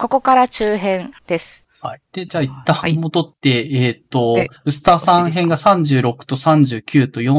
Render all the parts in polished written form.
ここから中編です。 はい。で、じゃあ一旦戻って、ウスターさん編が36と39と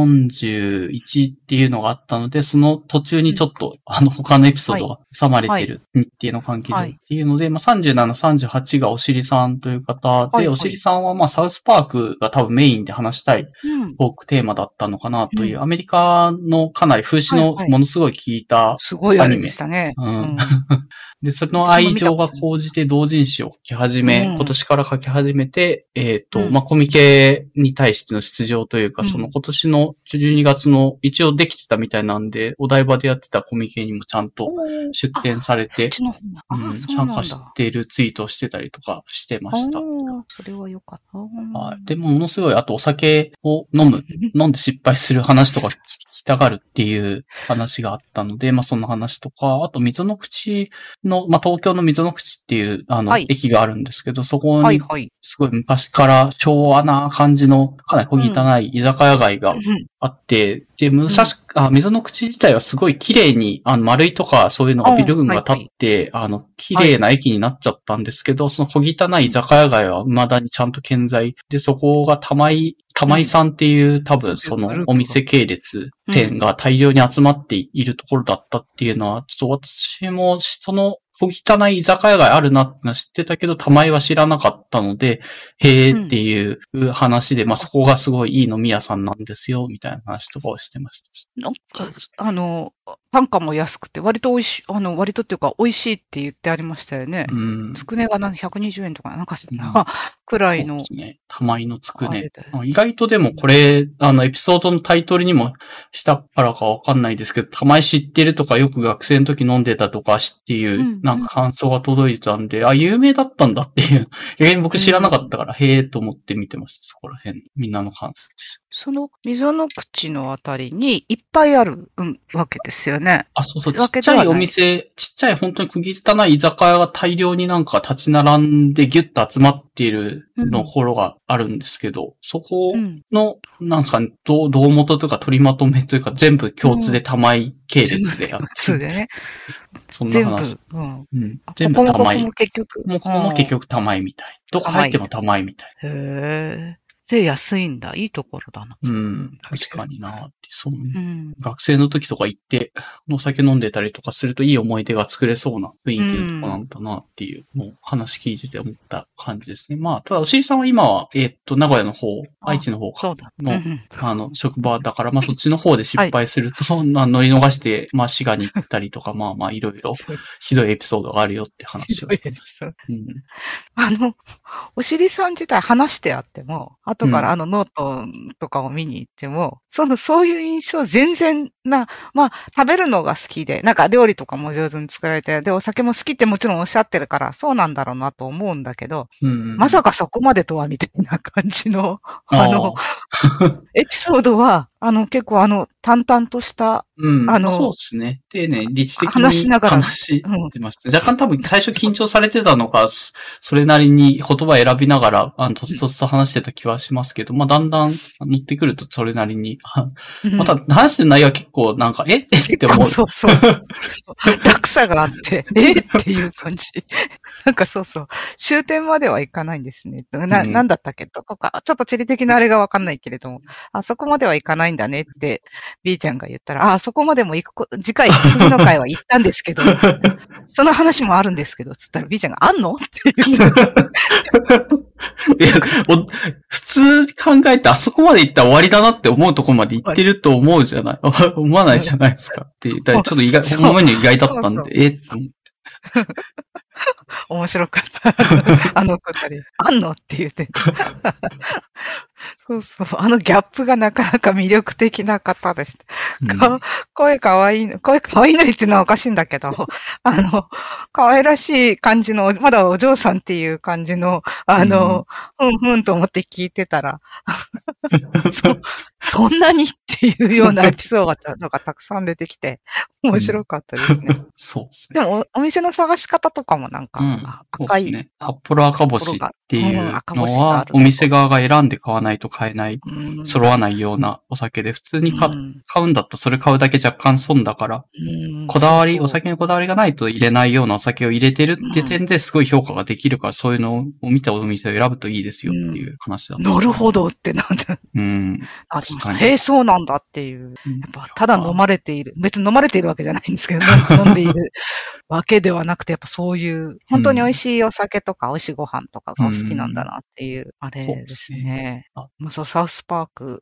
41っていうのがあったので、その途中にちょっと、他のエピソードが挟まれてる日程の関係上っていうので、37、38がおしりさんという方で、おしりさんはサウスパークが多分メインで話したいトークテーマだったのかなという、アメリカのかなり風刺のものすごい効いたアニメ。 すごいアニメでしたね。 で、その愛情が高じて同人誌を書き始め、今年から書き始めて、コミケに対しての出場というか、その今年の12月の一応できてたみたいなんで、お台場でやってたコミケにもちゃんと出展されて、参加しているツイートをしてたりとかしてました。 それは良かった。 でも、ものすごい、あとお酒を飲んで失敗する話とか聞きたがるっていう話があったので、その話とか、あと溝の口の、東京の溝の口っていう、駅があるんですけど、そこに、すごい昔から昭和な感じの、かなり小汚い居酒屋街があって、で、溝の口自体はすごい綺麗に、丸いとかそういうのがビル群が立って、綺麗な駅になっちゃったんですけど、その小汚い居酒屋街は未だにちゃんと健在で、そこが玉井さんっていう多分そのお店系列店が大量に集まっているところだったっていうのは、ちょっと私もその小汚い居酒屋街あるなってのは知ってたけど、玉井は知らなかったので、へーっていう話で、そこがすごいいい飲み屋さんなんですよ、みたいな話とかをしてました。 単価も安くて、割と美味しい、割とっていうか美味しいって言ってありましたよね。つくねが120円とか、くらいの。そうですね。玉井のつくね。意外とでもこれ、エピソードのタイトルにもしたからかわかんないですけど、玉井知ってるとかよく学生の時飲んでたとかっていう、感想が届いたんで、有名だったんだっていう。意外に僕知らなかったから、へーと思って見てました、そこら辺。みんなの感想。 その溝の口のあたりにいっぱいあるわけですよね。 そう。ちっちゃいお店、ちっちゃい本当に小汚い居酒屋が大量に立ち並んでギュッと集まっているところがあるんですけど、そこの、なんですかね、胴元というか取りまとめというか全部共通で玉井系列でやってる。 そうでね。 そんな話。全部玉井。ここも結局玉井みたい。どこ入っても玉井みたい。 へー。で、安いんだ。いいところだな。 確かになって。学生の時とか行って、お酒飲んでたりとかするといい思い出が作れそうな雰囲気のとこなんだなっていうのを話聞いてて思った感じですね。ただ、おしりさんは今は、名古屋の方、愛知の方の、職場だから、そっちの方で失敗すると、乗り逃して、滋賀に行ったりとか、いろいろ、ひどいエピソードがあるよって話をしてました。 おしりさん自体話してあっても、後からノートとかを見に行っても、そういう印象全然食べるのが好きで、料理とかも上手に作られて、で、お酒も好きってもちろんおっしゃってるから、そうなんだろうなと思うんだけど、まさかそこまでとはみたいな感じの、エピソードは、結構淡々とした、 そうですね。でね、理知的に話してました。若干多分最初緊張されてたのか、それなりに言葉選びながら、とつとつと話してた気はしますけど、だんだん乗ってくるとそれなりに、ただ話してる内容は結構って思う。 そう。落差があって、っていう感じ。終点まではいかないんですね。なんだったっけとか、ちょっと地理的なあれがわかんないけれども、そこまではいかないんだねって、B ちゃんが言ったら、そこまでも次の回は行ったんですけど、その話もあるんですけど、つったら B ちゃんがあんのっていう。 普通考えてあそこまで行ったら終わりだなって思うところまで行ってると思うじゃない、思わないじゃないですかっていう。ちょっと意外だったんで、って思って。 面白かった。くだり。あんのって言って。そう。ギャップがなかなか魅力的な方でした。声かわいいのにっていうのはおかしいんだけど、可愛らしい感じの、まだお嬢さんっていう感じの、ふんと思って聞いてたら、 そんなにっていうようなエピソードがたくさん出てきて、面白かったですね。 そうですね。 でもお店の探し方とかもなんか、赤い、 ね。札幌赤星っていうのは、お店側が選んで買わないと買えない、揃わないようなお酒で、普通に買うんだったらそれ買うだけ若干損だから、こだわり、お酒にこだわりがないと入れないようなお酒を入れてるっていう点ですごい評価ができるから、そういうのを見たお店を選ぶといいですよっていう話だった。 なるほどってなんだ。確かに。へえ、そうなんだっていう。やっぱ、ただ飲まれている。別に飲まれているわけじゃないんですけどね。飲んでいるわけではなくて、やっぱそういう、本当に美味しいお酒とか美味しいご飯とかがお好きなんだなっていう、あれですね。そう、サウスパーク。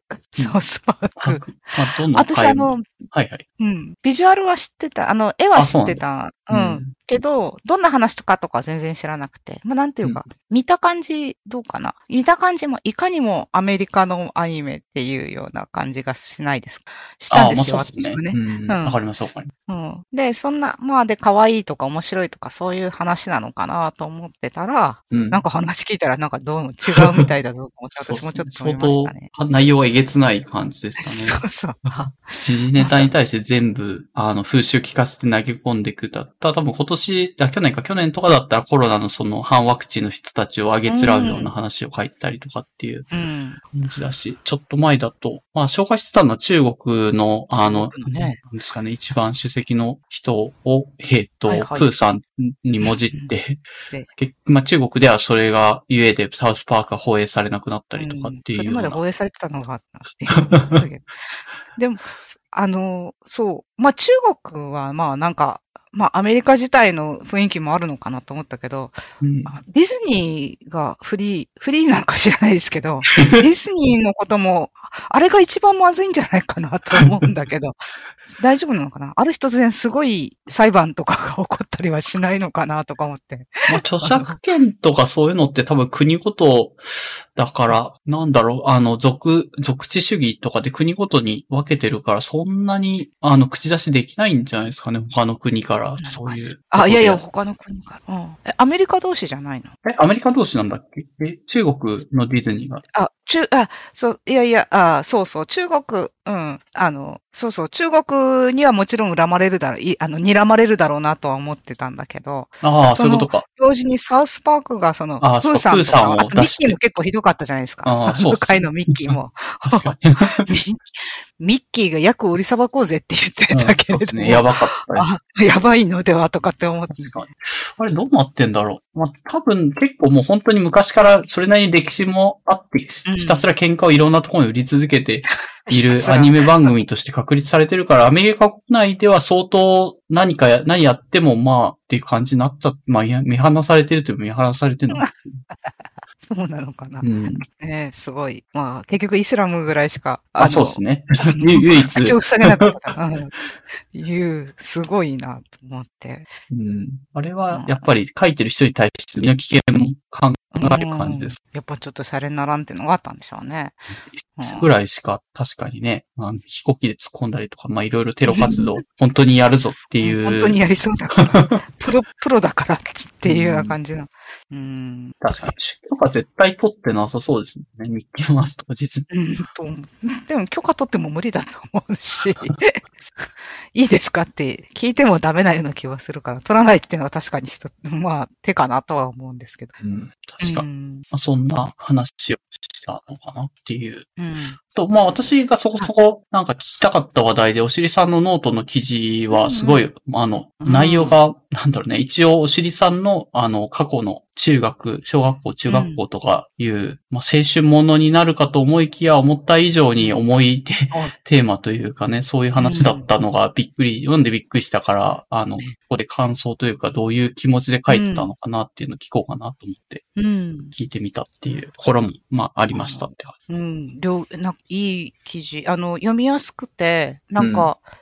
私はいはい。 ビジュアルは知ってた。絵は知ってた。けど、どんな話とか全然知らなくて。なんていうか、見た感じ、どうかな。見た感じも、いかにもアメリカのアニメっていうような感じがしないですか。したんですよ、 私はね。わかります、わかります。で、そんな、で、可愛いとか面白いとか、そういう話なのかなと思ってたら、なんか話聞いたら、なんかどうも違うみたいだぞと思って、私もちょっと思いましたね。 相当、内容はえげつない感じでしたね。 そう。 時事ネタに対して全部、風習聞かせて投げ込んでいくだったら、多分去年とかだったらコロナのその反ワクチンの人たちをあげつらうような話を書いてたりとかっていう感じだし、ちょっと前だと、紹介してたのは中国の、なんですかね、一番主席の人を、プーさんにもじって、中国ではそれがゆえでサウスパークが放映されなくなったりとかっていうような。それまで放映されてたのがあったっていう。でも、そう。中国はなんか、アメリカ自体の雰囲気もあるのかなと思ったけど、ディズニーがフリーなんか知らないですけど、ディズニーのことも、あれが一番まずいんじゃないかなと思うんだけど、大丈夫なのかな？ある日突然すごい裁判とかが起こったりはしないのかなとか思って。 著作権とかそういうのって多分国ごとだから、なんだろう、属地主義とかで国ごとに分けてるから、そんなに、口出しできないんじゃないですかね、他の国から、そういう。 いやいや、他の国から。アメリカ同士じゃないの？ アメリカ同士なんだっけ？中国のディズニーが。 そう、いやいや、そうそう、中国、そうそう、中国にはもちろん睨まれるだろうなとは思ってたんだけど。 そういうことか。 同時にサウスパークがプーさんとか、あとミッキーも結構ひどかったじゃないですか。向かいのミッキーも。 確かに。 ミッキーが役を売りさばこうぜって言ってたけれども。そうですね、やばかった、 やばいのではとかって思って。 あれどうなってんだろう。多分結構もう本当に昔からそれなりに歴史もあって、ひたすら喧嘩をいろんなところに売り続けているアニメ番組として確立されてるから、アメリカ国内では相当何やってもっていう感じになっちゃって、見放されてるという見放されてるのか。 そうなのかな。すごい。結局イスラムぐらいしか。 そうですね。唯一。 口を塞げなかったから。すごいなと思って。 あれは、やっぱり書いてる人に対して身の危険も考える感じです。 やっぱちょっとシャレにならんっていうのがあったんでしょうね。 いつぐらいしか確かにね、飛行機で突っ込んだりとか、いろいろテロ活動、本当にやるぞっていう。 本当にやりそうだから。プロだからっていうような感じの。 確かに、許可絶対取ってなさそうですね。ミッキーマウスとか実に。 でも許可取っても無理だと思うし。いいですかって聞いてもダメなような気はするから、取らないっていうのは確かに手かなとは思うんですけど。 確かに。そんな話をしたのかなっていう。私がそこそこなんか聞きたかった話題で、おしりさんのノートの記事はすごい、内容が、なんだろうね、一応おしりさんの、過去の小学校、中学校とかいう、青春ものになるかと思いきや、思った以上に重いテーマというかね、そういう話だったのが読んでびっくりしたから、ここで感想というか、どういう気持ちで書いてたのかなっていうのを聞こうかなと思って、聞いてみたっていうところも、ありましたって感じ。 いい記事。読みやすくて、なんか、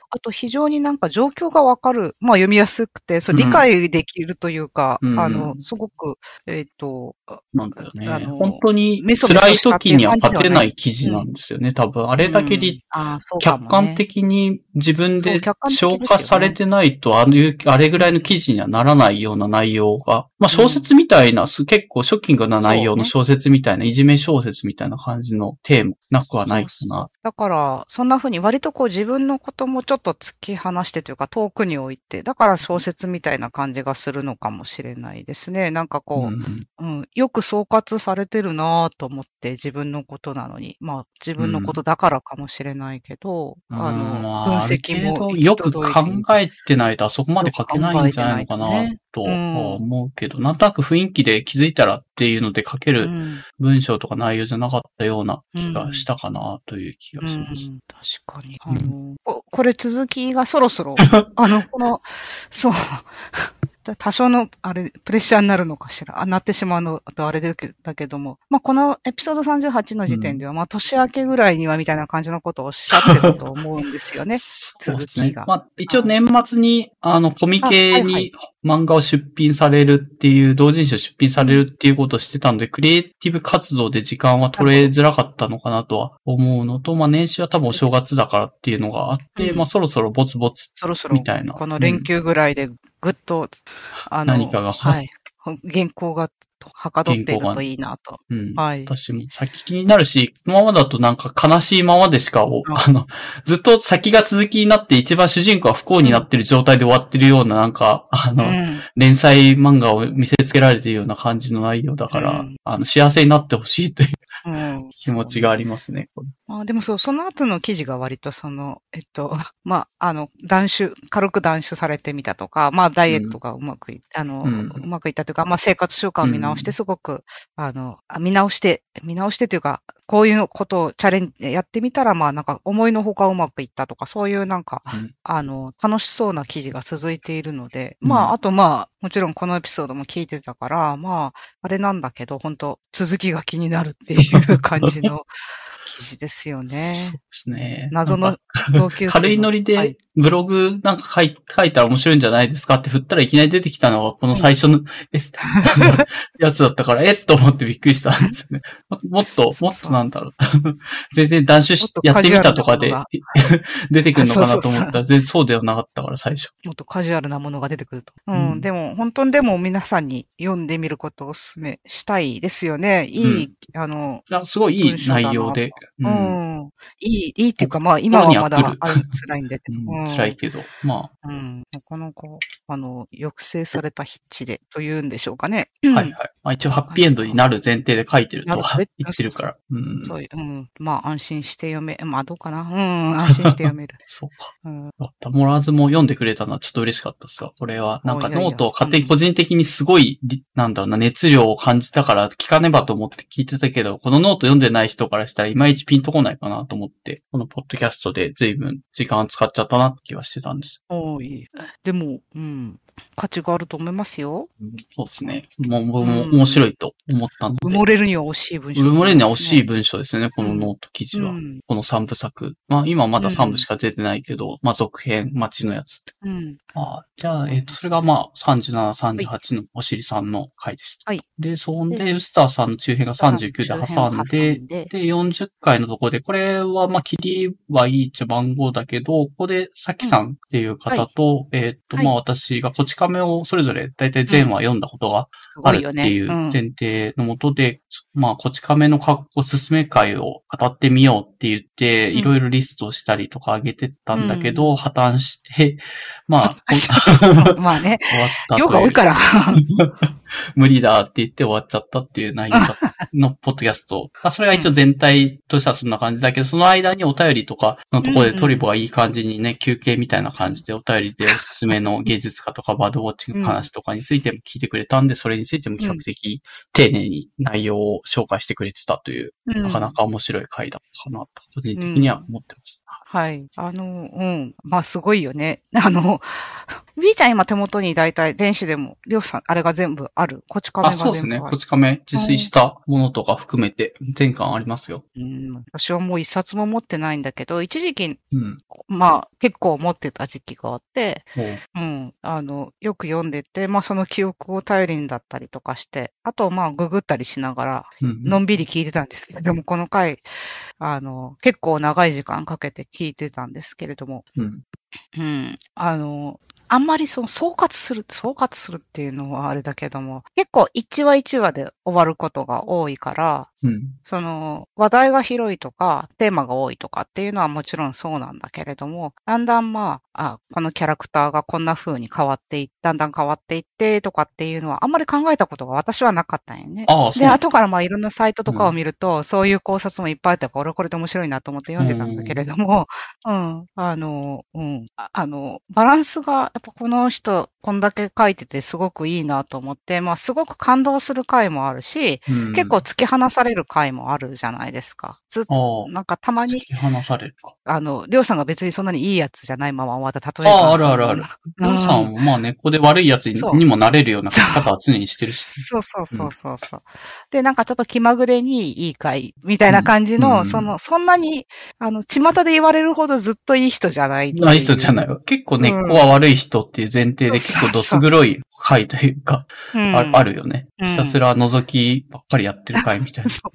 あと非常になんか状況がわかる。まあ読みやすくて、そう理解できるというか、すごく、 なんだよね。本当に辛い時には勝てない記事なんですよね。多分、あれだけ客観的に自分で消化されてないと、あれぐらいの記事にはならないような内容が、まあ小説みたいな、結構ショッキングな内容の小説みたいな、いじめ小説みたいな感じのテーマなくはないかな。 だから、そんな風に割とこう自分のこともちょっと突き放してというか遠くに置いて、だから小説みたいな感じがするのかもしれないですね。なんかこう、よく総括されてるなぁと思って自分のことなのに、まあ自分のことだからかもしれないけど、分析もよく考えてないとあそこまで書けないんじゃないのかなと思うけど、なんとなく雰囲気で気づいたらっていうので書ける文章とか内容じゃなかったような気がしたかなという気がします。 確かに。これ続きがそろそろ、そう。多少の、プレッシャーになるのかしら。なってしまうのとあれだけども。まあ、このエピソード38の時点では、まあ、年明けぐらいにはみたいな感じのことをおっしゃってたと思うんですよね。続きが。 まあ、一応年末に、コミケに漫画を出品されるっていう、同人誌を出品されるっていうことをしてたんで、クリエイティブ活動で時間は取れづらかったのかなとは思うのと、まあ、年始は多分お正月だからっていうのがあって、まあ、そろそろボツボツみたいな。 この連休ぐらいでぐっと、 何かが、 はい。原稿がはかどっているといいなと。 はい。私も先気になるし、このままだとなんか悲しいままでしか、ずっと先が続きになって一番主人公は不幸になってる状態で終わってるようななんか、連載漫画を見せつけられているような感じの内容だから、幸せになってほしいという気持ちがありますね。 でもその後の記事が割とまあ、軽く断酒されてみたとか、まあ、ダイエットがうまくいったというか、まあ、生活習慣を見直してすごく、見直してというか、こういうことをやってみたら、まあ、なんか思いのほかうまくいったとか、そういうなんか、楽しそうな記事が続いているので、まあ、あとまあ、もちろんこのエピソードも聞いてたから、まあ、あれなんだけど、本当続きが気になるっていう感じの記事ですよね。 そうですね。 謎の同級生。 軽いノリでブログなんか書いたら面白いんじゃないですかって振ったらいきなり出てきたのがこの最初の、やつだったから、と思ってびっくりしたんですよね。もっとなんだろう。全然断酒やってみたとかで出てくるのかなと思ったら全然そうではなかったから最初。 もっとカジュアルなものが出てくると。でも本当に皆さんに読んでみることをお勧めしたいですよね。 すごいいい内容で。 いいっていうか、まあ今はまだ辛いんで。 辛いけど、まあ。 なかなか、抑制された筆致でというんでしょうかね。 はいはい。まあ一応ハッピーエンドになる前提で書いてるとは言ってるから。 まあ安心して読め、まあどうかな。安心して読める。 そうか。モラーズも読んでくれたのはちょっと嬉しかったですが、これはなんかノートを勝手に個人的にすごい、なんだろうな、熱量を感じたから聞かねばと思って聞いてたけど、このノート読んでない人からしたらいまいちピンとこないかなと思って、このポッドキャストで随分時間使っちゃったなって気はしてたんです。 でも、価値があると思いますよ。 そうですね。もう面白いと思ったので。 埋もれるには惜しい文章、 埋もれるには惜しい文章ですね、このノート記事は。この3部作。まあ今まだ3部しか出てないけど、まあ続編、街のやつって。じゃあ、それがまあ37、38のおしりさんの回です。で、そんで、ウスターさんの中編が39で挟んで、で、40回のとこで、これはまあ切りはいいっちゃ番号だけど、ここでさきさんっていう方と、まあ私がこち亀をそれぞれ大体全話読んだことがあるっていう前提のもとで、まあこち亀のおすすめ会を語ってみようって言って、いろいろリストをしたりとか上げてったんだけど、破綻して、まあ、 まあね。 終わったという。 量が多いから。 無理だって言って終わっちゃったっていう内容のポッドキャスト。それが一応全体としてはそんな感じだけど、その間にお便りとかのところでトリボがいい感じにね、休憩みたいな感じでお便りでおすすめの芸術家とかバードウォッチングの話とかについても聞いてくれたんで、それについても比較的丁寧に内容を紹介してくれてたという、なかなか面白い回だったかなと、個人的には思ってます。 はい。まあすごいよね。 B ちゃん今手元に大体電子でも、りょうさん、あれが全部ある。こち亀が全部ある。 そうですね。こち亀自炊したものとか含めて全巻ありますよ。 私はもう一冊も持ってないんだけど、一時期、 うん、 まあ結構持ってた時期があって、 うん、 よく読んでて、まあその記憶を頼りにだったりとかして、あとまあググったりしながら、のんびり聞いてたんですけど、でもこの回、結構長い時間かけて聞いてたんですけれども、あんまりその総括するっていうのはあれだけども、結構一話一話で終わることが多いから、その話題が広いとか、テーマが多いとかっていうのはもちろんそうなんだけれども、だんだんまあ、このキャラクターがこんな風にだんだん変わっていってとかっていうのはあんまり考えたことが私はなかったんよね。で、後からまあいろんなサイトとかを見ると、そういう考察もいっぱいあって、これで面白いなと思って読んでたんだけれども、バランスが、やっぱこの人、こんだけ書いててすごくいいなと思って、まあすごく感動する回もあるし、結構突き放される回もあるじゃないですか。なんかたまに、 突き放されるか。 りょうさんが別にそんなにいいやつじゃないまま、また例えば。 ある。りょうさんもまあ根っこで悪いやつにもなれるような書き方は常にしてるし。 そう。で、なんかちょっと気まぐれにいい回、みたいな感じの、そんなに、巷で言われるほどずっといい人じゃない。 いい人じゃないわ。結構根っこは悪い人っていう前提で結構どす黒い回というか、あるよね。ひたすら覗きばっかりやってる回みたいな。 そう。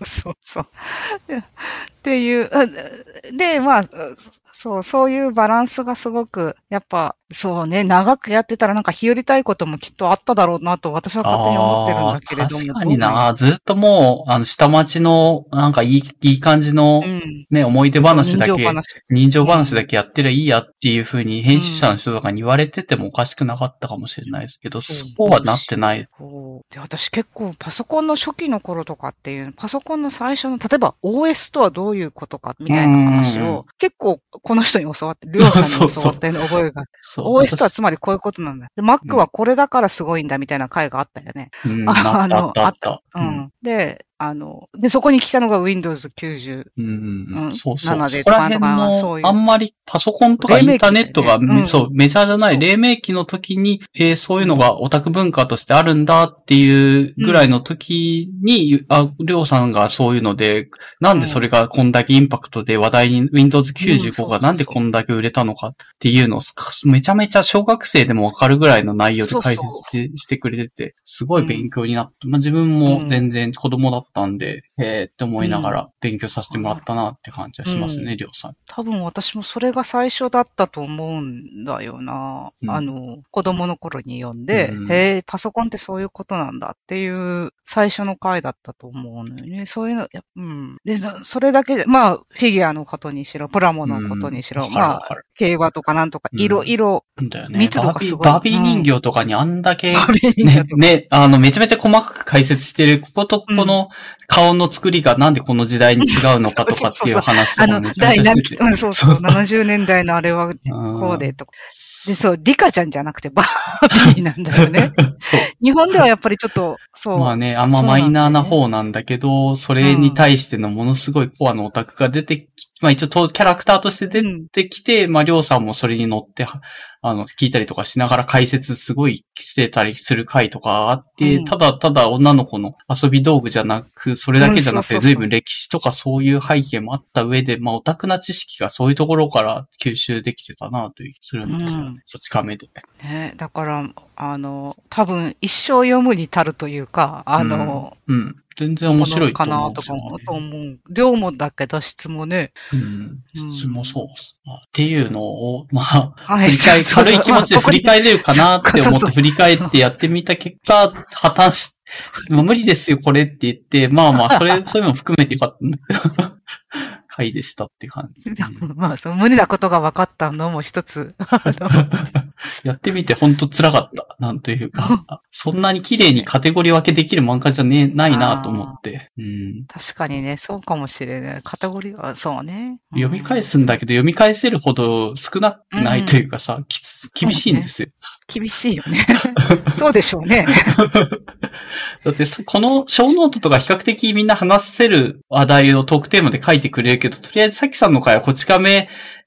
っていう、で、まあ、そういうバランスがすごく、やっぱ、そうね、長くやってたらなんか日和りたいこともきっとあっただろうなと私は勝手に思ってるんだけれども。 確かにな、ずっともう、下町の、なんかいい感じの、ね、思い出話だけ、人情話だけやってりゃいいやっていう風に編集者の人とかに言われててもおかしくなかったかもしれないですけど、そうはなってない。 で、私結構パソコンの初期の頃とかっていう、パソコンの最初の、例えば OS とはどういうことかみたいな話を、結構この人に教わって、りょうさんに教わったような覚えが。OS とはつまりこういうことなんだ。で、Mac はこれだからすごいんだみたいな回があったよね。 あった。 で、そこに来たのが Windows 90。 そう。 7でとかそういう。あんまりパソコンとかインターネットが、そう、メジャーじゃない黎明期の時に、そういうのがオタク文化としてあるんだっていうぐらいの時に、りょうさんがそういうので、なんでそれがこんだけインパクトで話題に Windows 95がなんでこんだけ売れたのかっていうのをめちゃめちゃ小学生でもわかるぐらいの内容で解説してくれてて、すごい勉強になって、自分も全然子供だったんで、って思いながら勉強させてもらったなって感じはしますね、りょうさん。 多分私もそれが最初だったと思うんだよな。子供の頃に読んで、パソコンってそういうことなんだっていう最初の回だったと思うのよね。そういうの、で、それだけで、まあ、フィギュアのことにしろ、プラモのことにしろ、まあ、競馬とかなんとか、いろいろ、密度がすごい。 バービー人形とかにあんだけ、ね、めちゃめちゃ細かく解説してる、こことこの顔の作りがなんでこの時代に違うのかとかっていう話とかめちゃめちゃしてて。 70年代のあれはこうでとか。で、そう、リカちゃんじゃなくてバービーなんだよね。そう。日本ではやっぱりちょっと、そう。 まあね、あんまマイナーな方なんだけど、それに対してのものすごいコアのオタクが出てき、まあ一応キャラクターとして出てきて、まありょうさんもそれに乗って、聞いたりとかしながら解説すごいしてたりする回とかあって、ただただ女の子の遊び道具じゃなく、それだけじゃなくて随分歴史とかそういう背景もあった上で、まあオタクな知識がそういうところから吸収できてたなという気するんですよね。こち亀で。 ね、だから、多分一生読むに足るというか、 全然面白いかなとか思う。量もだけど質もね。 質もそうっす。っていうのを、まあ、軽い気持ちで振り返れるかなって思って振り返ってやってみた結果、破綻し、もう無理ですよ、これって言って、まあまあ、そういうのも含めてよかったんだけど。回でしたって感じ。 まあ、その無理なことが分かったのも一つ。 やってみてほんと辛かった。なんというか、そんなに綺麗にカテゴリー分けできる漫画じゃないなと思って。 確かにね、そうかもしれない。カテゴリーは、そうね。 読み返すんだけど、読み返せるほど少なくないというかさ、厳しいんですよ。 厳しいよね。そうでしょうね。 だって、この小ノートとか比較的みんな話せる話題をトークテーマで書いてくれるけど、とりあえずさきさんの回はこち亀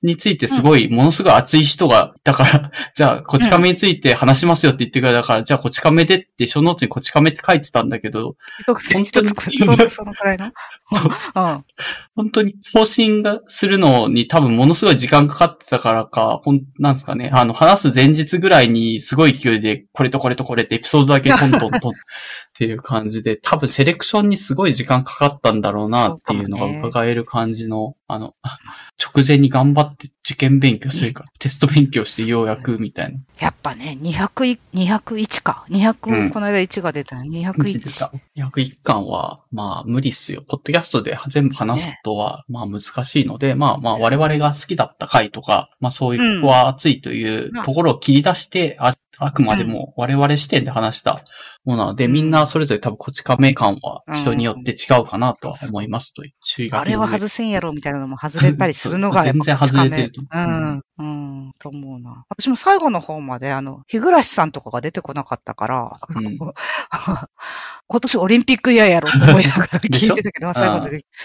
についてすごい、ものすごい熱い人が、だから、じゃあ、こち亀について話しますよって言ってくれたから、じゃあ、こち亀でって、小ノートにこち亀って書いてたんだけど、 本当に、そのくらいの本当に更新がするのに多分ものすごい時間かかってたからか、なんですかね、話す前日ぐらいにすごい勢いで、これとこれとこれってエピソードだけトントントンっていう感じで、多分セレクションにすごい時間かかったんだろうなっていうのが伺える感じの、直前に頑張って受験勉強するか、テスト勉強してようやくみたいな。 やっぱね、201か。200、この間1が出た201。 201巻は、まあ無理っすよ。ポッドキャストで全部話すことは、まあ難しいので、まあ我々が好きだった回とか、まあそういう、ここは熱いというところを切り出して、あくまでも我々視点で話したものなので、みんなそれぞれ多分こち亀感は人によって違うかなとは思いますという注意書き。 あれは外せんやろみたいなのも外れたりするのが全然外れてると思う。と思うな。私も最後の方まで日暮さんとかが出てこなかったから、今年オリンピックイヤーやろと思いながら聞いてたけど、最後まで。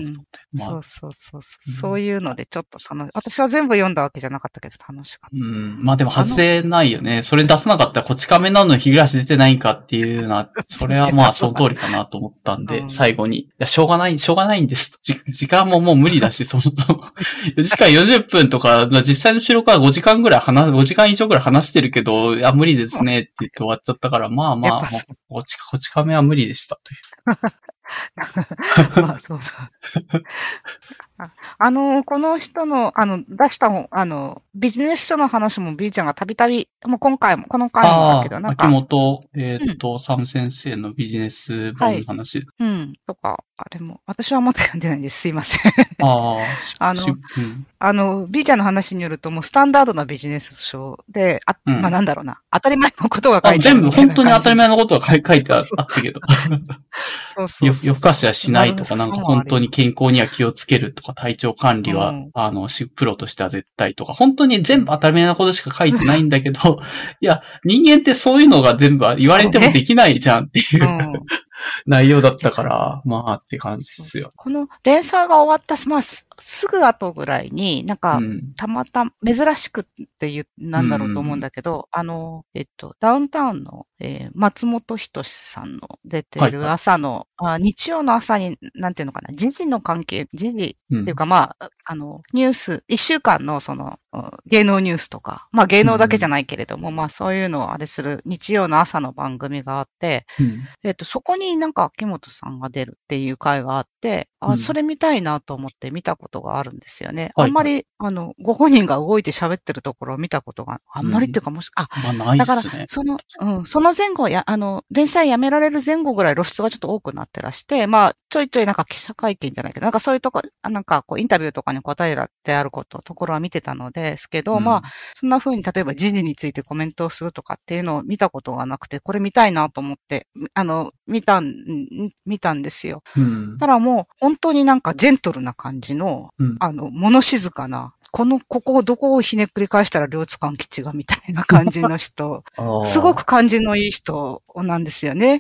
そういうのでちょっと私は全部読んだわけじゃなかったけど楽しかった。 まあでも外せないよね。それ出さなかったらこち亀なのに日暮出てないんかっていうのは、それはまあその通りかなと思ったんで、最後に。いや、しょうがないんです。時間ももう無理だし、4時間40分とか、実際の収録は5時間以上ぐらい話してるけど、いや、無理ですねって言って終わっちゃったから、まあ、こち亀は無理でしたという。 まあ、そうだ。この人の、出したビジネス書の話も B ちゃんがたびたび、もうこの回もだけど、なんか。 秋元、サム先生のビジネス本の話。 とか、あれも、私はまだ読んでないんです。すいません。B ちゃんの話によると、もうスタンダードなビジネス書で、まあなんだろうな、当たり前のことが書いてある。 全部本当に当たり前のことが書いてあったけど。夜更かしはしないとか、なんか本当に健康には気をつけるとか、体調管理は、プロとしては絶対とか、本当に全部当たり前なことしか書いてないんだけど、いや、人間ってそういうのが全部言われてもできないじゃんっていう、内容だったから、まあって感じですよ。 この連載が終わった、まあ、すぐ後ぐらいに、なんか、たまたま、珍しくってなんだろうと思うんだけど、ダウンタウンの、松本人志さんの出てる朝の、日曜の朝に、なんていうのかな、時事っていうかまあ、ニュース、一週間の芸能ニュースとか、まあ芸能だけじゃないけれども、まあそういうのをあれする日曜の朝の番組があって、そこになんか秋元さんが出るっていう回があって、それ見たいなと思って見たことがあるんですよね。あんまり、ご本人が動いて喋ってるところを見たことが、あんまりっていうかないっすね。 だから、その前後連載やめられる前後ぐらい露出がちょっと多くなってらして、まあ、ちょいちょいなんか記者会見じゃないけど、なんかそういうとこ、なんかこうインタビューとかに答えてあるところは見てたのですけど、まあ、そんな風に例えば時事についてコメントをするとかっていうのを見たことがなくて、これ見たいなと思って、見たんですよ。ただもう、本当になんかジェントルな感じの、物静かな、ここをどこをひねくり返したら両津勘吉がみたいな感じの人、すごく感じのいい人なんですよね。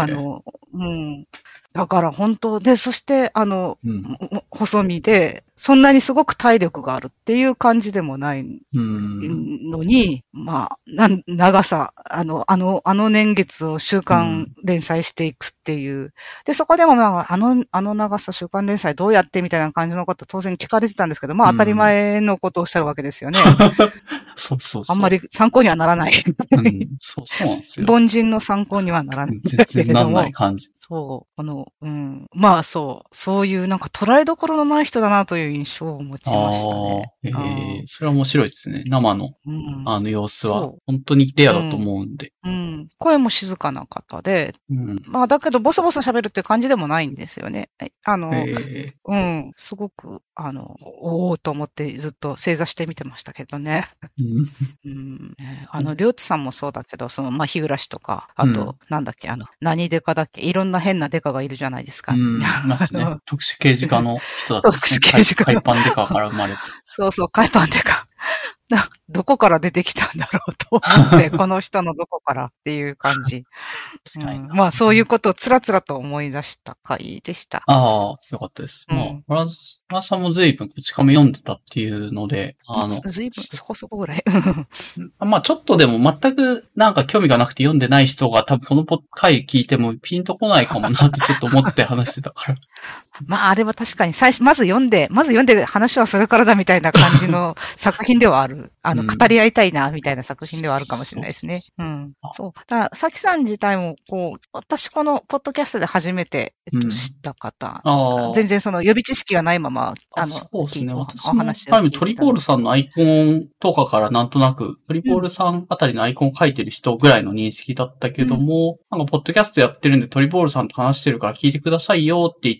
だから本当で、そして、細身で、そんなにすごく体力があるっていう感じでもないのに、まあ、長さ、年月を週刊連載していくっていう。で、そこでもまあ、長さ週刊連載どうやってみたいな感じのこと当然聞かれてたんですけど、まあ当たり前のことをおっしゃるわけですよね。 そう。 あんまり参考にはならない。 そうなんですよ。 凡人の参考にはならない。 全然ならない感じ。 そう、まあそういうなんか捉えどころのない人だなという印象を持ちましたね。 それは面白いですね。生の、様子は。本当にレアだと思うんで。 声も静かな方で、まあだけどボソボソ喋るっていう感じでもないんですよね。すごく、おーと思ってずっと正座して見てましたけどね。りょうつさんもそうだけど、まあ、日暮とか、あと、なんだっけ、何デカだっけ、いろんな変なデカがいるじゃないですか。 いますね。特殊刑事課の人だったんですね。 特殊刑事課。 海パンデカから生まれて。 そう、海パンデカ。 どこから出てきたんだろうと思って、この人のどこからっていう感じ。まあそういうことをつらつらと思い出した回でした。 ああ、よかったです。まあ、村田さんも随分こち亀読んでたっていうので、 随分そこそこぐらい。 まあちょっとでも全くなんか興味がなくて読んでない人が多分この回聞いてもピンとこないかもなってちょっと思って話してたから。 まああれは確かにまず読んで話はそれからだみたいな感じの作品ではある。語り合いたいなみたいな作品ではあるかもしれないですね。そう。だから、さきさん自体も私このポッドキャストで初めて、知った方。全然その予備知識がないまま、 そうですね。私も、トリボールさんのアイコンとかからなんとなく、トリボールさんあたりのアイコンを書いてる人ぐらいの認識だったけども、なんかポッドキャストやってるんでトリボールさんと話してるから聞いてくださいよって言って、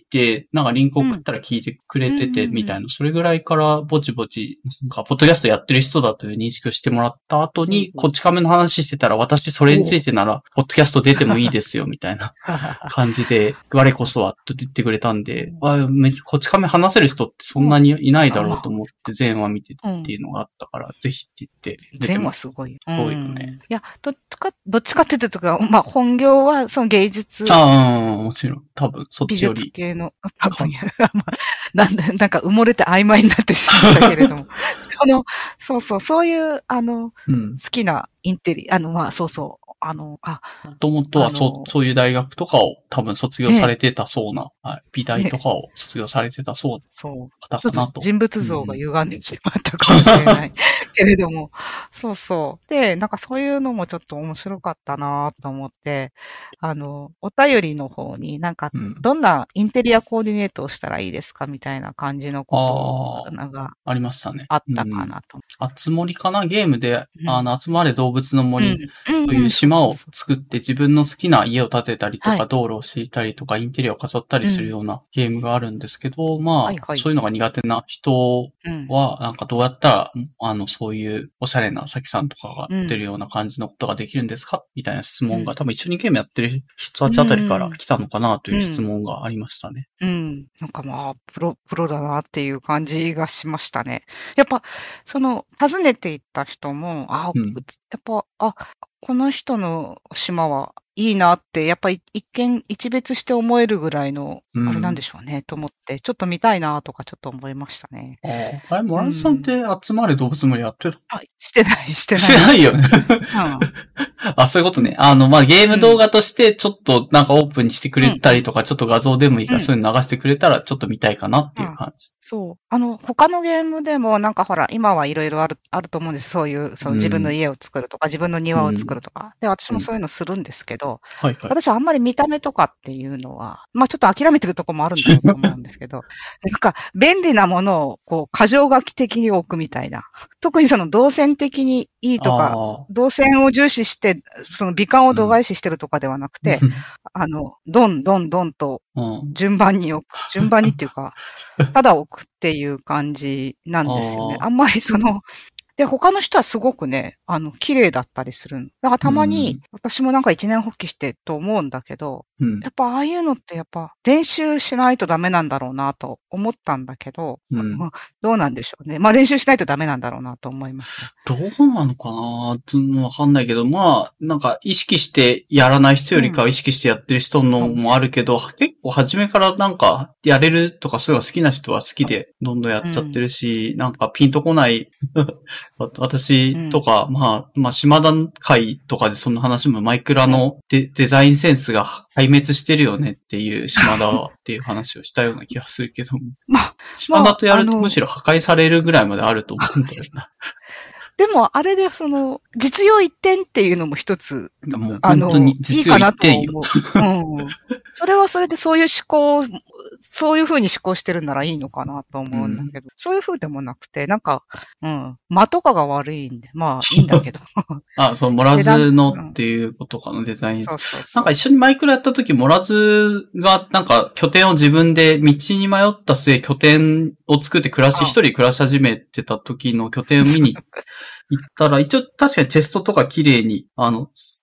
なんかリンク送ったら聞いてくれててみたいな、それぐらいからぼちぼち、なんかポッドキャストやってる人だという認識をしてもらった後に、こっち亀の話してたら私それについてなら、ポッドキャスト出てもいいですよみたいな感じで、我こそはと言ってくれたんで、こっち亀話せる人ってそんなにいないだろうと思って全話見てっていうのがあったから、ぜひって言って。 全話すごい。 すごいよね。 いや、どっちかって言うとか、まあ本業はその芸術。 もちろん。多分、そっちより。 美術系の、多分、なんか埋もれて曖昧になってしまったけれども。そういう、好きなインテリ、まあそうそう。もともとはそういう大学とかを多分卒業されてたそうな、美大とかを卒業されてたそうな方かなと。 人物像が歪んでしまったかもしれないけれども、そうそう。で、なんかそういうのもちょっと面白かったなと思って、お便りの方になんか、どんなインテリアコーディネートをしたらいいですかみたいな感じのことがありましたね。 あったかなと。 あつ森かなゲームで、集まれ動物の森という島を作って自分の好きな家を建てたりとか、道路を敷いたりとか、インテリアを飾ったりするようなゲームがあるんですけど、まあ、そういうのが苦手な人は、なんかどうやったら、そういうおしゃれなさきさんとかが出るような感じのことができるんですかみたいな質問が、多分一緒にゲームやってる人たちあたりから来たのかなという質問がありましたね。 なんかまあ、プロだなっていう感じがしましたね。やっぱ、訪ねていった人も、やっぱ、この人の島はいいなって、やっぱり一見一別して思えるぐらいの、あれなんでしょうね、と思って、ちょっと見たいなとかちょっと思いましたね。 あれ、モランさんって集まれ動物森やってた？ してない。 してないよね。そういうことね。まあ、ゲーム動画としてちょっとなんかオープンにしてくれたりとか、ちょっと画像でもいいからそういうの流してくれたらちょっと見たいかなっていう感じ。 そう。他のゲームでもなんかほら、今はいろいろあると思うんです。そういう、自分の家を作るとか、自分の庭を作るとか。で、私もそういうのするんですけど、私はあんまり見た目とかっていうのは、まあちょっと諦めてるとこもあるんだろうと思うんですけど、なんか便利なものを過剰書き的に置くみたいな。特に動線的にいいとか、動線を重視して、美観を度外視してるとかではなくて、どんと順番にっていうか、ただ置くっていう感じなんですよね。あんまりで、他の人はすごくね、綺麗だったりする。だからたまに、私もなんか一年発起してと思うんだけど、やっぱああいうのってやっぱ練習しないとダメなんだろうなと思ったんだけど、どうなんでしょうね。まあ練習しないとダメなんだろうなと思います。 どうなのかなわかんないけど、まあ、なんか意識してやらない人よりかは意識してやってる人のもあるけど、結構初めからなんかやれるとかそういうの好きな人は好きでどんどんやっちゃってるし、なんかピンとこない私とか、まあ、島田会とかでその話もマイクラのデザインセンスが壊滅してるよねっていう島田っていう話をしたような気がするけども。島田とやるとむしろ破壊されるぐらいまであると思うんだよな。 でも、あれで実用一点っていうのも一つ、 もう本当に実用一点よ。 それはそれでそういう風に思考してるならいいのかなと思うんだけど、そういう風でもなくて、なんか、間とかが悪いんで、まあいいんだけど。 モラズのっていうことかのデザイン。なんか一緒にマイクラやった時、モラズがなんか拠点を自分で道に迷った末、拠点を作って一人暮らし始めてた時の拠点を見に行ったら、一応確かにテストとか綺麗に、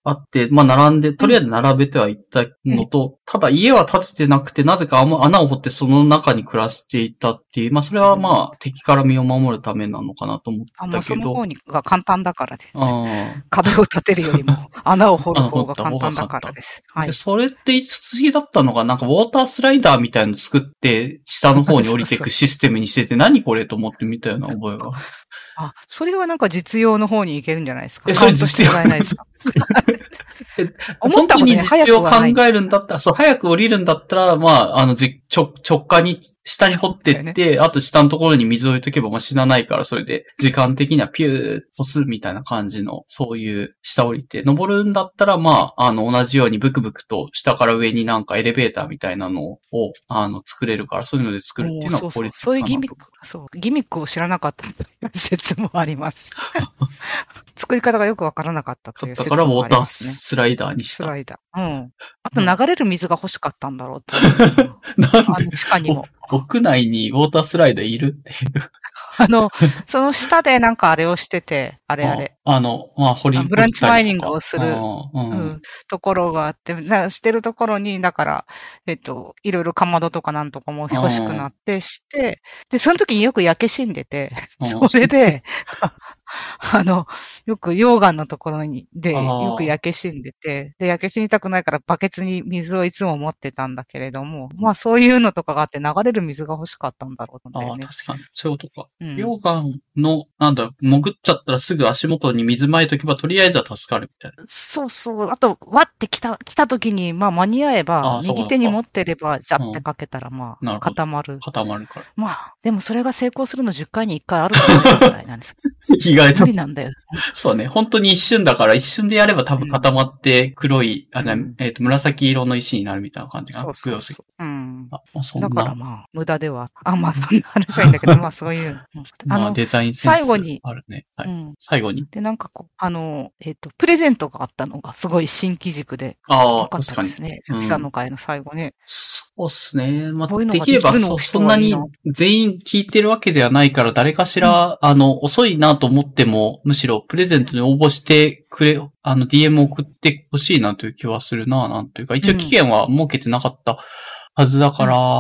あって、まあ並んで、とりあえず並べてはいったのと、ただ家は建ててなくて、なぜか穴を掘ってその中に暮らしていたっていう、まあそれはまあ敵から身を守るためなのかなと思ったけど。 まあその方が簡単だからです。 あ壁を建てるよりも穴を掘る方が簡単だからです。はい。 で、それって不思議だったのが、なんかウォータースライダーみたいなの作って、下の方に降りていくシステムにしてて、何これと思ってみたような覚えが。 あ、それはなんか実用の方に行けるんじゃないですか。 それ実用カウントしてもらえないですか。 本当に実用を考えるんだったら、そう、早く降りるんだったら、まあ、直下に、下に掘ってって、あと下のところに水を置いとけば、まあ死なないから、それで、時間的にはピュー、押すみたいな感じの、そういう下降りて、登るんだったら、まあ、同じようにブクブクと下から上になんかエレベーターみたいなのを、作れるから、そういうので作るっていうのは効率的かなと。 そういうギミックを知らなかったという説もあります。作り方がよくわからなかったという説もありますね。 だからウォータースライダーにした。 スライダー。うん。あと流れる水が欲しかったんだろうって。 なんで地下にも。 屋内にウォータースライダーいるっていう。 その下でなんかあれをしてて、あれ。 まあ、 ブランチマイニングをする、ところがあって、してるところに、だから、いろいろかまどとかなんとかも欲しくなってして、で、その時によく焼け死んでて、それで、よく溶岩のところに、よく焼け死んでて、で、焼け死にたくないからバケツに水をいつも持ってたんだけれども、まあそういうのとかがあって流れる水が欲しかったんだろうと思ってね。 確かに。そういうことか。溶岩の、潜っちゃったらすぐ足元に水撒いとけばとりあえずは助かるみたいな。 そう。あと、わって来た時に、まあ間に合えば、右手に持ってれば、ジャってかけたら、まあ、固まる。 固まるから。 まあ、でもそれが成功するの10回に1回あるかないぐらいなんです。 意外と。 無理なんだよ。 そうね。本当に一瞬だから、一瞬でやれば多分固まって黒い、紫色の石になるみたいな感じが。 そう。 うん。 だからまあ、無駄では。まあ、そんな話はいいんだけど、まあそういう。 デザインセンスあるね。はい。最後に。 で、なんかこう、プレゼントがあったのがすごい新機軸で。よかったですね。関さんの会の最後ね。 そうっすね。まあ、できればそんなに全員聞いてるわけではないから、誰かしら、遅いなと思っても、むしろプレゼントに応募してくれ、DM 送ってほしいなという気はするな、なんというか、一応期限は設けてなかったはずだから、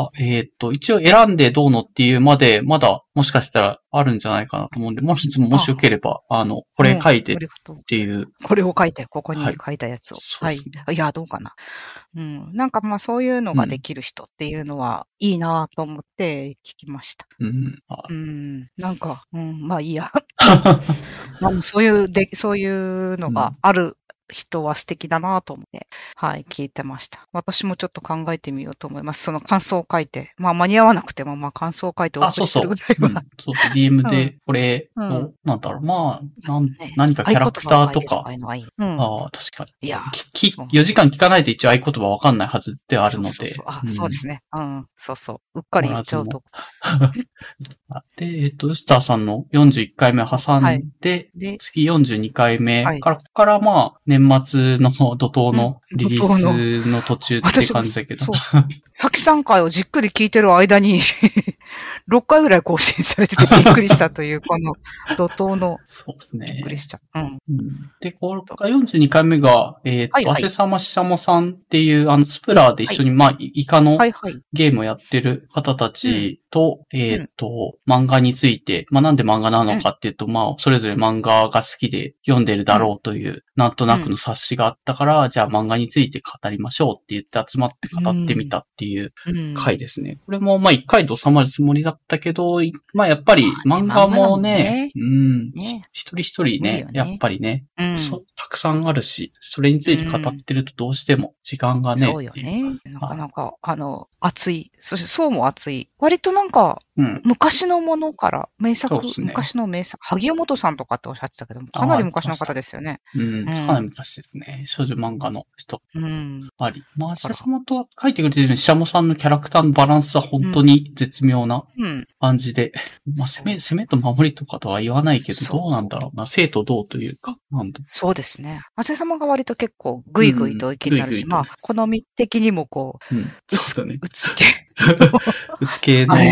一応選んでどうのっていうまで、まだもしかしたらあるんじゃないかなと思うんで、もしよければ、これ書いてっていう。 これを書いて、ここに書いたやつを。はい。いや、どうかな。なんかまあそういうのができる人っていうのはいいなと思って聞きました。なんか、まあいいや。そういうのがある人は素敵だなと思って、はい、聞いてました。私もちょっと考えてみようと思います。その感想を書いて。まあ間に合わなくても、まあ感想を書いて送りするぐらいは。 そう、DM で、これを、なんだろう、まあ、何かキャラクターとか。確かに。いや、4時間聞かないと一応合言葉わかんないはずであるので。 そうですね。そう。うっかり言っちゃうと。 で、ウスターさんの41回目を挟んで、次42回目から、ここからまあ、年末の怒涛のリリースの途中って感じだけど。 さき3回をじっくり聞いてる間に、6回ぐらい更新されててびっくりしたという、この怒涛の。 そうですね。 びっくりしちゃう。 で、これが42回目が、アセサマシシャモさんっていう、スプラーで一緒に、まあ、イカのゲームをやってる方たちと、漫画について、まあ、なんで漫画なのかっていうと、まあ、それぞれ漫画が好きで読んでるだろうという、なんとなくの察しがあったから、じゃあ漫画について語りましょうって言って集まって語ってみたっていう回ですね。これもまあ1回で収まるつもりだったけど、まあやっぱり漫画もね、一人一人ね、やっぱりね、たくさんあるし、それについて語ってるとどうしても時間がね。 そうよね。なかなか、熱い。そしてそうも熱い。割となんか、昔のものから、昔の名作、萩尾本さんとかっておっしゃってたけども、かなり昔の方ですよね。 かなり昔ですね。少女漫画の人。あり。まあ、シャモと書いてくれてるように、シャモさんのキャラクターのバランスは本当に絶妙な感じで、まあ、攻めと守りとかとは言わないけど、どうなんだろうな。生と同というか、 そうですね。アセ様が割と結構グイグイと気になるし、まあ、好み的にもこう、 そうだね。 うつ系。 うつ系の、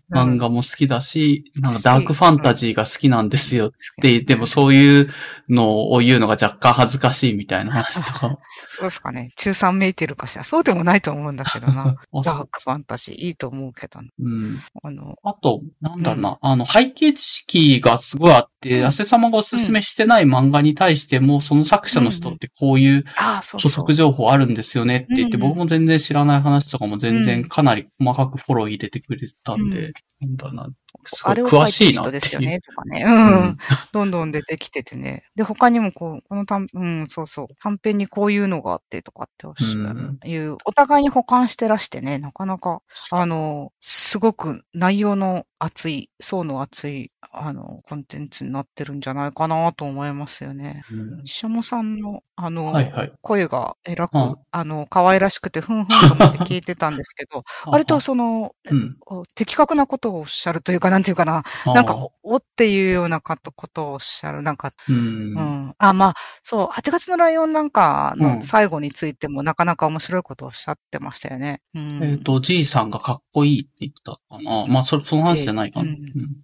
漫画も好きだし、なんかダークファンタジーが好きなんですよってでもそういうのを言うのが若干恥ずかしいみたいな話とか。 そうですかね。中3めいてるかしら。そうでもないと思うんだけどな。ダークファンタジーいいと思うけどな。あと、なんだろうな、背景知識がすごいあって、アセ様がおすすめしてない漫画に対しても、その作者の人ってこういう補足情報あるんんですよねって言って、僕も全然知らない話とかも全然かなり細かくフォロー入れてくれたんで、なんだろうな。すごい詳しいなっていう。あれを書いてる人ですよね、とかね。どんどん出てきててね。で、他にもこの短編にこういうのがあってとかってお互いに補完してらしてね、なかなか、すごく内容の層の厚い、コンテンツになってるんじゃないかなと思いますよね。しゃもさんの、声がえらく、可愛らしくて、ふんふんと思って聞いてたんですけど、割と的確なことをおっしゃるというか、なんていうかな、なんか、おっていうようなことをおっしゃる、なんか、そう、8月のライオンなんかの最後についてもなかなか面白いことをおっしゃってましたよね。 G さんがかっこいいって言ってたかな。その話じゃないかな。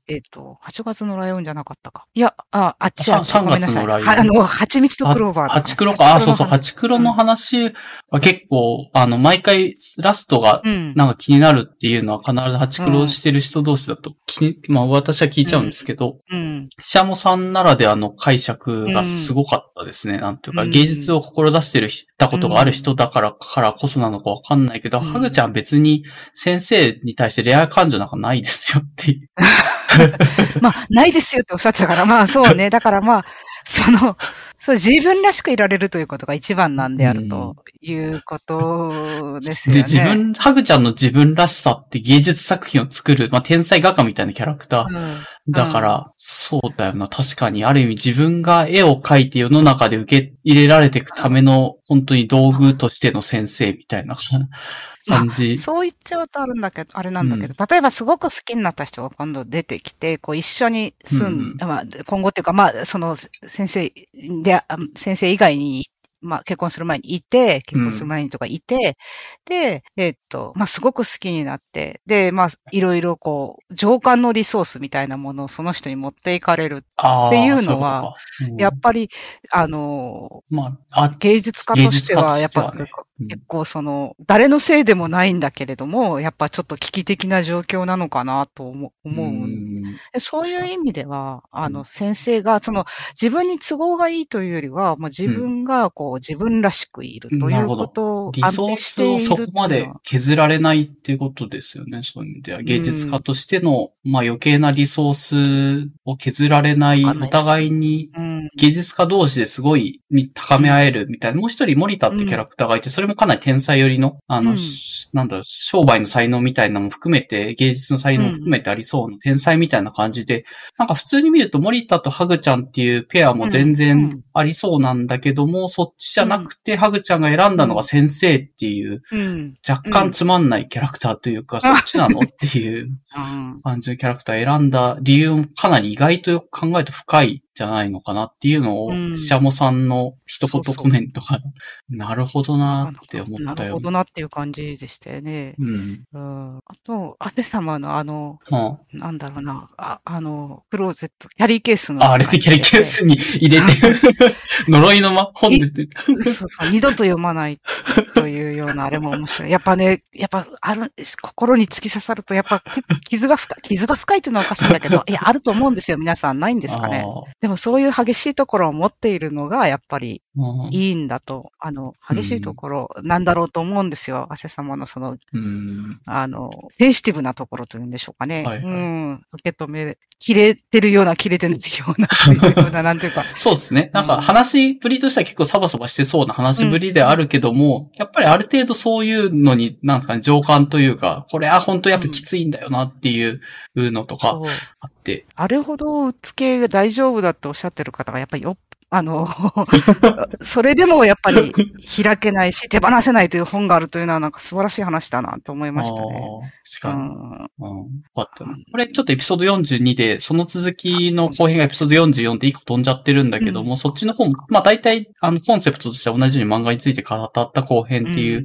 8月のライオンじゃなかったか。いや、 3月のライオン。 蜂蜜とクローバー。 蜂黒か。そうそう、蜂黒の話は結構、毎回ラストがなんか気になるっていうのは必ず蜂黒してる人同士だと私は聞いちゃうんですけど、シャモさんならではの解釈がすごかったですね。なんていうか、芸術を志してたことがある人だからこそなのかわかんないけど、ハグちゃん別に先生に対して恋愛感情なんかないですよっていう。 ないですよっておっしゃってたから、そうね。だから自分らしくいられるということが一番なんであるということですよね。 ハグちゃんの自分らしさって芸術作品を作る、天才画家みたいなキャラクター。だから、そうだよな。確かに、ある意味自分が絵を描いて世の中で受け入れられていくための、本当に道具としての先生みたいな感じ。 そう言っちゃうとあれなんだけど、例えばすごく好きになった人が今度出てきて、一緒に今後っていうか、先生以外に、結婚する前に結婚する前にとかいて、で、すごく好きになって、で、いろいろ情感のリソースみたいなものをその人に持っていかれるっていうのは、やっぱり、芸術家としては、やっぱ結構誰のせいでもないんだけれども、やっぱちょっと危機的な状況なのかなと思う。そういう意味では、先生が、自分に都合がいいというよりは、自分が自分らしくいるということをリソースをそこまで削られないっていうことですよね。そういう意味では。芸術家としての、余計なリソースを削られない、お互いに、芸術家同士ですごい高め合えるみたいな。もう一人森田ってキャラクターがいて、それもかなり天才寄りの、商売の才能みたいなのも含めて、芸術の才能も含めてありそうな天才みたいな感じで、なんか普通に見ると森田とハグちゃんっていうペアも全然ありそうなんだけども、そっちじゃなくて、ハグちゃんが選んだのが先生っていう、若干つまんないキャラクターというか、そっちなのっていう感じのキャラクター選んだ理由もかなり意外とよく考えると深いじゃないのかなっていうのを、シャモさんの一言コメントから、なるほどなって思ったよ。 なるほどなっていう感じでしたよね。あと、アテ様のなんだろうな、クローゼット、キャリーケースの。 あれでキャリーケースに入れて、呪いの本出てる。 そう、二度と読まないというようなあれも面白い。やっぱ心に突き刺さると、やっぱ傷が深いっていうのはおかしいんだけど、あると思うんですよ、皆さん。ないんですかね。でもそういう激しいところを持っているのが、やっぱりいいんだと、激しいところなんだろうと思うんですよ。アセ様のセンシティブなところというんでしょうかね。受け止め、切れてるような、切れてないような、というような、なんていうか。 そうですね。なんか話ぶりとしては結構サバサバしてそうな話ぶりであるけども、やっぱりある程度そういうのになんか情感というか、これ本当やっぱきついんだよなっていうのとかあって。 あれほどうつけが大丈夫だっておっしゃってる方がやっぱりそれでもやっぱり開けないし手放せないという本があるというのはなんか素晴らしい話だなと思いましたね。 確かに。よかったな。これちょっとエピソード42で、その続きの後編がエピソード44で1個飛んじゃってるんだけども、そっちの方も、大体コンセプトとしては同じように漫画について語った後編っていう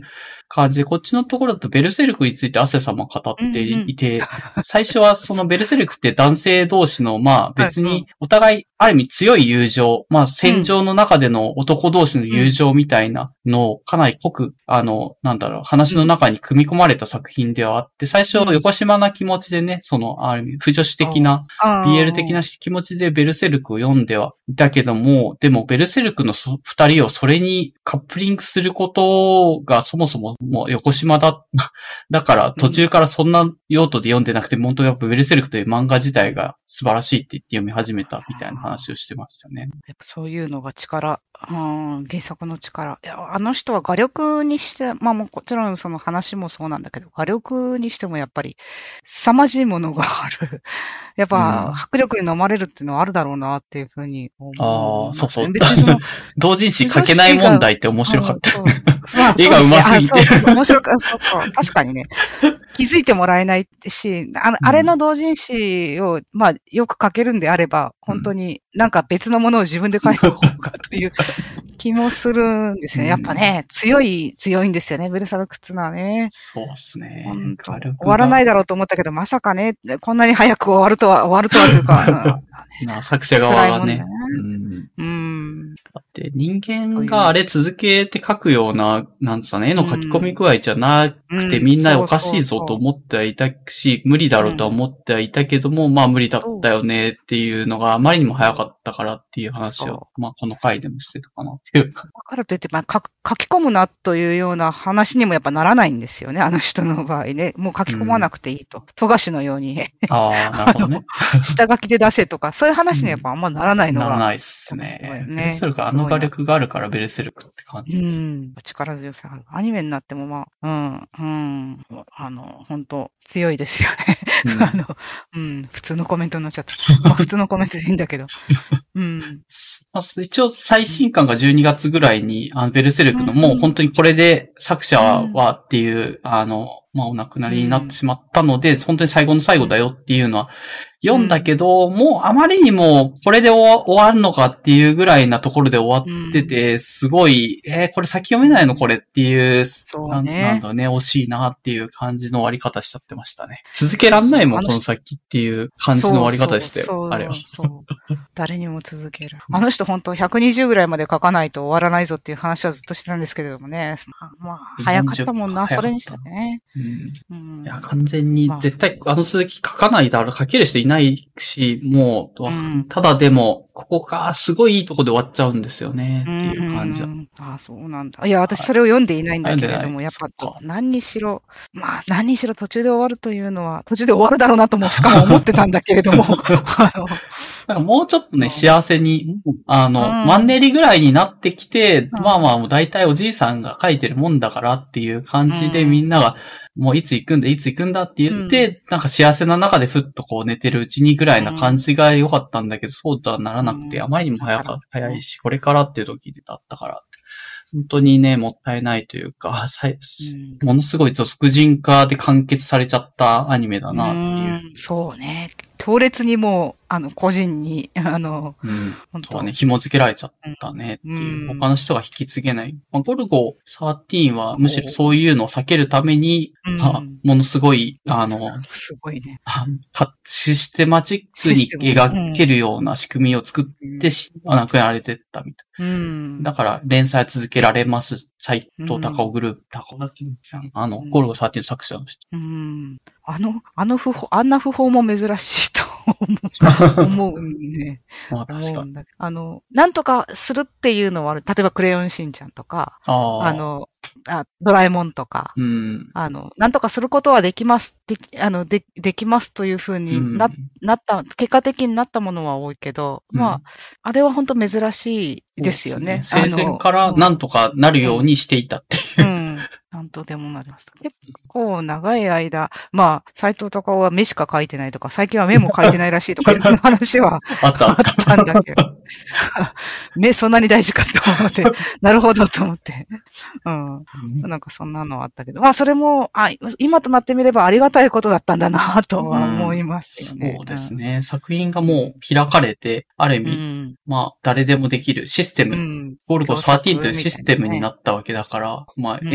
感じで、こっちのところだとベルセルクについてアセ様語っていて、最初はそのベルセルクって男性同士の、まあ別にお互いある意味強い友情、まあ戦場の中での男同士の友情みたいなのをかなり濃く、話の中に組み込まれた作品ではあって、最初横島な気持ちでね、そのある意味不女子的な、BL 的な気持ちでベルセルクを読んではいたけども、でもベルセルクの二人をそれにカップリングすることがそもそももう横島だから途中からそんな用途で読んでなくて、本当にやっぱベルセルクという漫画自体が素晴らしいって言って読み始めたみたいな話をしてましたね。 やっぱそういうのが原作の力。いや、あの人は画力にして、まあもちろんその話もそうなんだけど、画力にしてもやっぱり凄まじいものがある。やっぱ迫力に飲まれるっていうのはあるだろうなっていうふうに思う。 ああ、そうそう。別にその同人誌書けない問題って面白かった。 絵が上手すぎて。そう面白かった。そう確かにね。気づいてもらえないし、あれの同人誌を、まあ、よく書けるんであれば、本当になんか別のものを自分で書いた方がという気もするんですよね。やっぱね、強いんですよね、ベルサルクってのはね。 そうですね。 終わらないだろうと思ったけど、まさかね、こんなに早く終わるとはというか。 作者側がね。だって人間があれ続けて書くような、なんつうかね、絵の書き込み具合じゃなくて、みんなおかしいぞと思ってはいたし、無理だろうとは思ってはいたけども、まあ無理だったよねっていうのがあまりにも早かったからっていう話を、まあこの回でもしてたかなっていうか。 だからといって、まあ書き込むなというような話にもやっぱならないんですよね、あの人の場合ね。もう書き込まなくていいと。富樫のように。 ああ、なるほどね。 下書きで出せとか、そういう話にやっぱあんまならないのが。 ならないっすね。ベルセルクあの画力があるからベルセルクって感じ。 力強さがある。アニメになってもまあ、本当強いですよね。普通のコメントになっちゃった。まあ普通のコメントでいいんだけど。 一応最新刊が12月ぐらいに、ベルセルクのもう本当にこれで作者はっていう、まあお亡くなりになってしまったので、本当に最後の最後だよっていうのは読んだけど、もうあまりにもこれで終わるのかっていうぐらいなところで終わってて、すごい、これ先読めないのこれっていう、なんだね、惜しいなっていう感じの終わり方しちゃってましたね。続けらんないもん、この先っていう感じの終わり方でしたよ、あれは。 誰にも続ける。あの人本当120ぐらいまで書かないと終わらないぞっていう話はずっとしてたんですけれどもね。まあ、早かったもんな、それにしてね。 いや、完全に絶対あの続き書かないだろう、書ける人いないし、もう、ただでも、ここがすごいいいとこで終わっちゃうんですよね、っていう感じだ。 ああ、そうなんだ。いや、私それを読んでいないんだけれども、やっぱ何にしろ途中で終わるというのは、途中で終わるだろうなともしかも思ってたんだけれども、 なんかもうちょっとね、幸せに、マンネリぐらいになってきて、まあまあもう大体おじいさんが書いてるもんだからっていう感じでみんなが、もういつ行くんだって言って、なんか幸せな中でふっとこう寝てるうちにぐらいな感じが良かったんだけど、そうとはならなくて、あまりにも早いし、これからっていう時だったから、本当にね、もったいないというか、ものすごい婦人化で完結されちゃったアニメだなっていう。 そうね。強烈にもう、個人に、 本当はね、紐付けられちゃったねっていう。他の人が引き継げない。ゴルゴ13はむしろそういうのを避けるために、ものすごい、 すごいね。 システマチックに描けるような仕組みを作って亡くなられてったみたい。だから連載続けられます。斎藤隆夫グループ、ゴルゴ13の作者の人。 あんな訃報も珍しいと思うんね。 まあ確かに。 なんとかするっていうのはある。例えばクレヨンしんちゃんとか、ドラえもんとか、なんとかすることはできます、できますというふうになった、結果的になったものは多いけど、まあ、あれは本当珍しいですよね。 生前からなんとかなるようにしていたっていう。 なんとでもなりました。結構長い間、まあ、斎藤隆夫は目しか書いてないとか、最近は目も書いてないらしいとかいう話はあったんだけど。目そんなに大事かと思って、なるほどと思って。なんかそんなのはあったけど、まあそれも、今となってみればありがたいことだったんだなとは思いますよね。 そうですね。作品がもう開かれて、ある意味、まあ誰でもできるシステム、ゴルゴ13というシステムになったわけだから、まあ永遠に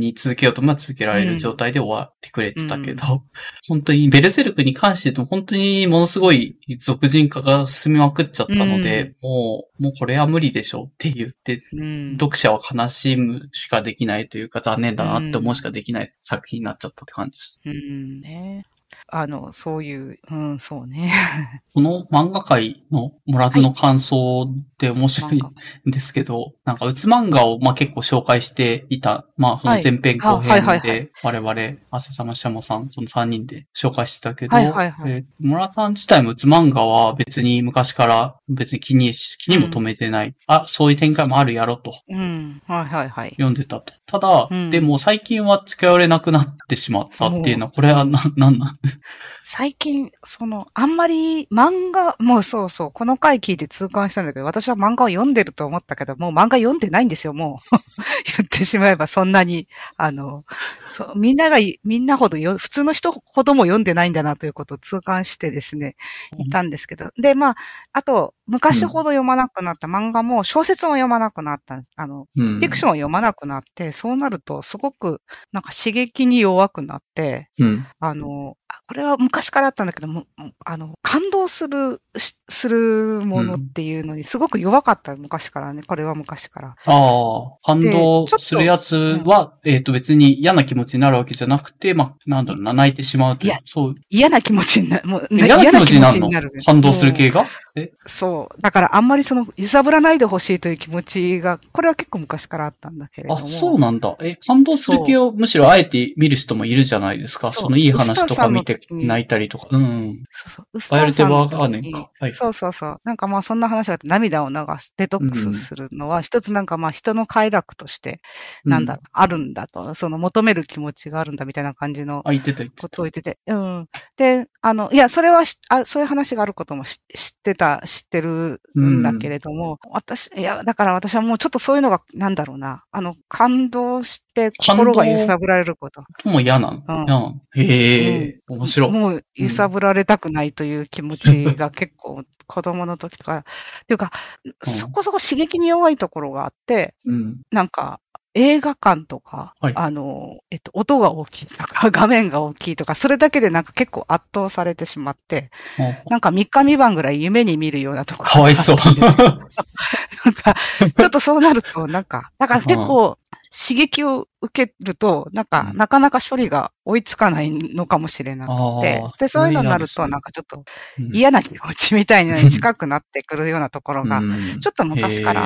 に続けようとまあ続けられる状態で終わってくれてたけど、本当にベルセルクに関して言うと本当にものすごい俗人化が進みまくっちゃったので、もうこれは無理でしょうって言って、読者は悲しむしかできないというか残念だなって思うしかできない作品になっちゃったって感じです。 ね。そういう、そうね。 この漫画界のモラズの感想って面白いんですけど、なんかうつ漫画をまあ結構紹介していた、まあその前編後編で我々、浅様シャモさん、この3人で紹介してたけど、モラさん自体もうつ漫画は別に昔から別に気にも留めてない。そういう展開もあるやろと。読んでたと。ただ、でも最近は近寄れなくなってしまったっていうのは、これはなんなん最近、あんまり漫画、もうそうそう、この回聞いて痛感したんだけど、私は漫画を読んでると思ったけど、もう漫画読んでないんですよ、もう。言ってしまえばそんなに、みんなほど普通の人ほども読んでないんだなということを痛感してですね、いたんですけど。で、まあ、あと、昔ほど読まなくなった漫画も、小説も読まなくなった、フィクションを読まなくなって、そうなると、すごく、なんか刺激に弱くなって、これは昔からあったんだけども、感動するものっていうのにすごく弱かった、昔からね。これは昔から。 感動するやつは、別に嫌な気持ちになるわけじゃなくて、まあ、なんだろうな、泣いてしまうという。 嫌な気持ちになる。もう嫌な気持ちになるの？感動する系が？ そう。だからあんまり揺さぶらないでほしいという気持ちが、これは結構昔からあったんだけれども。 そうなんだ。感動する系をむしろあえて見る人もいるじゃないですか。そのいい話とか見て泣いたりとか。バイオレット・エヴァーガーデンか。 そう。なんかまあそんな話があって涙を流す、デトックスするのは一つなんかまあ人の快楽として、あるんだと。求める気持ちがあるんだみたいな感じのことを言ってて。で、いや、それはそういう話があることも知ってるんだけれども、だから私はもうちょっとそういうのが、なんだろうな、感動して心が揺さぶられること。 もう嫌なの？へえ、面白い。 もう揺さぶられたくないという気持ちが結構子供の時から、っていうか、そこそこ刺激に弱いところがあって、なんか、映画館とか、音が大きいとか、画面が大きいとか、それだけでなんか結構圧倒されてしまって、なんか3日3晩ぐらい夢に見るようなところかわいそう。 なんか、ちょっとそうなると、だから結構刺激を受けると、なかなか処理が追いつかないのかもしれなくて、で、そういうのになると、なんかちょっと嫌な気持ちみたいなのに近くなってくるようなところが、ちょっと昔からあって、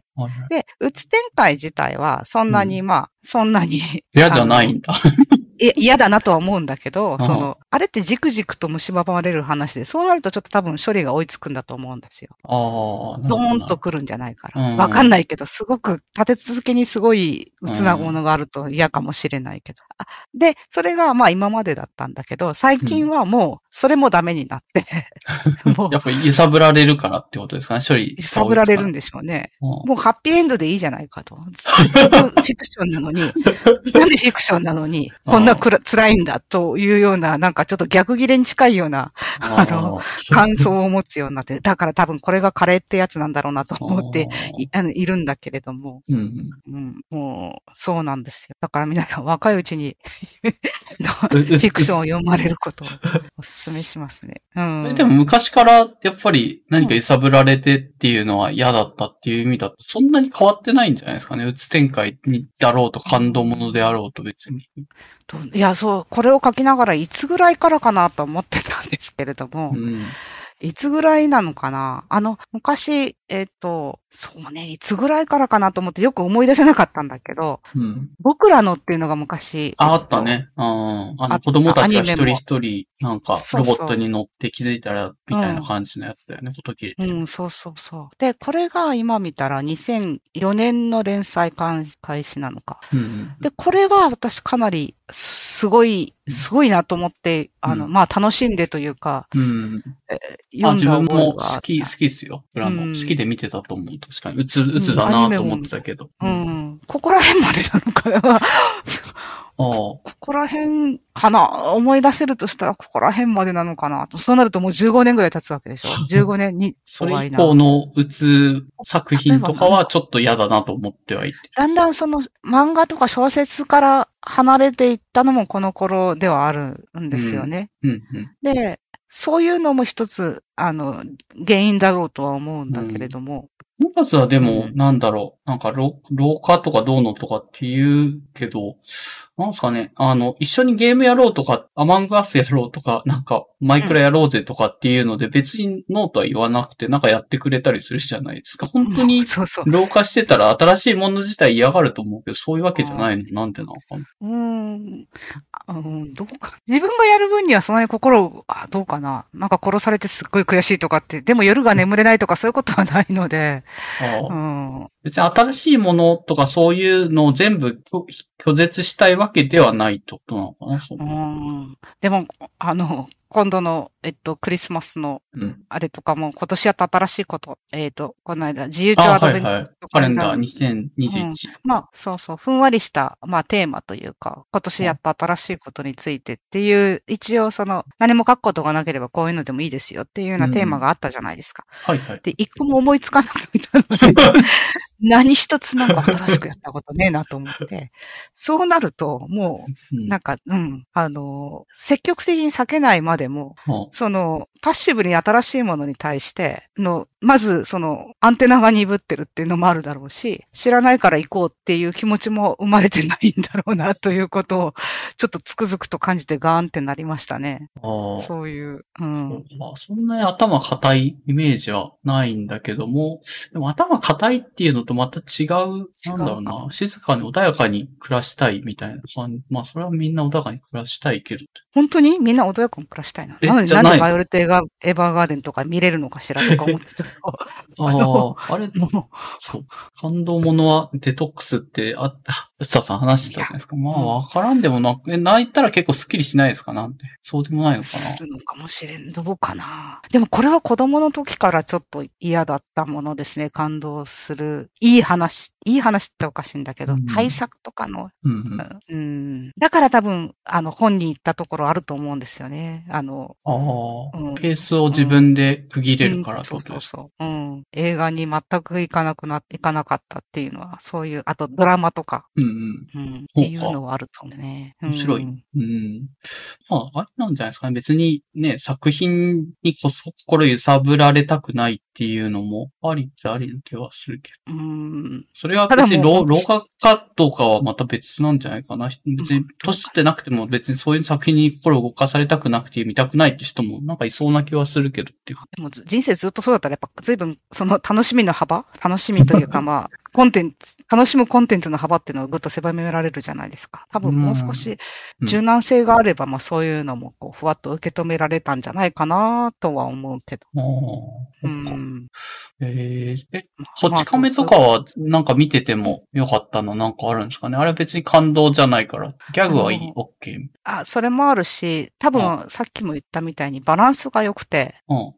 で、うつ展開自体は、そんなに。 嫌じゃないんだ。 嫌だなとは思うんだけど、あれってじくじくと蝕まれる話で、そうなるとちょっと多分処理が追いつくんだと思うんですよ。ドーンと来るんじゃないから。わかんないけど、すごく立て続けにすごい鬱なものがあると嫌かもしれないけど。で、それがまあ今までだったんだけど、最近はもうそれもダメになって。 やっぱり揺さぶられるからってことですかね、処理。 揺さぶられるんでしょうね。もうハッピーエンドでいいじゃないかと。フィクションなのに、なんでフィクションなのに、こんな辛いんだというような、なんかちょっと逆切れに近いような、感想を持つようになって、だから多分これがカレーってやつなんだろうなと思っているんだけれども、もう、そうなんですよ。だから皆さん若いうちにフィクションを読まれることをお勧めしますね。 でも昔からやっぱり何か揺さぶられてっていうのは嫌だったっていう意味だと、そんなに変わってないんじゃないですかね。うつ展開にだろうと感動ものであろうと別に。 いや、そう、これを書きながらいつぐらいからかなと思ってたんですけれども、いつぐらいなのかな？昔、そうね、いつぐらいからかなと思ってよく思い出せなかったんだけど、僕らのっていうのが昔。 あったね。子供たちが一人一人、なんか、ロボットに乗って気づいたら、みたいな感じのやつだよね、こと切れて。 そう。で、これが今見たら2004年の連載開始なのか。で、これは私かなり、すごいなと思って、まあ楽しんでというか、 読んだ自分も好きっすよ。好きで見てたと思う。確かに。うつだなと思ってたけど。 ここら辺までなのかなあ。 ここら辺かな、思い出せるとしたらここら辺までなのかなと。そうなるともう15年ぐらい経つわけでしょ。15年にそれ以終わりな。 降のうつ作品とかはちょっと嫌だなと思ってはいて。 だんだんその漫画とか小説から離れていったのもこの頃ではあるんですよね。 うんうん。 で、そういうのも一つ、原因だろうとは思うんだけれども。 もかずはでも、 うんなんだろう、なんか老化とかどうのとかって言うけど、なんすかね、一緒にゲームやろうとか、アマングアスやろうとか、なんか、マイクラやろうぜとかっていうので、別にノーとは言わなくて、なんかやってくれたりするじゃないですか。本当に、 そうそう。 老化してたら新しいもの自体嫌がると思うけど、そういうわけじゃないの。なんでなのかな。 どうか。自分がやる分にはそんなに心、どうかな。なんか殺されてすっごい悔しいとかって、でも夜が眠れないとかそういうことはないので、 別に新しいものとかそういうのを全部拒絶したいわけではないってことなのかな。 でも、今度の、クリスマスの、あれとかも、今年やった新しいこと、この間、自由帳アドベントカレンダー2021。 まあ、そうそう、ふんわりした、まあ、テーマというか、今年やった新しいことについてっていう、一応何も書くことがなければこういうのでもいいですよっていうようなテーマがあったじゃないですか。 はいはい。 で、一個も思いつかなかったので、何一つなんか新しくやったことねえなと思って、そうなると、もう、なんか、積極的に避けないまでも、パッシブに新しいものに対して、まず、アンテナが鈍ってるっていうのもあるだろうし、知らないから行こうっていう気持ちも生まれてないんだろうな、ということを、ちょっとつくづくと感じてガーンってなりましたね。そういう、 そんなに頭固いイメージはないんだけども、でも頭固いっていうのとまた違う、なんだろうな、静かに穏やかに暮らしたいみたいな感じ。まあ、それはみんな穏やかに暮らしたいけど。 本当にみんな穏やかに暮らしたいな。なのになんでバイオレットエヴァーガーデンとか見れるのかしらとか思ってちょっと。 あれ、そう。感動ものはデトックスってうささん話してたじゃないですか。まあ、わからんでも泣いたら結構スッキリしないですかなんて。そうでもないのかな。 するのかもしれん。どうかな。でもこれは子供の時からちょっと嫌だったものですね。感動する。いい話っておかしいんだけど、対策とかの。だから多分、本に行ったところあると思うんですよね。 ペースを自分で区切れるからってことですか。 映画に全く行かなかったっていうのは、そういう、あとドラマとか。っていうのはあると思うね。 面白い。まあ、あれなんじゃないですかね。別にね、作品に心揺さぶられたくないっていうのもありっちゃありな気はするけど。それは別に老化かどうかはまた別なんじゃないかな。別に年取ってなくても別にそういう作品に心を動かされたくなくて見たくないって人もなんかいそうな気はするけどっていうか。 でも人生ずっとそうだったらやっぱ随分その楽しみというかまあ、楽しむコンテンツの幅っていうのをぐっと狭められるじゃないですか。多分もう少し柔軟性があれば、まあそういうのもこうふわっと受け止められたんじゃないかなとは思うけど。 こち亀とかはなんか見ててもよかったのなんかあるんですかね。あれは別に感動じゃないから。ギャグはいい、OK。 それもあるし、多分さっきも言ったみたいにバランスが良くて、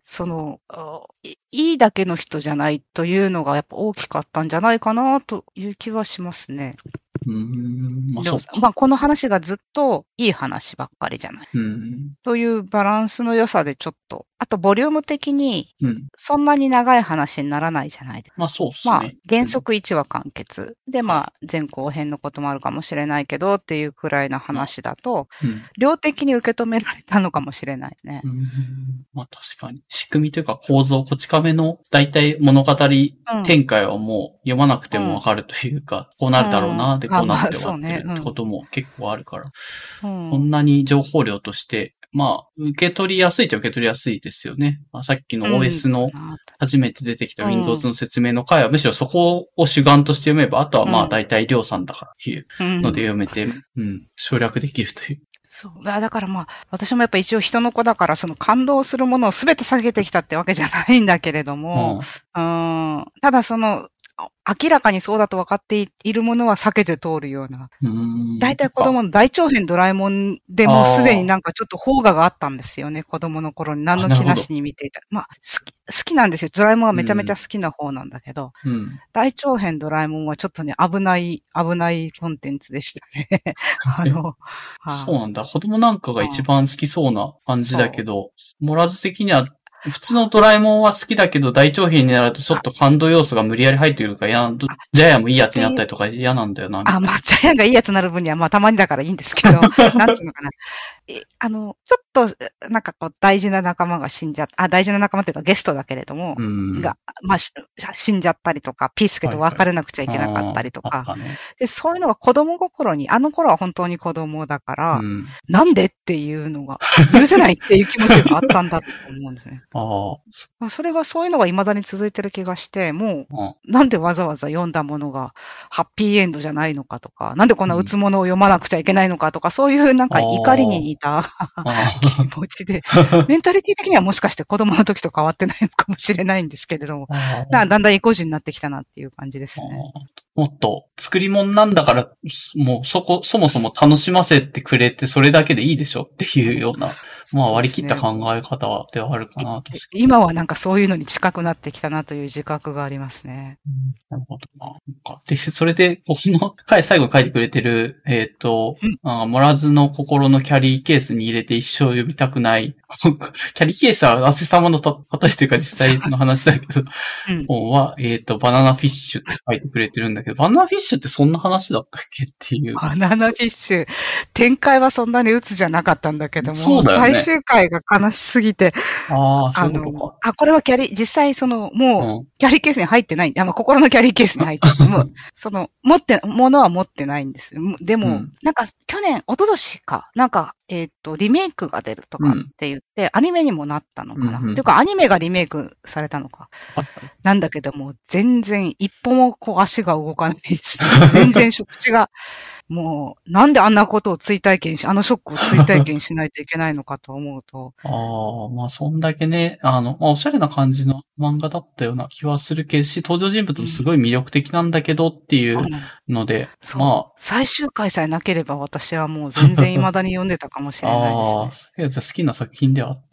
いいだけの人じゃないというのがやっぱ大きかったんじゃないかなという気はしますね。この話がずっといい話ばっかりじゃない。というバランスの良さでちょっと、あとボリューム的に、そんなに長い話にならないじゃないですか。 まあそうですね。 原則1話完結。で、前後編のこともあるかもしれないけどっていうくらいの話だと、量的に受け止められたのかもしれないですね。 まあ確かに。仕組みというか構造、こち亀の大体物語展開はもう読まなくてもわかるというか、こうなるだろうな、でこうなって終わってるってことも結構あるから。こんなに情報量として、まあ、受け取りやすいっちゃ受け取りやすいですよね。さっきの OS の初めて出てきた Windows の説明の回はむしろそこを主眼として読めば、あとはまあ大体量産だからっていうので読めて、省略できるという。 そう。だからまあ、私もやっぱ一応人の子だから、その感動するものを全て下げてきたってわけじゃないんだけれども、ただ明らかにそうだと分かっているものは避けて通るような。だいたい子供の大長編ドラえもんでもうすでになんかちょっと邦画があったんですよね。子供の頃に何の気なしに見ていた。まあ、好きなんですよ。ドラえもんはめちゃめちゃ好きな方なんだけど、大長編ドラえもんはちょっとね、危ないコンテンツでしたね。 そうなんだ。子供なんかが一番好きそうな感じだけど、モラズ的には普通のドラえもんは好きだけど、大長編になるとちょっと感動要素が無理やり入ってくるからジャイアンもいいやつになったりとか嫌なんだよな。 まあ、ジャイアンがいいやつになる分には、まあ、たまにだからいいんですけど、なんていうのかな。ちょっと、なんかこう、大事な仲間が死んじゃった、大事な仲間っていうかゲストだけれども、まあ、死んじゃったりとか、ピースケと別れなくちゃいけなかったりとか、で、そういうのが子供心に、頃は本当に子供だから、なんでっていうのが、許せないっていう気持ちがあったんだと思うんですね。それが、そういうのが未だに続いてる気がして、もう、なんでわざわざ読んだものが、ハッピーエンドじゃないのかとか、なんでこんなうつものを読まなくちゃいけないのかとか、そういうなんか怒りに似た気持ちで、メンタリティ的にはもしかして子供の時と変わってないのかもしれないんですけれども、だんだん意固地になってきたなっていう感じですね。 もっと作り物なんだから、もうそもそも楽しませてくれてそれだけでいいでしょっていうような、まあ割り切った考え方ではあるかなと。 今はなんかそういうのに近くなってきたなという自覚がありますね。 なるほどな。で、それで、この回、最後書いてくれてる、モラズの心のキャリーケースに入れて一生読みたくない。キャリーケースは、アセ様の例えというか実際の話だけど、本は、バナナフィッシュって書いてくれてるんだけど、バナナフィッシュってそんな話だったっけっていう。 バナナフィッシュ。展開はそんなに鬱じゃなかったんだけども、 そうだよね、 最終回が悲しすぎて、 そういうことか。 これは実際もう、キャリーケースに入ってない。心のキャリーケースに入ってても、物は持ってないんです。でも、なんか、去年、一昨年か、なんか、リメイクが出るとかって言って、アニメにもなったのかな。というか、アニメがリメイクされたのか。なんだけども、全然、一歩もこう足が動かないです、ね。全然口が、もう、なんであんなことを追体験し、あのショックを追体験しないといけないのかと思うと。 まあ、そんだけね、おしゃれな感じの漫画だったような気はするけど登場人物もすごい魅力的なんだけどっていうので、まあ。 最終回さえなければ私はもう全然未だに読んでたかもしれないですね。 好きな作品ではあった。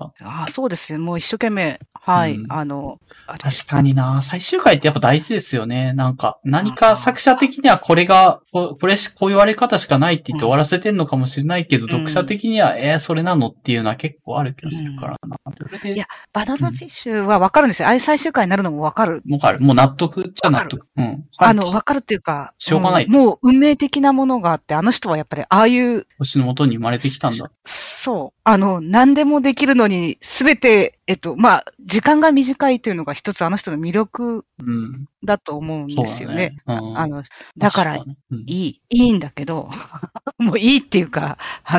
そうですね。もう一生懸命、はい、 確かにな。最終回ってやっぱ大事ですよね。なんか、何か作者的にはこういう言われ方しかないって言って終わらせてんのかもしれないけど、読者的には、それなのっていうのは結構ある気がするからな。 いや、バナナフィッシュはわかるんですよ。最終回になるのもわかる。 わかる。もう納得っちゃ納得。 わかるっていうか、 しょうがない。 もう運命的なものがあって、あの人はやっぱりああいう。 星の元に生まれてきたんだ。 そう。何でもできるのに、すべて、まあ、時間が短いというのが一つあの人の魅力だと思うんですよね。だから、いいんだけど、もういいっていうか、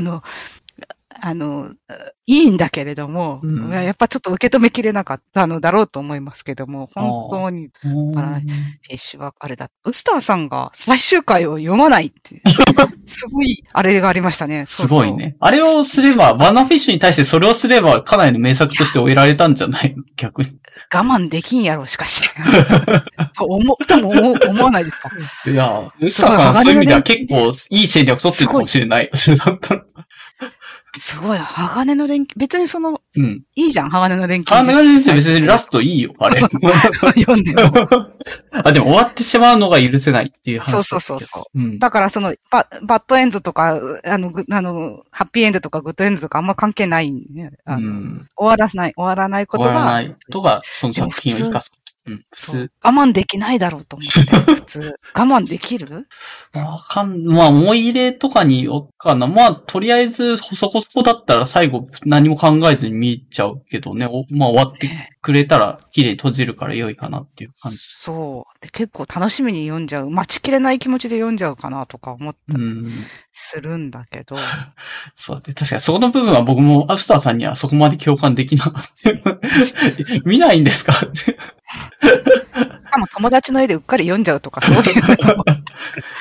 いいんだけれども、やっぱちょっと受け止めきれなかったのだろうと思いますけども、本当に、フィッシュはあれだ。ウスターさんが最終回を読まないって、すごい、あれがありましたね。 すごいね。あれをすれば、バナナフィッシュに対してそれをすれば、かなりの名作として終えられたんじゃないの逆に。 我慢できんやろ、しかし。と思わないですか。 いや、ウスターさんそういう意味では結構いい戦略取ってるかもしれない。それだったら。 すごい、鋼の錬金。別にいいじゃん、鋼の錬金。 鋼の錬金って別にラストいいよ、あれ。 読んでも。 でも終わってしまうのが許せないっていう話。 そう。だからバッドエンドとか、ハッピーエンドとかグッドエンドとかあんま関係ない、ね。終わらないことが。 終わらないことが、その作品を生かす。普通。 我慢できないだろうと思って、普通。我慢できる？ まあ、思い入れとかによっかな。まあ、とりあえず、そこそこだったら最後何も考えずに見ちゃうけどね。まあ、終わってくれたら綺麗に閉じるから良いかなっていう感じ。 そう。で結構楽しみに読んじゃう。待ちきれない気持ちで読んじゃうかなとか思ったりするんだけど。 そうで、確かにそこの部分は僕もアフターさんにはそこまで共感できなかった。見ないんですかって。しかも友達の絵でうっかり読んじゃうとかそういうの。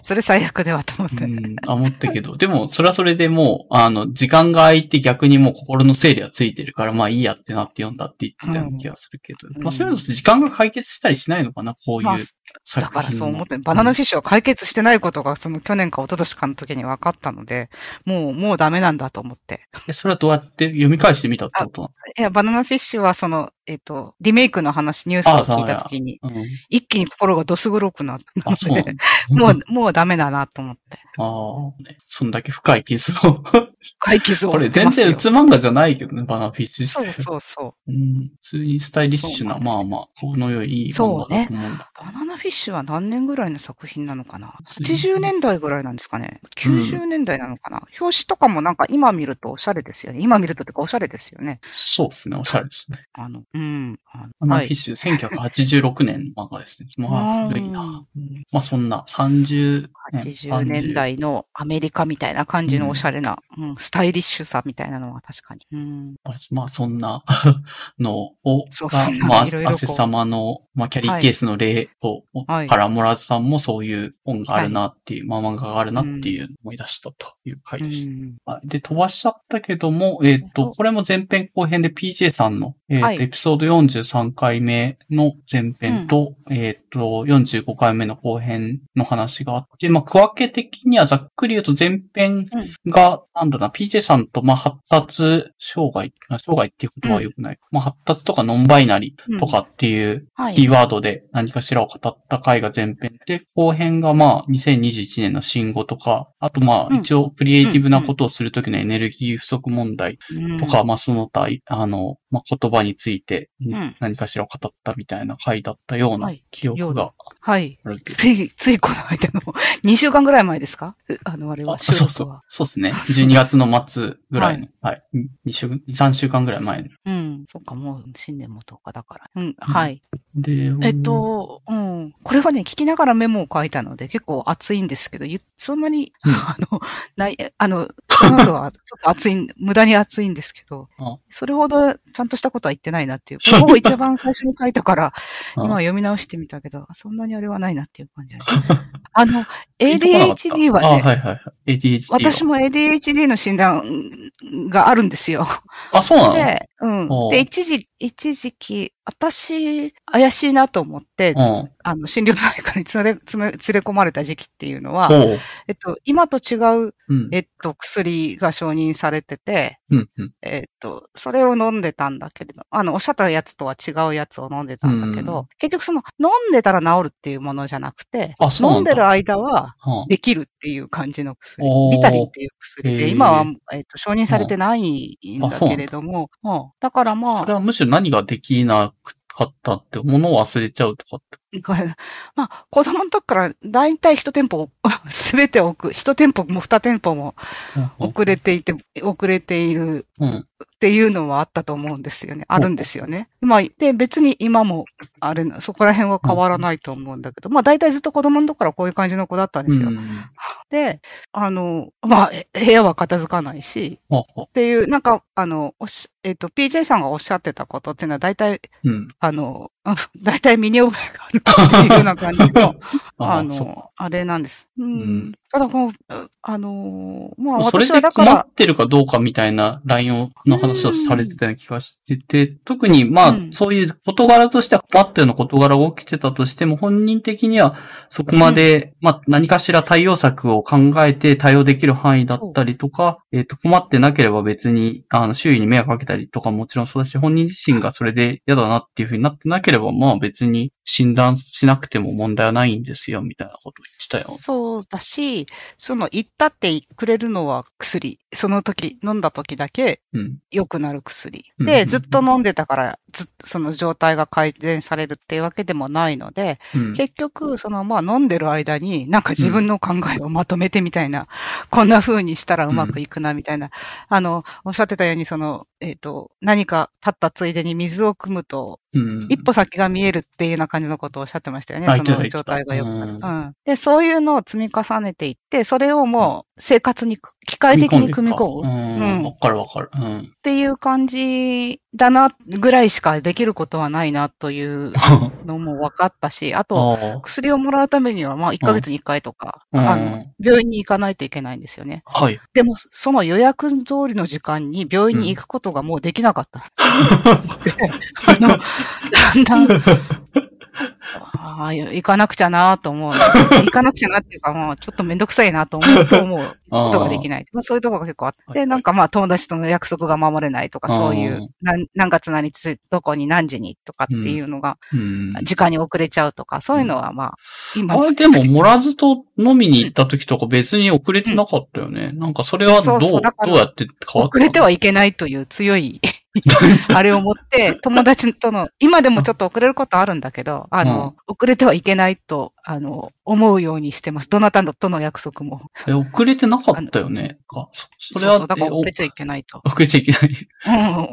それ最悪ではと思って。 思ったけど、でも、それはそれでもう、時間が空いて逆にもう心の整理はついてるから、まあいいやってなって読んだって言ってたような気がするけど、まあそういうのって時間が解決したりしないのかな、こういう作品。 だからそう思って、バナナフィッシュは解決してないことが、その去年か一昨年かの時に分かったので、もうダメなんだと思って。 それはどうやって読み返してみたってことなの？ いや、バナナフィッシュはリメイクの話、ニュースを聞いた時に、一気に心がどす黒くなったので、もうダメだなと思って。 そんだけ深い傷を。 深い傷を。 これ全然うつ漫画じゃないけどね、バナナフィッシュって。 そう。 普通にスタイリッシュな、まあまあ、この良い漫画だと思うんだ。 バナナフィッシュは何年ぐらいの作品なのかな ?80 年代ぐらいなんですかね ?90 年代なのかな、表紙とかもなんか今見るとおしゃれですよね。今見るとってかおしゃれですよね。 そうですね、おしゃれですね。 バナナフィッシュ、1986年の漫画ですね。まあ、古いな。まあそんな80 年代のアメリカみたいな感じのおしゃれな、スタイリッシュさみたいなのは確かに。 まあそんなのを、 まあ、 アセ様の、まあキャリーケースの例を、からモラズさんもそういう本があるなっていう、まあ漫画があるなっていう思い出したという回でした。で、飛ばしちゃったけども、これも前編後編で PJ さんの、エピソード43回目の前編と、45回目の後編の話があって、まあ、区分け的にはざっくり言うと前編が、PJ さんと、まあ、発達障害っていうことは良くない。まあ、発達とかノンバイナリとかっていうキーワードで何かしらを語った回が前編で、後編がまあ、2021年の新語とか、あとまあ、一応クリエイティブなことをするときのエネルギー不足問題とか、まあ、その他、まあ、言葉について何かしらを語ったみたいな回だったような記憶があるけど。 ついこの間の2週間ぐらい前ですか？あれは収録は。 そうですね。12月の末ぐらいの。はい。2、3週間ぐらい前の。そっか、もう新年も10日だから。はい。 で、 これはね、聞きながらメモを書いたので結構熱いんですけど、そんなに、その後はちょっと熱い、無駄に熱いんですけど、それほどちゃんとしたことは言ってないなっていう。これほぼ一番最初に書いたから、今読み直してみたけど、そんなにあれはないなっていう感じです。ADHD はね、 ADHD 私も ADHD の診断があるんですよ。 そうなの？ で、一時期、私、怪しいなと思って、心療内科に連れ込まれた時期っていうのは、今と違う、薬が承認されてて、それを飲んでたんだけれど、おっしゃったやつとは違うやつを飲んでたんだけど、結局飲んでたら治るっていうものじゃなくて、飲んでる間はできるっていう感じの薬。ビタリンっていう薬で、今は、承認されてないんだけれども、だからまあ。 それはむしろ何ができなかったって、物を忘れちゃうとかって。 まあ、子供の時からだいたい一店舗すべて一店舗も二店舗も遅れているっていうのはあったと思うんですよね。あるんですよね。まあ、で、別に今も、そこら辺は変わらないと思うんだけど、まあ、だいたいずっと子供の時からこういう感じの子だったんですよ。で、まあ、部屋は片付かないし、っていう、なんか、PJ さんがおっしゃってたことっていうのは、だいたい、だいたい身に覚えがあるっていうような感じの、あれなんです。ただ、まあ、 それで困ってるかどうかみたいなラインの話をされてたような気がしてて、特に、まあ、そういう事柄としては困ったような事柄が起きてたとしても、本人的にはそこまで、まあ、何かしら対応策を考えて対応できる範囲だったりとか、困ってなければ別に、周囲に迷惑かけたりとかもちろんそうだし、本人自身がそれで嫌だなっていうふうになってなければ、まあ別に診断しなくても問題はないんですよ、みたいなことを言ってたよ。 そうだし、言ったってくれるのは薬。その時、飲んだ時だけ良くなる薬。で、ずっと飲んでたから、その状態が改善されるっていうわけでもないので、結局、まあ飲んでる間になんか自分の考えをまとめてみたいな、こんな風にしたらうまくいくなみたいな、おっしゃってたように、何か立ったついでに水を汲むと、 一歩先が見えるっていうような感じのことをおっしゃってましたよね。その状態が良くなる。で、そういうのを積み重ねていって、それをもう生活に機械的に組み込む。 わかるわかる。 っていう感じだな、ぐらいしかできることはないなというのも分かったし、あと、薬をもらうためには、まあ、1ヶ月に1回とか、病院に行かないといけないんですよね。 はい。 でも、その予約通りの時間に病院に行くことがもうできなかった。だんだん、行かなくちゃなと思う。行かなくちゃなっていうか、もうちょっとめんどくさいなと思うことができない。そういうところが結構あって、なんかまあ友達との約束が守れないとか、そういう、何月何日、どこに何時にとかっていうのが、時間に遅れちゃうとか、そういうのはまあ、 今。でも、もらずと飲みに行った時とか別に遅れてなかったよね。なんかそれはどうやって変わったの？ 遅れてはいけないという強い、あれを持って、友達との、今でもちょっと遅れることあるんだけど、遅れてはいけないと、思うようにしてます。どなたとの約束も。 遅れてなかったよね。それは、 だから遅れちゃいけないと。 遅れちゃいけない。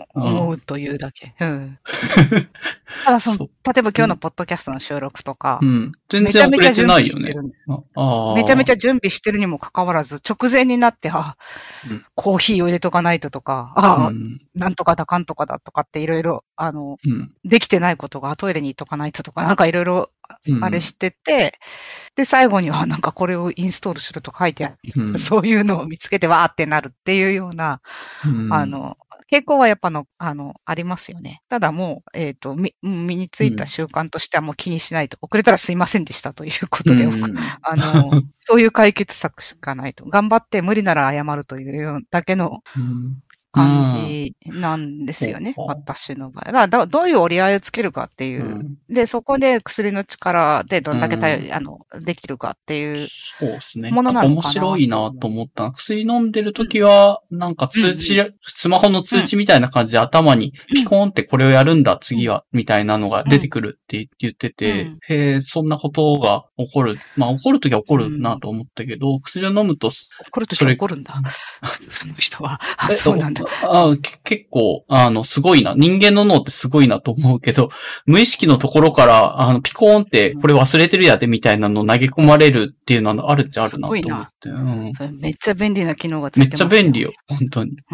思うというだけ。ただ例えば今日のポッドキャストの収録とか、 全然遅れてないよね。 めちゃめちゃ準備してるにもかかわらず、直前になって、コーヒーを入れとかないととか、なんとかだかんとかだとかっていろいろ、できてないことがトイレに行っとかないととか、なんかいろいろ、あれしてて、で、最後にはなんかこれをインストールすると書いてある。そういうのを見つけてわーってなるっていうような、傾向はやっぱありますよね。ただもう、身についた習慣としてはもう気にしないと。遅れたらすいませんでしたということで、そういう解決策しかないと。頑張って無理なら謝るというだけの感じなんですよね。私の場合は。どういう折り合いをつけるかっていう。で、そこで薬の力でどんだけできるかっていうものなのかな。 面白いなと思った。薬飲んでるときは、なんかスマホの通知みたいな感じで頭にピコーンってこれをやるんだ、次は、みたいなのが出てくるって言ってて、そんなことが起こる。まあ起こるときは起こるなと思ったけど、薬を飲むと、起こるときは起こるんだ。その人は。そうなんだ。 結構、すごいな。人間の脳ってすごいなと思うけど、無意識のところから、ピコーンって、これ忘れてるやでみたいなのを投げ込まれるっていうのはあるっちゃあるなと思って。すごいな。めっちゃ便利な機能がついてますよ。 めっちゃ便利よ、本当に。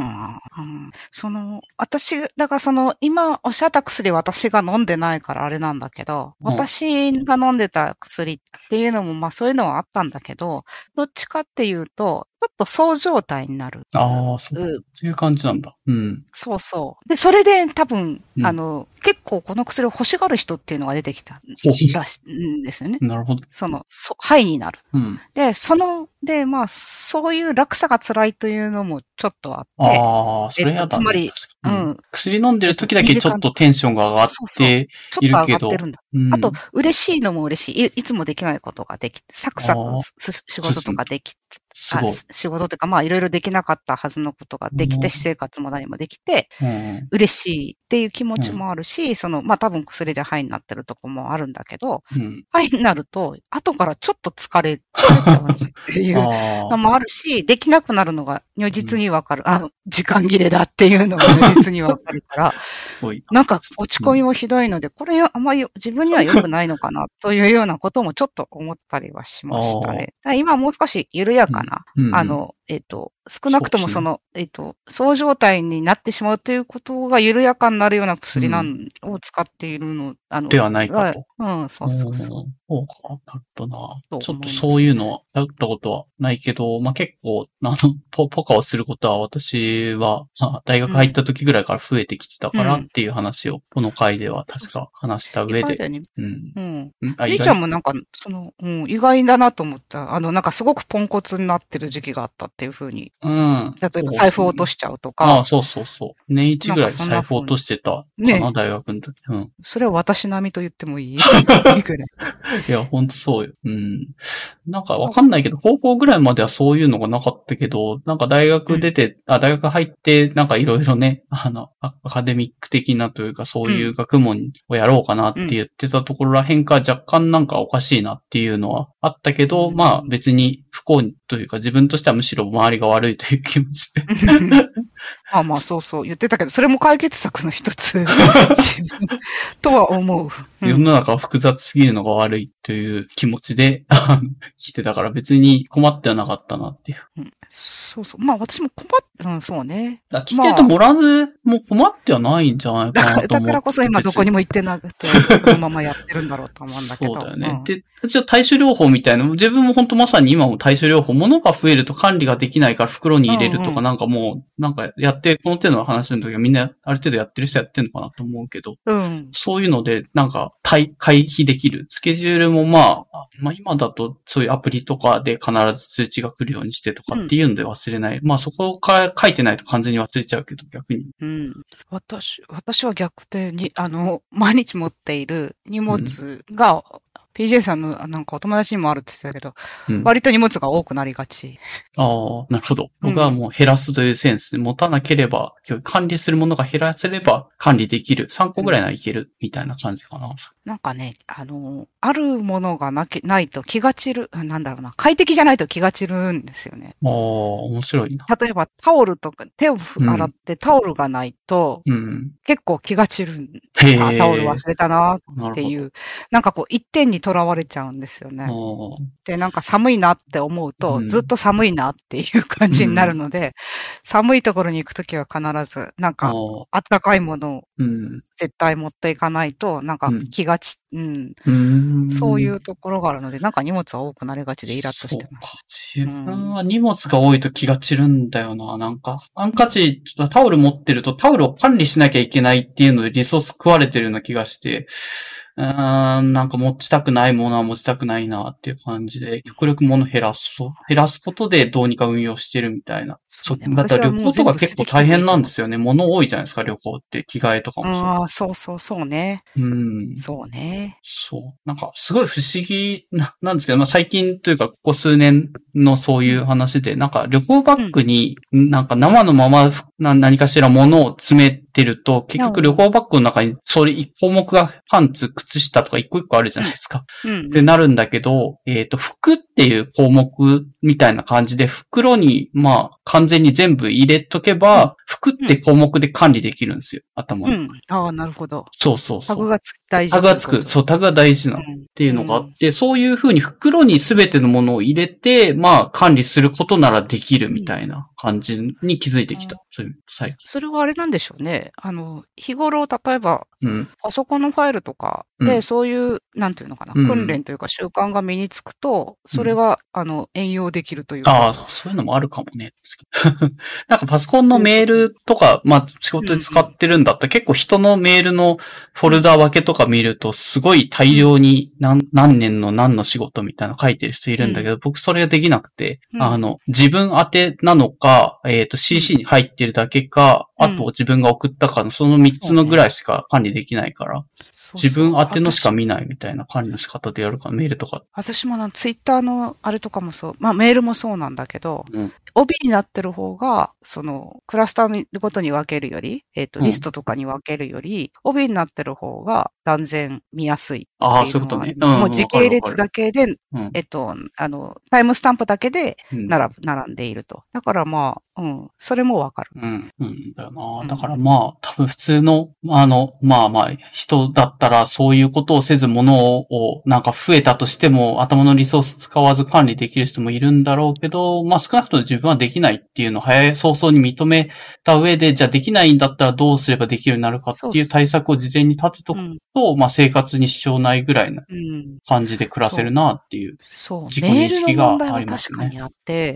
だから今おっしゃった薬私が飲んでないからあれなんだけど、私が飲んでた薬っていうのも、まあそういうのはあったんだけど、どっちかっていうと、ちょっとそう状態になる。 そういう感じなんだ。 そうそう。で、それで多分、結構この薬を欲しがる人っていうのが出てきたらしいんですよね。 なるほど。 ハイになる。で、まあ、そういう落差が辛いというのもちょっとあって。 それやだね。 つまり、 薬飲んでる時だけちょっとテンションが上がっているけど。ちょっと上がってるんだ。 あと、嬉しいのも嬉しい。いつもできないことができて、サクサク仕事とかできて、仕事というか、まあ、いろいろできなかったはずのことができて、私生活も何もできて、嬉しいっていう気持ちもあるし、まあ多分薬でハイになってるとこもあるんだけど、ハイになると、後からちょっと疲れちゃうっていうのもあるし、できなくなるのが如実にわかる。時間切れだっていうのが如実にわかるから、なんか落ち込みもひどいので、これあんまり自分には良くないのかなというようなこともちょっと思ったりはしましたね。今もう少し緩やかな、少なくともそう状態になってしまうということが緩やかになるような薬を使っているの、 ではないかと。 そうそうそう。 そうか、なるほどな。ちょっとそういうのはやったことはないけど、まあ、結構、ポカをすることは私は、大学入った時ぐらいから増えてきてたからっていう話を、この回では確か話した上で。 りーちゃんもなんか、意外だなと思った。なんかすごくポンコツになってる時期があったっていうふうに。例えば財布を落としちゃうとか。 そう。年一ぐらい財布落としてたかな、大学の時。 それは私並みと言ってもいい。 いや、ほんとそうよ。なんかわかんないけど、高校ぐらいまではそういうのがなかったけど、なんか大学入って、なんかいろいろね、アカデミック的なというか、そういう学問をやろうかなって言ってたところらへんか、若干なんかおかしいなっていうのはあったけど、まあ別に不幸というか自分としてはむしろ周りが悪いという気持ちでまあそうそう言ってたけど、それも解決策の一つ、自分とは思う。 世の中は複雑すぎるのが悪いという気持ちで来てたから別に困ってはなかったなっていう。 そうそう。まあ私もそうね。 来ててもらずもう困ってはないんじゃないかなと思って。 だからこそ今どこにも行ってなくて、このままやってるんだろうと思うんだけど。 そうだよね。で、対処療法みたいな、自分も本当まさに今も対処療法、物が増えると管理ができないから袋に入れるとかなんかもう、なんかやって、この程度の話の時はみんなある程度やってる人やってるのかなと思うけど、そういうのでなんか回避できる。スケジュールもまあ今だとそういうアプリとかで必ず通知が来るようにしてとかっていうので忘れない。まあそこから書いてないと完全に忘れちゃうけど、逆に。 私は逆でに、毎日持っている荷物が、PJ さんのなんかお友達にもあるって言ってたけど、割と荷物が多くなりがち。 ああ、なるほど。僕はもう減らすというセンスで持たなければ、管理するものが減らせれば管理できる。3個ぐらいならいけるみたいな感じかな。 なんかね、あるものがないと気が散る、なんだろうな、快適じゃないと気が散るんですよね。 面白いな。 例えばタオルとか、手を洗ってタオルがないと、結構気が散る。タオル忘れたなっていう、なんかこう一点にとらわれちゃうんですよね。で、なんか寒いなって思うと、ずっと寒いなっていう感じになるので、寒いところに行くときは必ず、なんか、あったかいものを絶対持っていかないと、なんか気がそういうところがあるので、なんか荷物は多くなりがちでイラッとしてます。 自分は荷物が多いと気が散るんだよな。なんか、ハンカチ、タオル持ってるとタオルを管理しなきゃいけないっていうのでリソース食われてるような気がして、なんか持ちたくないものは持ちたくないなっていう感じで、極力物減らすことでどうにか運用してるみたいな。だって旅行とか結構大変なんですよね。物多いじゃないですか、旅行って。着替えとかもそう。そうね。そうね。 そう。なんか、すごい不思議なんですけど、まあ最近というか、ここ数年のそういう話で、なんか旅行バッグになんか生のまま何かしら物を詰めてると、結局旅行バッグの中にそれ一項目がパンツ、靴下とか一個一個あるじゃないですか。ってなるんだけど、服っていう項目みたいな感じで、袋にまあ完全に全部入れとけば、服って項目で管理できるんですよ、頭に。 なるほど。 そう。 タグが大事。 タグがつく。そう、タグが大事なっていうのがあって、そういう風に袋に全てのものを入れて、まあ管理することならできるみたいな感じに気づいてきた。最近。 それはあれなんでしょうね。日頃、例えば、パソコンのファイルとかで、そういう、なんていうのかな、訓練というか習慣が身につくと、それが、援用できるというか。 そういうのもあるかもね。なんかパソコンのメールとか、まあ仕事で使ってるんだったら、結構人のメールのフォルダ分けとか見ると、すごい大量に何年の何の仕事みたいなの書いてる人いるんだけど、僕それができなくて、自分宛てなのか、CC に入ってるだけか、あと自分が送ったかのその3つのぐらいしか管理できないから、自分宛てのしか見ないみたいな管理の仕方でやるか、メールとか。 私もツイッターのあれとかもそう、まあメールもそうなんだけど、帯になってる方が、クラスターごとに分けるより、リストとかに分けるより、帯になってる方が断然見やすい。 そういうことね。 もう時系列だけで、タイムスタンプだけで並んでいると。だからまあ、それもわかる。 だよな。だからまあ、多分普通の、人だったらそういうことをせず物をなんか増えたとしても頭のリソース使わず管理できる人もいるんだろうけど、まあ少なくとも自分はできないっていうのを早々に認めた上で、じゃあできないんだったらどうすればできるようになるかっていう対策を事前に立てとくと、まあ生活に支障ないぐらいな感じで暮らせるなっていう自己認識がありますね。 確かにあって、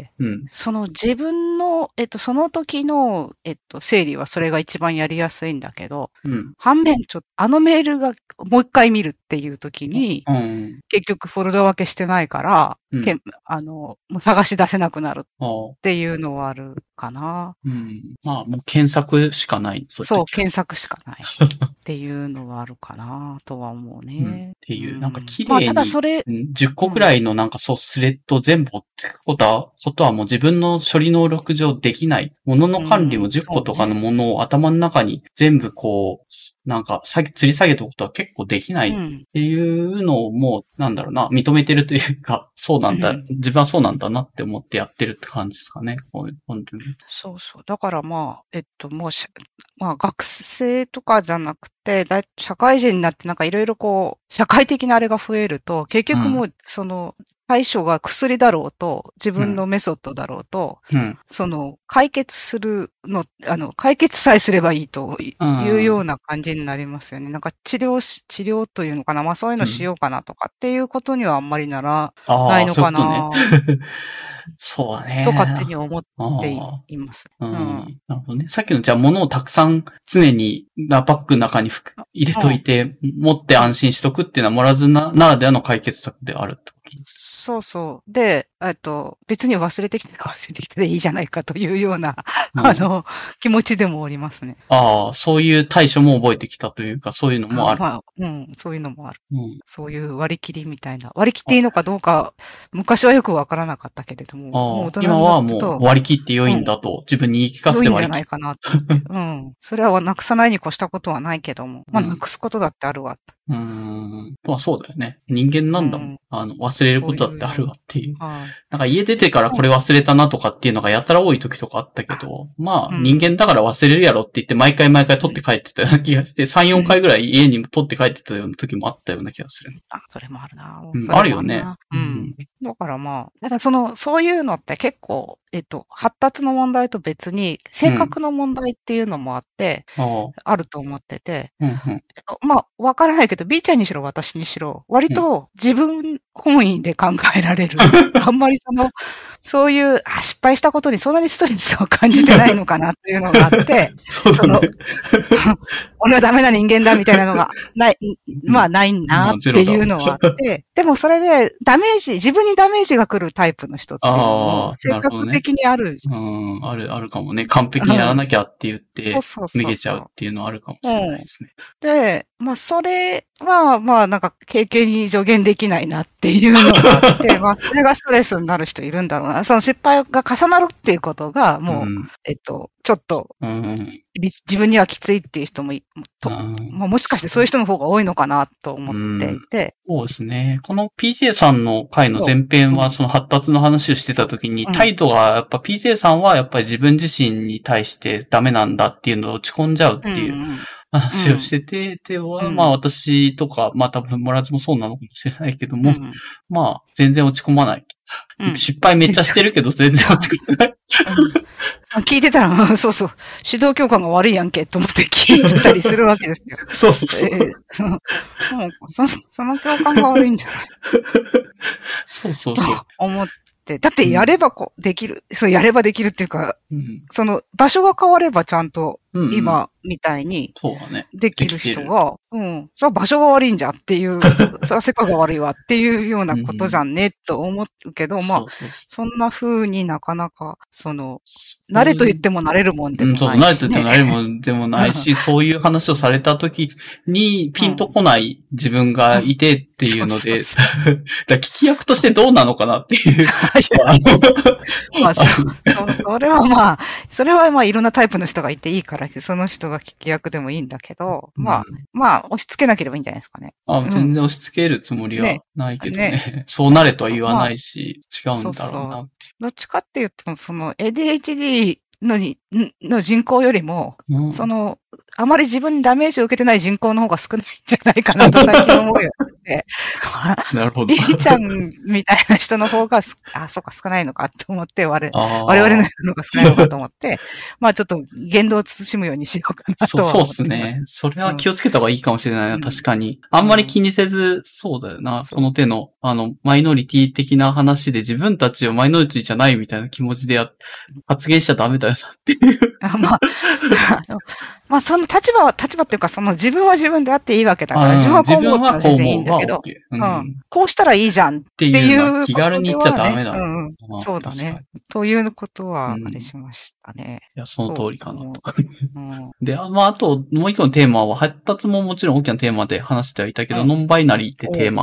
その自分の、その時の、整理はそれが一番やりやすいんだけど、反面メールがもう一回見るっていう時に、結局フォルダ分けしてないから、もう探し出せなくなるっていうのはあるかな。 まあもう検索しかない。 そう、検索しかないっていうのはあるかなとは思うね。 っていう、なんか綺麗に、 ただそれ、 10個くらいのなんかスレッド全部追っていくことはもう自分の処理能力上できない。ものの管理も10個とかのものを頭の中に全部こう、 なんか、吊り下げたことは結構できないっていうのをもう、なんだろうな、認めてるというか、そうなんだ、自分はそうなんだなって思ってやってるって感じですかね。本当に。 そうそう。だからもう学生とかじゃなくて、社会人になってなんかいろいろこう、社会的なあれが増えると、結局もう、対処が薬だろうと、自分のメソッドだろうと、解決さえすればいいというような感じになりますよね。なんか治療というのかな。まあそういうのしようかなとかっていうことにはあんまりならないのかな。 そうだね。 と勝手に思っています。 なるほどね。さっきのじゃあ物をたくさん常にバッグの中に入れといて、持って安心しとくっていうのはもらずならではの解決策であると。 そうそう。で、別に忘れてきてでいいじゃないかというような、気持ちでもおりますね。 ああ、そういう対処も覚えてきたというか、そういうのもある。 そういうのもある。そういう割り切りみたいな。割り切っていいのかどうか、昔はよくわからなかったけれども、 今はもう割り切って良いんだと、自分に言い聞かせて割り切って。 良いんじゃないかなと思って。それはなくさないに越したことはないけども、なくすことだってあるわ。 まあそうだよね。人間なんだもん。忘れることだってあるわっていう。なんか家出てからこれ忘れたなとかっていうのがやたら多い時とかあったけど、まあ人間だから忘れるやろって言って毎回取って帰ってたような気がして、3、4回ぐらい家に取って帰ってたような時もあったような気がする。 それもあるな。 あるよね。 だからまあ、そういうのって結構、発達の問題と別に性格の問題っていうのもあって、あると思ってて、まあ、わからないけど、B ちゃんにしろ私にしろ、割と自分本位で考えられる。あんまりそういう、失敗したことにそんなにストレスを感じてないのかなっていうのがあって、俺はダメな人間だみたいなのがない、まあないなっていうのはあって、でもそれで自分にダメージが来るタイプの人っていうのも性格的にある。 あるかもね。完璧にやらなきゃって言って、逃げちゃうっていうのはあるかもしれないですね。 で、まあそれは、まあなんか経験に助言できないなっていうのがあって、まあそれがストレスになる人いるんだろうな。その失敗が重なるっていうことが、もう、ちょっと、自分にはきついっていう人もまあ、もしかしてそういう人の方が多いのかなと思っていて。 そうですね。この PJ さんの回の前編はその発達の話をしてた時に、態度がやっぱ PJ さんはやっぱり自分自身に対してダメなんだっていうのを落ち込んじゃうっていう話をしてて、で、まあ私とか、まあ多分もらずもそうなのかもしれないけども、まあ全然落ち込まない。失敗めっちゃしてるけど全然落ち込まない。 聞いてたら、そうそう、指導教官が悪いやんけと思って聞いてたりするわけですよ。 そうそうそう。 その教官が悪いんじゃないそうそうそう。 思って。だってやればできる。そう、やればできるっていうか、場所が変わればちゃんと今みたいにできる人が、それは場所が悪いんじゃっていう、それは世界が悪いわっていうようなことじゃんねと思うけど、まあ、そんな風になかなか、慣れと言っても慣れるもんでもないし、ね。 慣れと言っても慣れるもんでもないし、そういう話をされた時にピンとこない自分がいてっていうので、聞き役としてどうなのかなっていう。 まあ、それはまあいろんなタイプの人がいていいから、その人が聞き役でもいいんだけど、まあ、押し付けなければいいんじゃないですかね。 全然押し付けるつもりはないけどね。そうなれとは言わないし、違うんだろうなって。 どっちかっていうと、ADHD の人口よりも、あまり自分にダメージを受けてない人口の方が少ないんじゃないかなと最近思うよね。 なるほど。 B ちゃんみたいな人の方が、そうか少ないのかと思って、我々の方が少ないのかと思って、まあちょっと言動を慎むようにしようかなとは思ってます。 そうですね。それは気をつけた方がいいかもしれないな、確かに。あんまり気にせず、そうだよな。この手の、マイノリティ的な話で自分たちはマイノリティじゃないみたいな気持ちで発言しちゃダメだよなっていう。 まあ、その立場っていうか、自分は自分であっていいわけだから、自分はこう思ったら全然いいんだけど、こうしたらいいじゃんっていう。 気軽に言っちゃダメだ。 そうだね。ということは、あれしましたね。 いや、その通りかなと。で、まあ、あと、もう一個のテーマは、発達ももちろん大きなテーマで話してはいたけど、ノンバイナリーってテーマ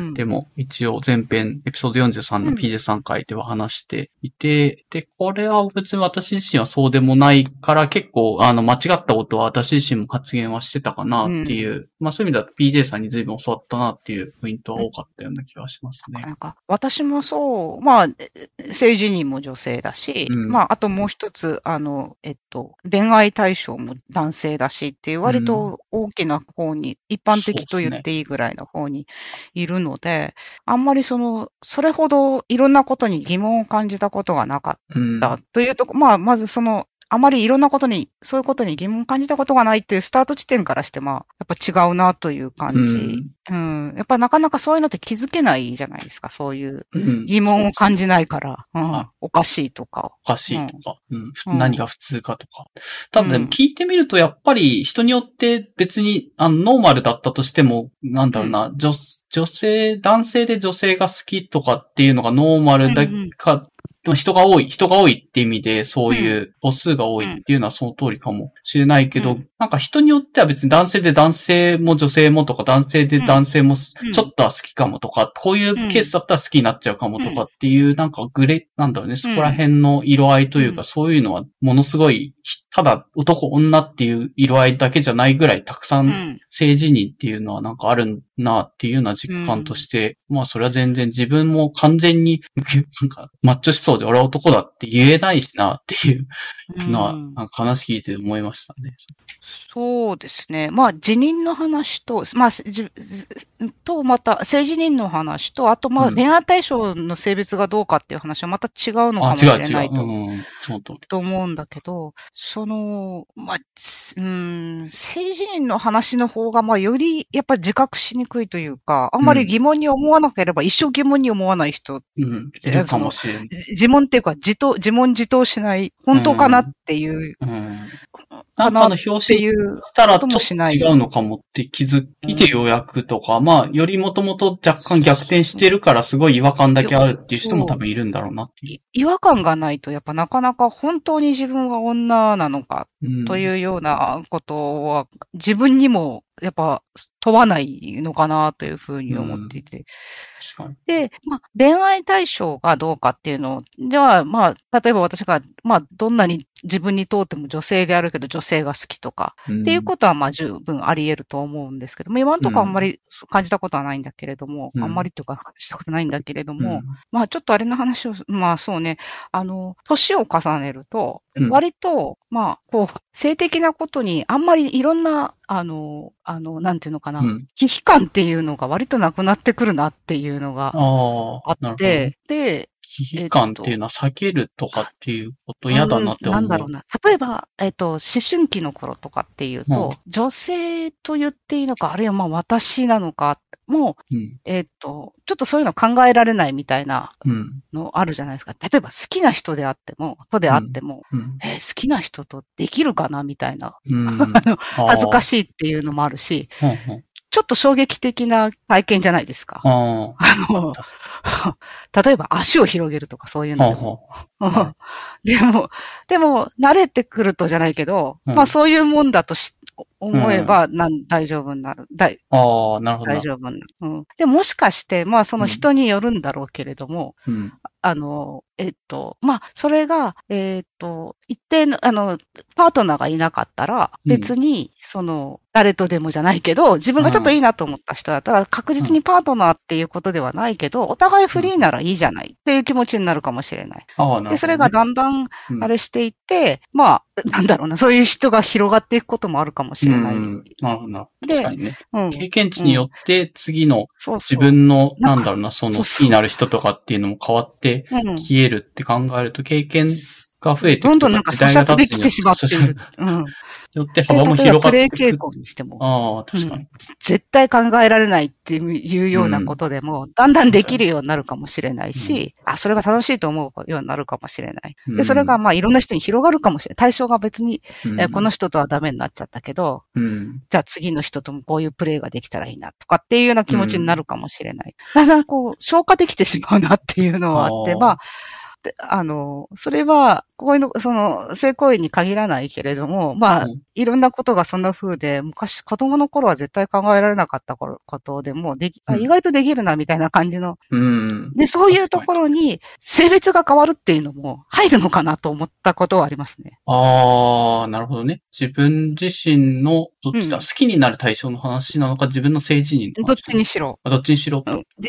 でも一応前編エピソード43の PJ3 回では話していて、で、これは別に私自身はそうでもないから結構間違ったことは私自身も発言はしてたかなっていう、まあそういう意味だと PJ さんに随分教わったなっていうポイントは多かったような気がしますね。 なんか私もそう、まあ、政治人も女性だし、まあ、あともう一つ、恋愛対象も男性だしっていう割と大きな方に、一般的と言っていいぐらいの方にいるので、あんまりそれほどいろんなことに疑問を感じたことがなかったというとこ、まあ、まずあまりいろんなことに、そういうことに疑問を感じたことがないっていうスタート地点からして、まあ、やっぱ違うなという感じ。やっぱなかなかそういうのって気づけないじゃないですか。そういう疑問を感じないから。おかしいとか。 おかしいとか。何が普通かとか。ただでも聞いてみると、やっぱり人によって別に、ノーマルだったとしても、なんだろうな、女性、男性で女性が好きとかっていうのがノーマルだか、人が多いって意味で、そういう母数が多いっていうのはその通りかもしれないけど、なんか人によっては別に男性で男性も女性もとか、男性で男性もちょっとは好きかもとか、こういうケースだったら好きになっちゃうかもとかっていう、なんかなんだろうね、そこら辺の色合いというか、そういうのはものすごい、ただ男女っていう色合いだけじゃないぐらいたくさん政治人っていうのはなんかあるなっていうような実感として、まあそれは全然自分も完全になんかマッチョしそうで俺は男だって言えないしなっていうのは、なんか話聞いて思いましたね。 そうですね。まあ、辞任の話と、まあ、また、政治人の話と、あと、まあ、恋愛対象の性別がどうかっていう話はまた違うのかもしれないと思うんだけど、まあ、政治人の話の方が、まあ、より、やっぱり自覚しにくいというか、あんまり疑問に思わなければ、一生疑問に思わない人、 いるかもしれない。 自問っていうか、自問自答しない、本当かなっていう、 なんかの表紙したらちょっと違うのかもって気づいてようやくとか、まあ、よりもともと若干逆転してるからすごい違和感だけあるっていう人も多分いるんだろうなっていう。 違和感がないとやっぱなかなか本当に自分が女なのかというようなことは自分にもやっぱ問わないのかなというふうに思っていて。で、まあ、恋愛対象がどうかっていうのを、じゃあ、まあ、例えば私が、まあ、どんなに自分にとっても女性であるけど女性が好きとか、っていうことはまあ十分あり得ると思うんですけども、今のところあんまり感じたことはないんだけれども、あんまりというか感じたことないんだけれども、まあちょっとあれの話を、まあそうね、年を重ねると、割と、まあ、こう、性的なことにあんまりいろんな、なんていうのかな、危機感っていうのが割となくなってくるなっていうのがあって、で、 危機感っていうのは避けるとかっていうこと嫌だなって思う。 なんだろうな。例えば、思春期の頃とかっていうと、女性と言っていいのか、あるいはまあ私なのか、もう、ちょっとそういうの考えられないみたいなのあるじゃないですか。例えば好きな人であっても、好きな人とできるかなみたいな。恥ずかしいっていうのもあるし、ちょっと衝撃的な体験じゃないですか。例えば足を広げるとかそういうのでも、慣れてくるとじゃないけど、まあそういうもんだと思えば、大丈夫になる。大丈夫になる。で、もしかして、まあその人によるんだろうけれども、まあ、それが、一定の、パートナーがいなかったら、別に、誰とでもじゃないけど、自分がちょっといいなと思った人だったら、確実にパートナーっていうことではないけど、お互いフリーならいいじゃないっていう気持ちになるかもしれない。で、それがだんだん、あれしていって、まあ、なんだろうな、そういう人が広がっていくこともあるかもしれない。 なるほど。確かにね。経験値によって、次の自分の、なんだろうな、好きになる人とかっていうのも変わって消えるって考えると、経験が増えていくと、 どんどんなんか咀嚼できてしまっている。 よって幅も広がっていく。 プレイ傾向にしても。 確かに。 絶対考えられないっていうようなことでも、だんだんできるようになるかもしれないし、それが楽しいと思うようになるかもしれない。で、それがまあいろんな人に広がるかもしれない。対象が別に、この人とはダメになっちゃったけど、じゃあ次の人ともこういうプレイができたらいいなとかっていうような気持ちになるかもしれない。だんだんこう、消化できてしまうなっていうのはあって、まあ、 で、それは、こういうの、性行為に限らないけれども、まあ、いろんなことがそんな風で、昔、子供の頃は絶対考えられなかったことでも、意外とできるな、みたいな感じの。で、そういうところに、性別が変わるっていうのも、入るのかなと思ったことはありますね。 ああ、なるほどね。自分自身の、どっちだ、好きになる対象の話なのか、自分の性自認の話。 どっちにしろ。 どっちにしろ。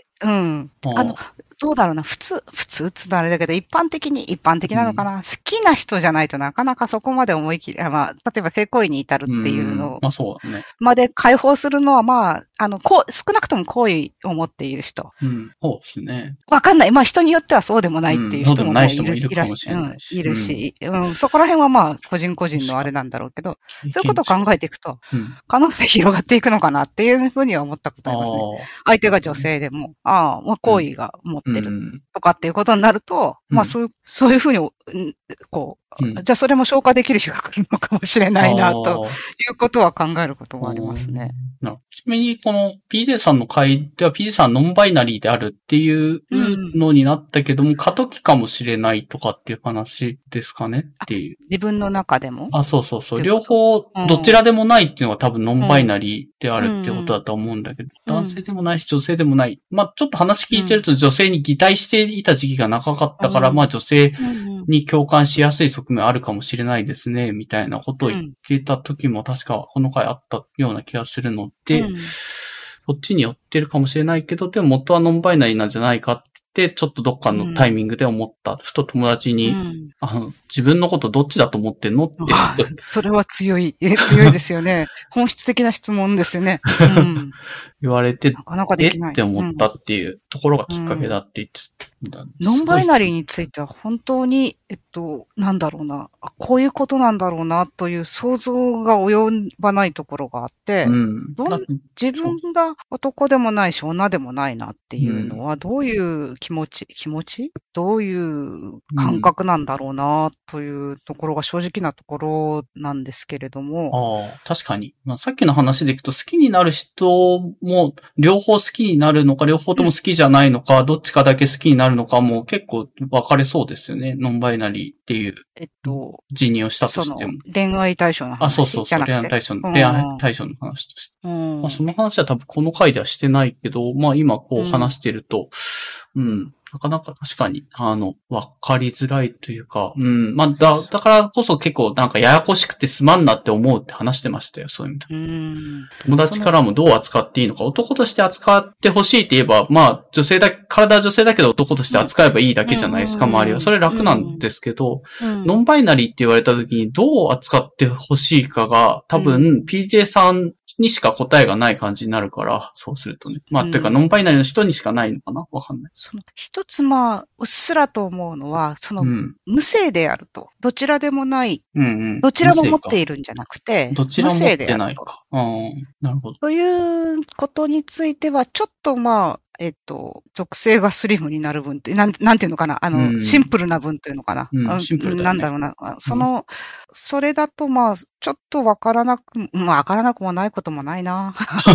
どうだろうな、普通ってあれだけど、一般的なのかな、好きな人じゃないとなかなかそこまで思い切り、まあ、例えば性行為に至るっていうのまあそうだね。 まで解放するのは、まあ、少なくとも好意を持っている人。 そうですね。 わかんない。まあ人によってはそうでもないっていう人もいるかもしれないし。 いるし、そこら辺はまあ、個人個人のあれなんだろうけど、そういうことを考えていくと、可能性広がっていくのかなっていうふうには思ったことありますね。相手が女性でも、まあ、好意が持ってるとかっていうことになると、まあそういうふうに、じゃあそれも消化できる日が来るのかもしれないな、ということは考えることはありますね。 ちなみに、この PJ さんの回では PJ さんノンバイナリーであるっていうのになったけども、過渡期かもしれないとかっていう話ですかねっていう。 自分の中でもそう。両方、どちらでもないっていうのが多分ノンバイナリーであるっていうことだと思うんだけど、男性でもないし女性でもない。まあちょっと話聞いてると女性に擬態していた時期が長かったから、まあ女性に共感しやすい側面あるかもしれないですね、みたいなことを言っていた時も確かこの回あったような気がするので、そっちに寄ってるかもしれないけど、でも元はノンバイナリーなんじゃないかってちょっとどっかのタイミングで思った。ふと友達に、自分のことどっちだと思ってんのって。 それは強いですよね。本質的な質問ですよね。 言われて、 なかなかできない。 って思ったっていうところがきっかけだって言ってた。 ノンバイナリーについては本当に、なんだろうな、こういうことなんだろうなという想像が及ばないところがあって、自分が男でもないし女でもないなっていうのは、どういう気持ちどういう感覚なんだろうなというところが正直なところなんですけれども。 確かに。さっきの話でいくと好きになる人も両方好きになるのか、両方とも好きじゃないのか、どっちかだけ好きになるのかも結構分かれそうですよね。ノンバイナリーっていう辞任をしたとしても。 恋愛対象の話そう。 じゃなくて。 恋愛対象の話として。その話は多分この回ではしてないけど、今こう話してると、なかなか確かに、わかりづらいというか、だからこそ結構なんかややこしくてすまんなって思うって話してましたよ、そういう意味で。友達からもどう扱っていいのか、男として扱ってほしいって言えば、体は女性だけど男として扱えばいいだけじゃないですか、周りは。それ楽なんですけど、ノンバイナリーって言われた時にどう扱ってほしいかが、多分、PJ さんにしか答えがない感じになるから、そうするとね。ていうか、ノンバイナリーの人にしかないのかな？わかんない。 一つうっすらと思うのは、無性であると。どちらでもない。どちらも持っているんじゃなくて、 どちらも持ってないか。なるほど。 ということについては、ちょっと属性がスリムになる分って、なんていうのかな、シンプルな分というのかな。 シンプルだね。 なんだろうな。それだとちょっとわからなくもないこともないな。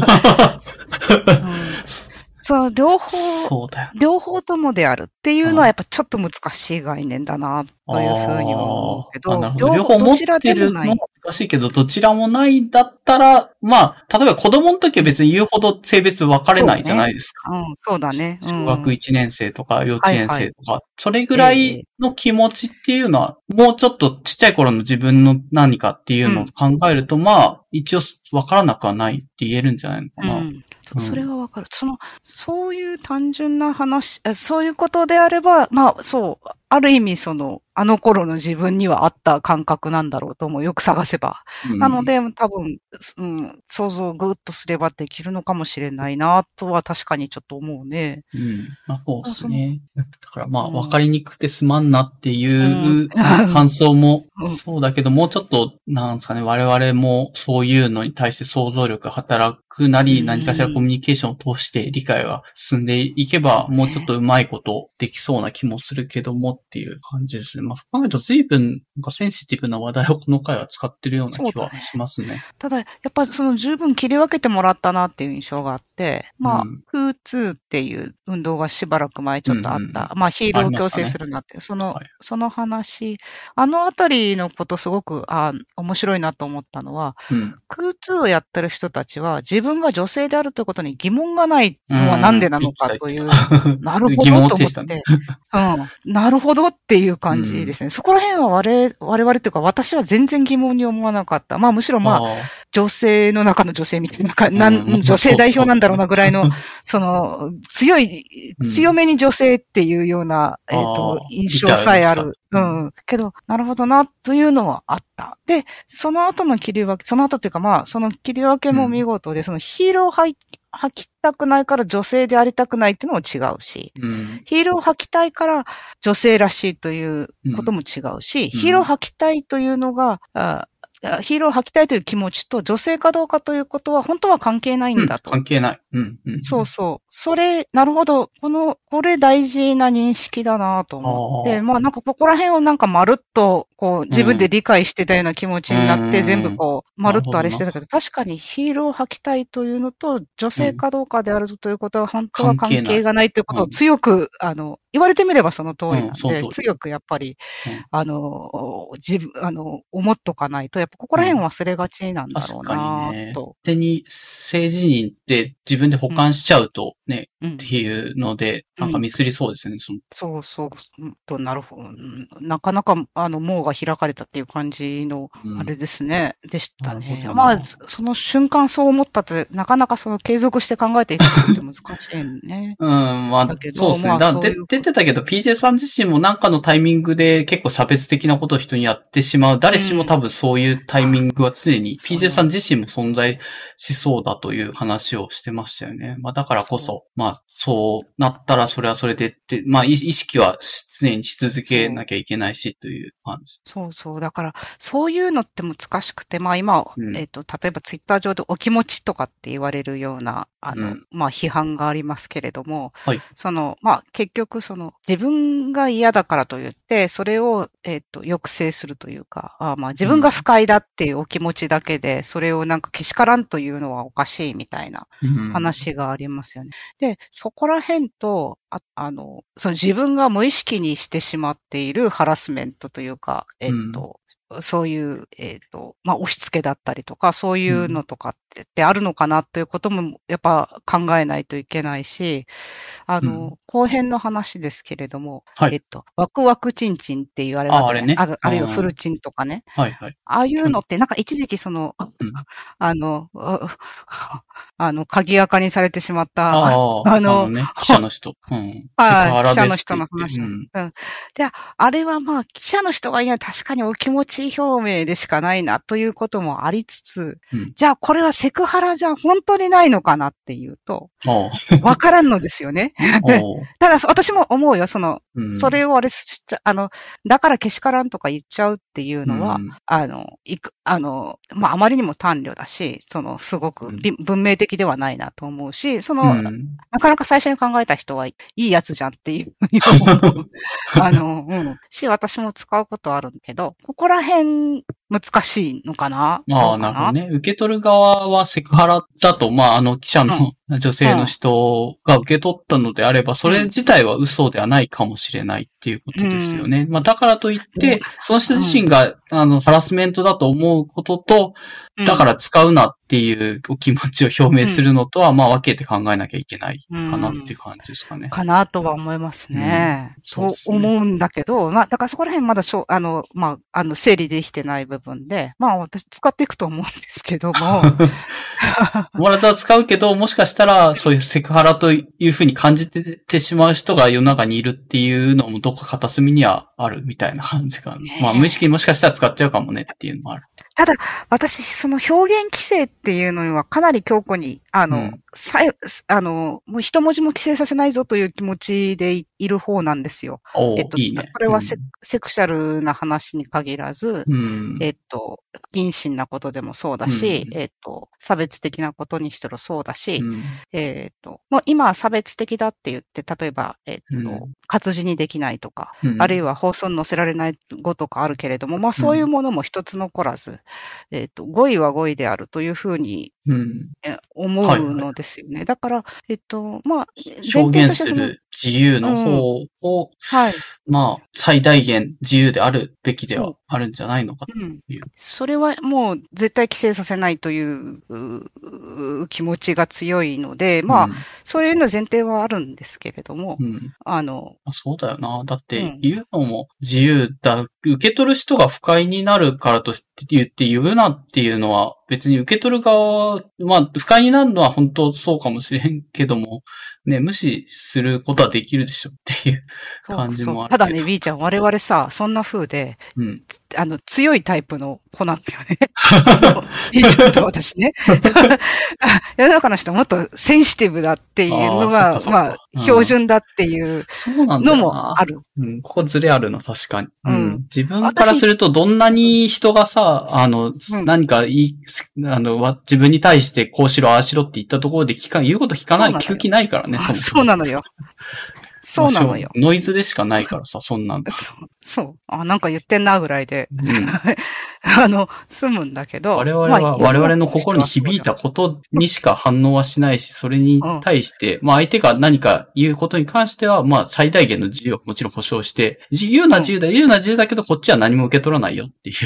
両方ともであるっていうのはやっぱちょっと難しい概念だな、というふうに思うけど。 両方持ってるのは難しいけど、どちらもないだったら、例えば子供の時は別に言うほど性別分かれないじゃないですか。 そうだね。 小学1年生とか幼稚園生とか、それぐらいの気持ちっていうのは、もうちょっとちっちゃい頃の自分の何かっていうのを考えると、一応分からなくはないって言えるんじゃないのかな。 それはわかる。そういう単純な話、そういうことであれば、ある意味あの頃の自分にはあった感覚なんだろうと思う。よく探せば。なので、多分、想像をぐっとすればできるのかもしれないな、とは確かにちょっと思うね。 そうですね。だからわかりにくくてすまんなっていう感想もそうだけど、もうちょっと、なんですかね、我々もそういうのに対して想像力働くなり、何かしらコミュニケーションを通して理解が進んでいけば、もうちょっとうまいことできそうな気もするけどもっていう感じですね。そう考えると随分センシティブな話題をこの回は使ってるような気はしますね。 ただ、やっぱ十分切り分けてもらったなっていう印象があって、Who2っていう運動がしばらく前ちょっとあった。まあ、ヒールを強制するなって、その話、あのあたりのことすごく、面白いなと思ったのは、空通をやってる人たちは自分が女性であるということに疑問がないのはなんでなのかという、なるほどと思って、なるほどっていう感じですね。そこら辺は我々というか私は全然疑問に思わなかった。まあむしろ女性の中の女性みたいな、女性代表なんだろうなぐらいの、強めに女性っていうような、印象さえある。けど、なるほどな、というのはあった。で、その後というかその切り分けも見事で、そのヒールを履きたくないから女性でありたくないっていうのも違うし、ヒールを履きたいから女性らしいということも違うし、ヒールを履きたいというのが、ヒールを履きたいという気持ちと女性かどうかということは本当は関係ないんだと。 関係ない。 そうそう。なるほど。これ大事な認識だなと思って、まあなんかここら辺をなんかまるっと自分で理解してたような気持ちになって全部まるっとあれしてたけど、確かにヒールを履きたいというのと女性かどうかであるということは本当は関係がないということを強く、言われてみればその通りなんで、強くやっぱり、思っとかないと、やっぱここら辺忘れがちなんだろうなと。 確かにね。勝手に性自認って自分で保管しちゃうとね、っていうので、なんかミスりそうですね。 そう、なるほど。なかなか、門が開かれたっていう感じの、あれですね、でしたね。まあ、その瞬間そう思ったって、なかなか継続して考えていくって難しいね。 まあ、そうですね。出てたけど、PJ さん自身もなんかのタイミングで結構差別的なことを人にやってしまう。誰しも多分そういうタイミングは常に、PJ さん自身も存在しそうだという話をしてましたよね。まあ、だからこそ、まあ、そうなったらそれはそれでって、まあ、意識は常にし続けなきゃいけないしという感じ。 そう。だから、そういうのって難しくて、まあ今、例えばツイッター上でお気持ちとかって言われるような、まあ批判がありますけれども、まあ結局自分が嫌だからといって、それを、抑制するというか、まあ自分が不快だっていうお気持ちだけで、それをなんかけしからんというのはおかしいみたいな話がありますよね。で、そこら辺と、自分が無意識にしてしまっているハラスメントというか、そういう、まあ、押し付けだったりとか、そういうのとかってあるのかなということも、やっぱ考えないといけないし、後編の話ですけれども、ワクワクチンチンっていうあれがあるね。あるいはフルチンとかね。ああいうのって、なんか一時期鍵垢にされてしまった、 記者の人。 記者の人の話。で、あれはまあ、記者の人が言うのは確かにお気持ち表明でしかないなということもありつつ、じゃあこれはセクハラじゃ本当にないのかなっていうと、わからんのですよね。ただ私も思うよ、それをだからけしからんとか言っちゃうっていうのは、まあ、あまりにも短慮だし、すごく文明的ではないなと思うし、なかなか最初に考えた人はいいやつじゃんっていうふうに思う。私も使うことあるけど、ここら辺難しいのかな。 なるほどね。受け取る側はセクハラだと、まあ、記者の女性の人が受け取ったのであれば、それ自体は嘘ではないかもしれないっていうことですよね。まあ、だからといって、その人自身が、ハラスメントだと思うことと、だから使うなっていうお気持ちを表明するのとは、まあ、分けて考えなきゃいけないかなっていう感じですかね。 かなとは思いますね。そう思うんだけど、まあ、だからそこら辺まだまあ、整理できてない部分で、まあ、私使っていくと思うんですけども。 モラズは使うけど、もしかしたら、そういうセクハラというふうに感じてしまう人が世の中にいるっていうのもどっか片隅にはあるみたいな感じかな。まあ、無意識にもしかしたら使っちゃうかもねっていうのもある。 ただ、私、その表現規制っていうのにはかなり強固に、もう一文字も規制させないぞという気持ちでいる方なんですよ。 いいね。 これはセクシャルな話に限らず、不謹慎なことでもそうだし、差別的なことにしてもそうだし、もう今は差別的だって言って、例えば、活字にできないとか、あるいは放送に載せられない語とかあるけれども、まあそういうものも一つ残らず、語彙は語彙であるというふうに、思うのですよね。だから、まあ、 表現する自由の方を、 はい。 まあ、最大限自由であるべきではあるんじゃないのかという。 それはもう絶対規制させないという気持ちが強いので、まあ、そういうの前提はあるんですけれども、 そうだよな。だって言うのも自由だ。受け取る人が不快になるからと言って言うなっていうのは別に受け取る側は、まあ不快になるのは本当そうかもしれんけども、ね、無視することはできるでしょっていう感じもあるけど。 ただね、B ちゃん、我々さ、そんな風で、強いタイプの子なんだよね。B ちゃんと私ね。世の中の人はもっとセンシティブだっていうのが、まあ、標準だっていうのもある。 ここズレあるな、確かに。自分からすると、どんなに人がさ、何か自分に対してこうしろ、ああしろって言ったところで言うこと聞く気ないからね、 そうなのよ。そうなのよ。 ノイズでしかないからさ、そんなん。 そう。なんか言ってんなぐらいで、済むんだけど。 我々の心に響いたことにしか反応はしないし、それに対して、まあ相手が何か言うことに関しては、まあ最大限の自由をもちろん保障して、言うのは自由だけど、こっちは何も受け取らないよっていう、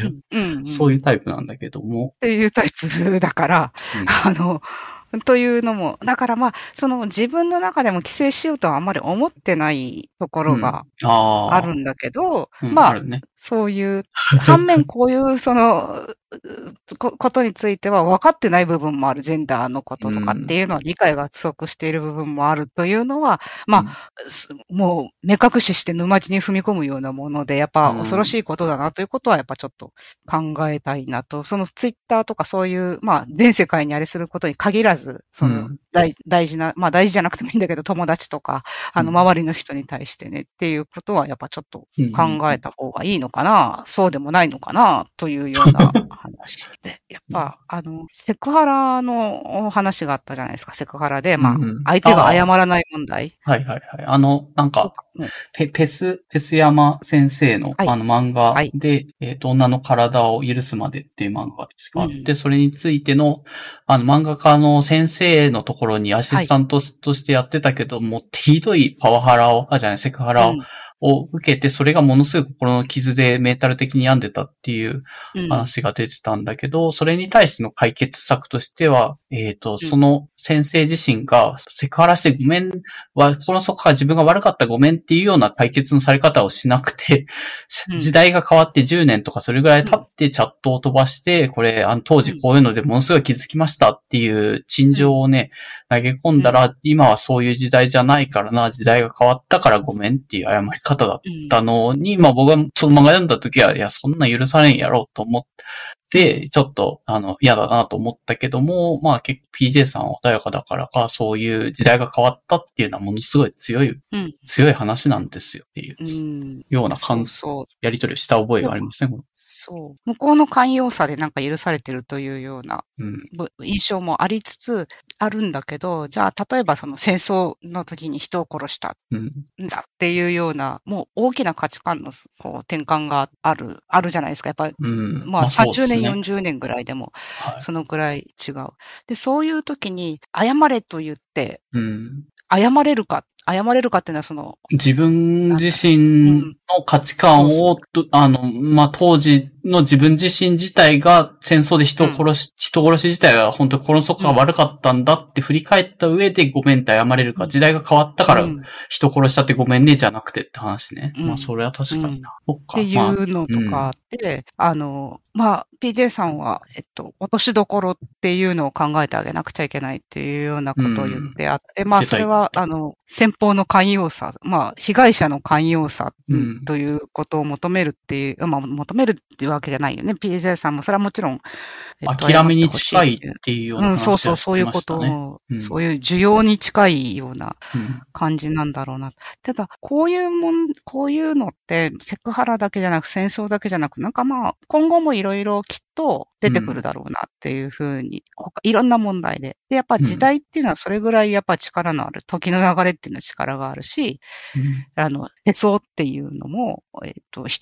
そういうタイプなんだけども。 っていうタイプだから、というのも、だからまあ、自分の中でも規制しようとはあんまり思ってないところがあるんだけど、まあ、そういう、反面こういうことについては分かってない部分もある、ジェンダーのこととかっていうのは理解が不足している部分もあるというのは、まあ、もう目隠しして沼地に踏み込むようなもので、やっぱ恐ろしいことだなということはやっぱちょっと考えたいなと、ツイッターとかそういう、まあ、全世界にあれすることに限らず、大事な、まあ大事じゃなくてもいいんだけど、友達とか、周りの人に対してねっていうことはやっぱちょっと考えた方がいいのかな、そうでもないのかな、というような話で。やっぱ、セクハラの話があったじゃないですか、セクハラで、まあ、相手が謝らない問題。 はいはいはい。なんか、ペス山先生の漫画で、女の体を許すまでっていう漫画ですか。で、それについての、漫画家の先生のところにアシスタントとしてやってたけども、ひどいパワハラを、セクハラを受けて、それがものすごく心の傷でメンタル的に病んでたっていう話が出てたんだけど、それに対しての解決策としては、その先生自身がセクハラしてごめんは、この底から自分が悪かったごめんっていうような解決のされ方をしなくて、時代が変わって10年とかそれぐらい経ってチャットを飛ばして、これ、当時こういうのでものすごい気づきましたっていう陳情をね、投げ込んだら、今はそういう時代じゃないからな、時代が変わったからごめんっていう謝り方だったのに、まあ僕はその漫画読んだ時は、いや、そんな許されんやろうと思って、ちょっと、嫌だなと思ったけども、まあ結構 PJ さんは穏やかだからか、そういう時代が変わったっていうのはものすごい強い話なんですよっていうようなやりとりをした覚えがありますね。 そう。向こうの寛容さでなんか許されてるというような印象もありつつ、あるんだけど、じゃあ例えばその戦争の時に人を殺したんだっていうような、もう大きな価値観の転換があるじゃないですか。やっぱり、まあ30年、40年ぐらいでも、そのぐらい違う。で、そういう時に、謝れと言って、謝れるかっていうのは自分自身の価値観を、まあ、当時の自分自身自体が戦争で人殺し自体は本当に心の底が悪かったんだって振り返った上でごめんって謝れるか、時代が変わったから人殺したってごめんねじゃなくてって話ね。まあ、それは確かにな。 っていうのとかで、まあ、PJ さんは、落としどころっていうのを考えてあげなくちゃいけないっていうようなことを言ってあって、まあ、それは、先方の寛容さ、まあ、被害者の寛容さということを求めるっていう、まあ、求めるっていうわけじゃないよね。PJ さんも、それはもちろん、 諦めに近いっていうような話をしてましたね。 そういうことを、そういう需要に近いような感じなんだろうな。ただ、こういうのって、セクハラだけじゃなく、戦争だけじゃなく、なんかまあ、今後もいろいろきっと出てくるだろうなっていうふうに、いろんな問題で。で、やっぱ時代っていうのはそれぐらいやっぱ力のある、時の流れっていうのは力があるし、手相っていうのも、人の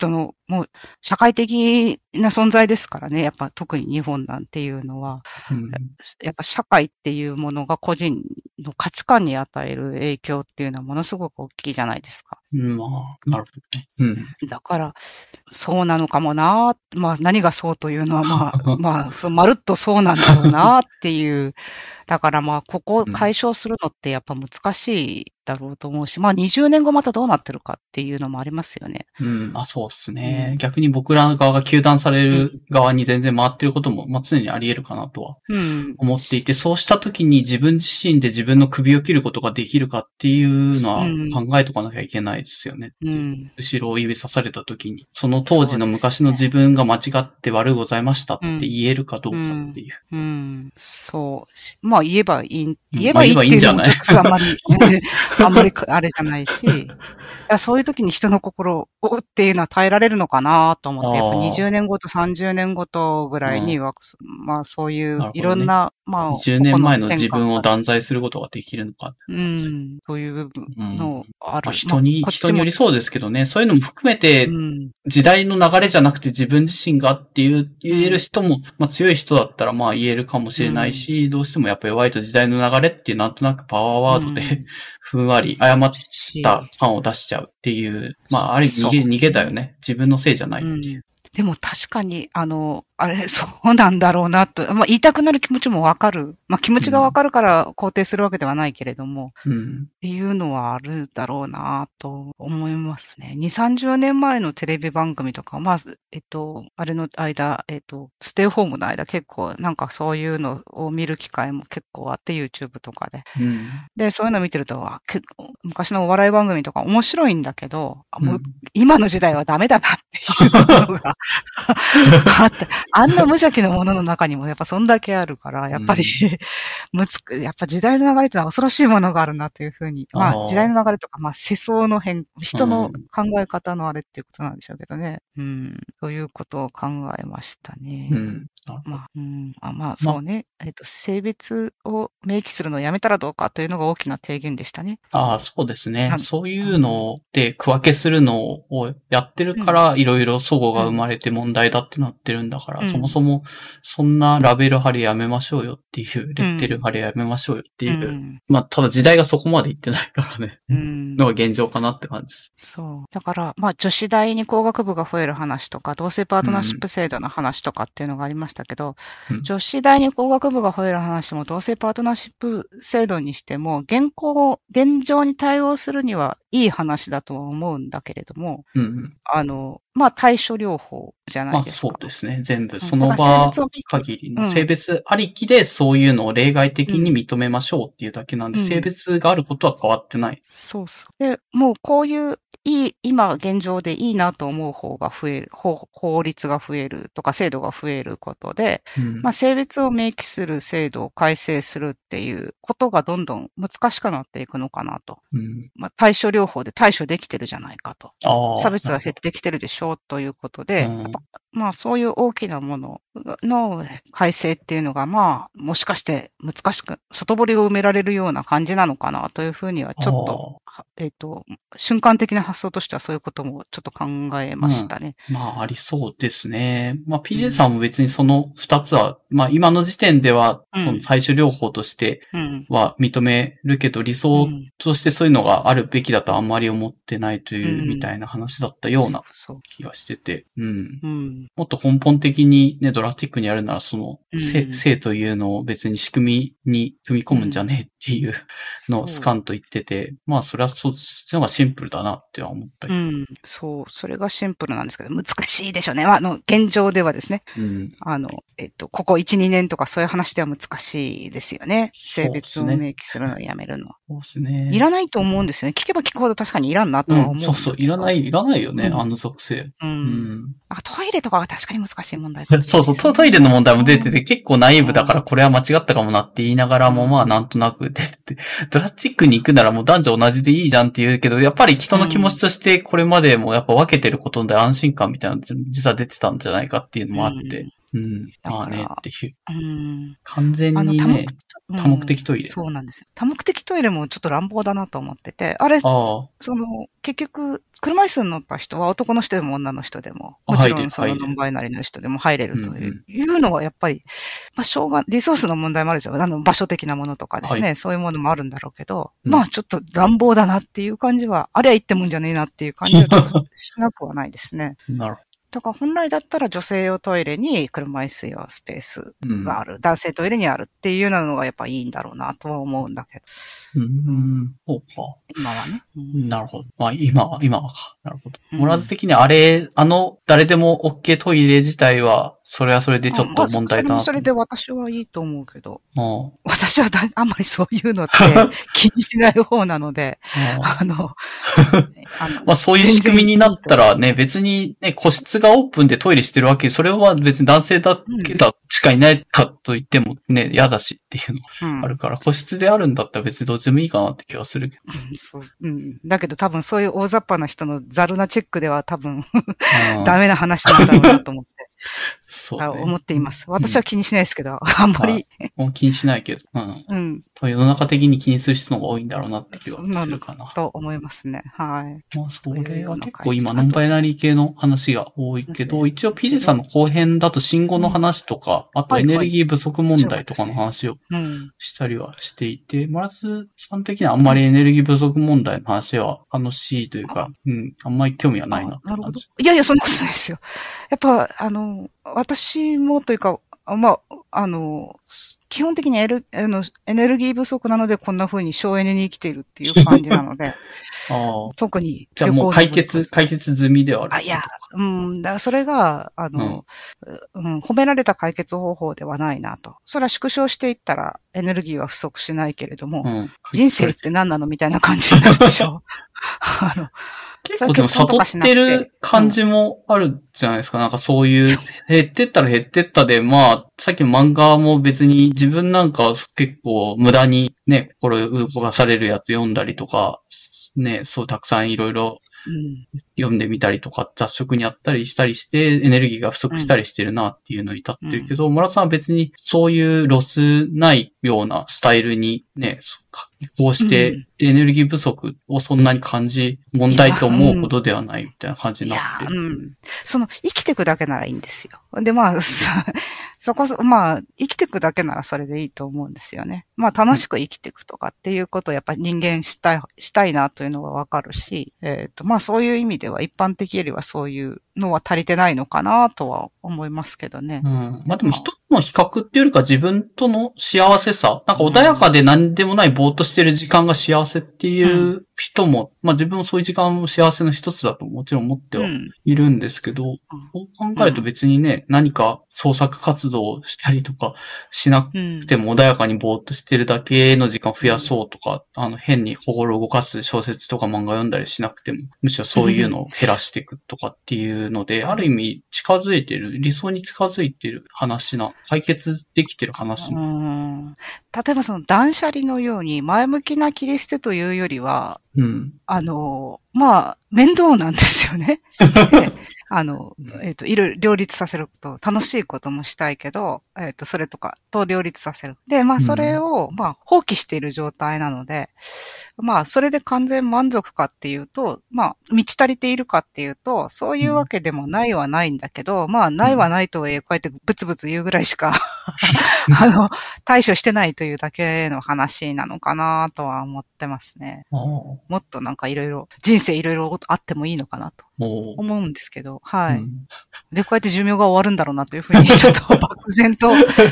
もう社会的な存在ですからね。やっぱ特に日本なんていうのは、やっぱ社会っていうものが個人の価値観に与える影響っていうのはものすごく大きいじゃないですか。 まあ、なるほどね。 だから、そうなのかもな。まあ何がそうというのはまあ、まるっとそうなんだろうなっていう。だからまあ、ここを解消するのってやっぱ難しいだろうと思うし、まあ20年後またどうなってるかっていうのもありますよね。 そうですね。逆に僕ら側が糾弾される側に全然回ってることも、まあ常にあり得るかなとは思っていて、そうした時に自分自身で自分の首を切ることができるかっていうのは考えとかなきゃいけないですよね。後ろを指さされた時に、その当時の昔の自分が間違って悪うございましたって言えるかどうかっていう。 そう。まあ言えばいいっていうのもちょっとあんまり、あれじゃないし、そういう時に人の心をっていうのは耐えられるのかなと思って、やっぱ20年後と30年後とぐらいには、まあそういういろんな、まあ。 20年前の自分を断罪することができるのか。 そういうのある。 人によりそうですけどね、そういうのも含めて、時代の流れじゃなくて自分自身がって言える人も、まあ強い人だったらまあ言えるかもしれないし、どうしてもやっぱ弱いと時代の流れっていうなんとなくパワーワードで、ふんわり誤った感を出しちゃうっていう、まあある意味逃げだよね。自分のせいじゃないっていう。 でも確かに、そうなんだろうなと、まあ言いたくなる気持ちもわかる。まあ気持ちがわかるから肯定するわけではないけれども、っていうのはあるだろうなと思いますね。2、30年前のテレビ番組とか、まあ、あれの間、ステイホームの間結構なんかそういうのを見る機会も結構あって、YouTube とかで。で、そういうの見てると、結構昔のお笑い番組とか面白いんだけど、もう今の時代はダメだなっていうのがあんな無邪気なものの中にもやっぱそんだけあるから、やっぱり、やっぱ時代の流れってのは恐ろしいものがあるなというふうに。まあ時代の流れとか、まあ世相の人の考え方のあれっていうことなんでしょうけどね。そういうことを考えましたね。まあそうね。性別を明記するのをやめたらどうかというのが大きな提言でしたね。 そうですね。そういうので区分けするのをやってるから、いろいろ齟齬が生まれて問題だってなってるんだから、そもそもそんなラベル貼りやめましょうよっていう、レッテル貼りやめましょうよっていう、まあただ時代がそこまで行ってないからね、のが現状かなって感じです。 そう。だから、まあ女子大に工学部が増える話とか、同性パートナーシップ制度の話とかっていうのがありましたけど、女子大に工学部が増える話も同性パートナーシップ制度にしても、現状に対応するにはいい話だとは思うんだけれども、まあ対処療法じゃないですか。 まあそうですね。全部その場限りの性別ありきでそういうのを例外的に認めましょうっていうだけなんで、性別があることは変わってない。 そうそう。で、もうこういう今現状でいいなと思う方が増える、法律が増えるとか制度が増えることで、まあ性別を明記する制度を改正するっていうことがどんどん難しくなっていくのかなと。まあ対処療法で対処できてるじゃないかと。差別は減ってきてるでしょうということで、まあそういう大きなものの改正っていうのがまあもしかして難しく、外堀を埋められるような感じなのかなというふうにはちょっと、瞬間的な発想としてはそういうこともちょっと考えましたね。 まあありそうですね。まあ PJ さんも別にその二つは、まあ今の時点ではその対処療法としては認めるけど、理想としてそういうのがあるべきだとあんまり思ってないというみたいな話だったような気がしてて、もっと根本的にね、ドラスティックにやるならその性というのを別に仕組みに組み込むんじゃねえっていうのをスカンと言ってて、まあそれはそっちの方がシンプルだなっては思ったり。 そう、それがシンプルなんですけど、難しいでしょうね。現状ではですね。ここ1、2年とかそういう話では難しいですよね。性別を明記するのをやめるのは。 そうですね。 いらないと思うんですよね。聞けば聞くほど確かにいらんなとは思う。 そう、いらないよね、あの属性。 トイレとかは確かに難しい問題そう、トイレの問題も出てて結構ナイーブだからこれは間違ったかもなって言いながらもまあなんとなく出て、ドラスティックに行くならもう男女同じでいいじゃんって言うけど、やっぱり人の気持ちとしてこれまでもやっぱ分けてることで安心感みたいなの実は出てたんじゃないかっていうのもあって。まあねっていう。完全にね。 多目的トイレ。 そうなんですよ。多目的トイレもちょっと乱暴だなと思ってて、あれ、結局、車椅子に乗った人は男の人でも女の人でも、もちろんそのノンバイナリーの人でも入れるというのはやっぱり、まあ、リソースの問題もあるじゃん。場所的なものとかですね、そういうものもあるんだろうけど、まあちょっと乱暴だなっていう感じは、あれは言ってもんじゃねえなっていう感じはちょっとしなくはないですね。 なるほど。 だから本来だったら女性用トイレに車椅子用スペースがある、男性トイレにあるっていうようなのがやっぱいいんだろうなとは思うんだけど。 そうか。 今はね。 なるほど。まあ今はか。なるほど。モラズ的に誰でも OK トイレ自体は、それはそれでちょっと問題だな。 それで私はいいと思うけど。私はあんまりそういうのって気にしない方なので、 まあそういう仕組みになったらね、別にね、個室がオープンでトイレしてるわけ、それは別に男性だけしかいないかと言ってもね、嫌だしっていうのあるから、個室であるんだったら別にどっちでもいいかなって気はするけど。 だけど多分そういう大雑把な人のザルなチェックでは多分ダメな話なんだろうなと思って。そう、ね。思っています。私は気にしないですけど、あんまり。 もう気にしないけど。世の中的に気にする人の方が多いんだろうなって気はするかな。 と思いますね。はい。 まあ、それは結構今、ノンバイナリー系の話が多いけど、一応 PJ さんの後編だと信号の話とか、あとエネルギー不足問題とかの話をしたりはしていて、マラスさん的にはあんまりエネルギー不足問題の話は楽しいというか、あんまり興味はないなって感じ。 いや、そんなことないですよ。やっぱ、私もというか、まあ、基本的にエネルギー不足なのでこんな風に省エネに生きているっていう感じなので、特に。 じゃあもう解決済みではある。 いや、だからそれが、褒められた解決方法ではないなと。それは縮小していったらエネルギーは不足しないけれども、人生って何なのみたいな感じになるでしょ。 結構でも悟ってる感じもあるじゃないですか。なんかそういう、減ってったら減ってったで、まあ、さっきの漫画も別に自分なんか結構無駄にね、心動かされるやつ読んだりとか、ね、そうたくさんいろいろ読んでみたりとか、雑食にあったりしたりして、エネルギーが不足したりしてるなっていうのに至ってるけど、村さんは別にそういうロスないようなスタイルにね、移行して、エネルギー不足をそんなに問題と思うことではないみたいな感じになって。 生きていくだけならいいんですよ。で、まあ、生きていくだけならそれでいいと思うんですよね。まあ、楽しく生きていくとかっていうことをやっぱり人間したいなというのがわかるし、まあ、そういう意味では一般的よりはそういうのは足りてないのかなとは思いますけどね。 まあでも人との比較っていうよりか自分との幸せさ、なんか穏やかで何でもないぼーっとしてる時間が幸せっていう人も、まあ自分もそういう時間も幸せの一つだともちろん思ってはいるんですけど、そう考えると別にね、何か創作活動をしたりとかしなくても穏やかにぼーっとしてるだけの時間を増やそうとか、変に心を動かす小説とか漫画読んだりしなくても、むしろそういうのを減らしていくとかっていうので、ある意味近づいてる、理想に近づいてる話解決できてる話。 例えばその断捨離のように前向きな切り捨てというよりは、まあ、面倒なんですよね。いろいろ両立させると、楽しいこともしたいけど、それとかと両立させる。で、まあ、それを、まあ、放棄している状態なので、まあ、それで完全満足かっていうと、まあ、満ち足りているかっていうと、そういうわけでもないはないんだけど、まあ、ないはないとはいえ、こうやってブツブツ言うぐらいしか、対処してないというだけの話なのかなとは思ってますね。もっとなんかいろいろ、人生いろいろあってもいいのかなと思うんですけど、はい。で、こうやって寿命が終わるんだろうなというふうに、ちょっと漠然と、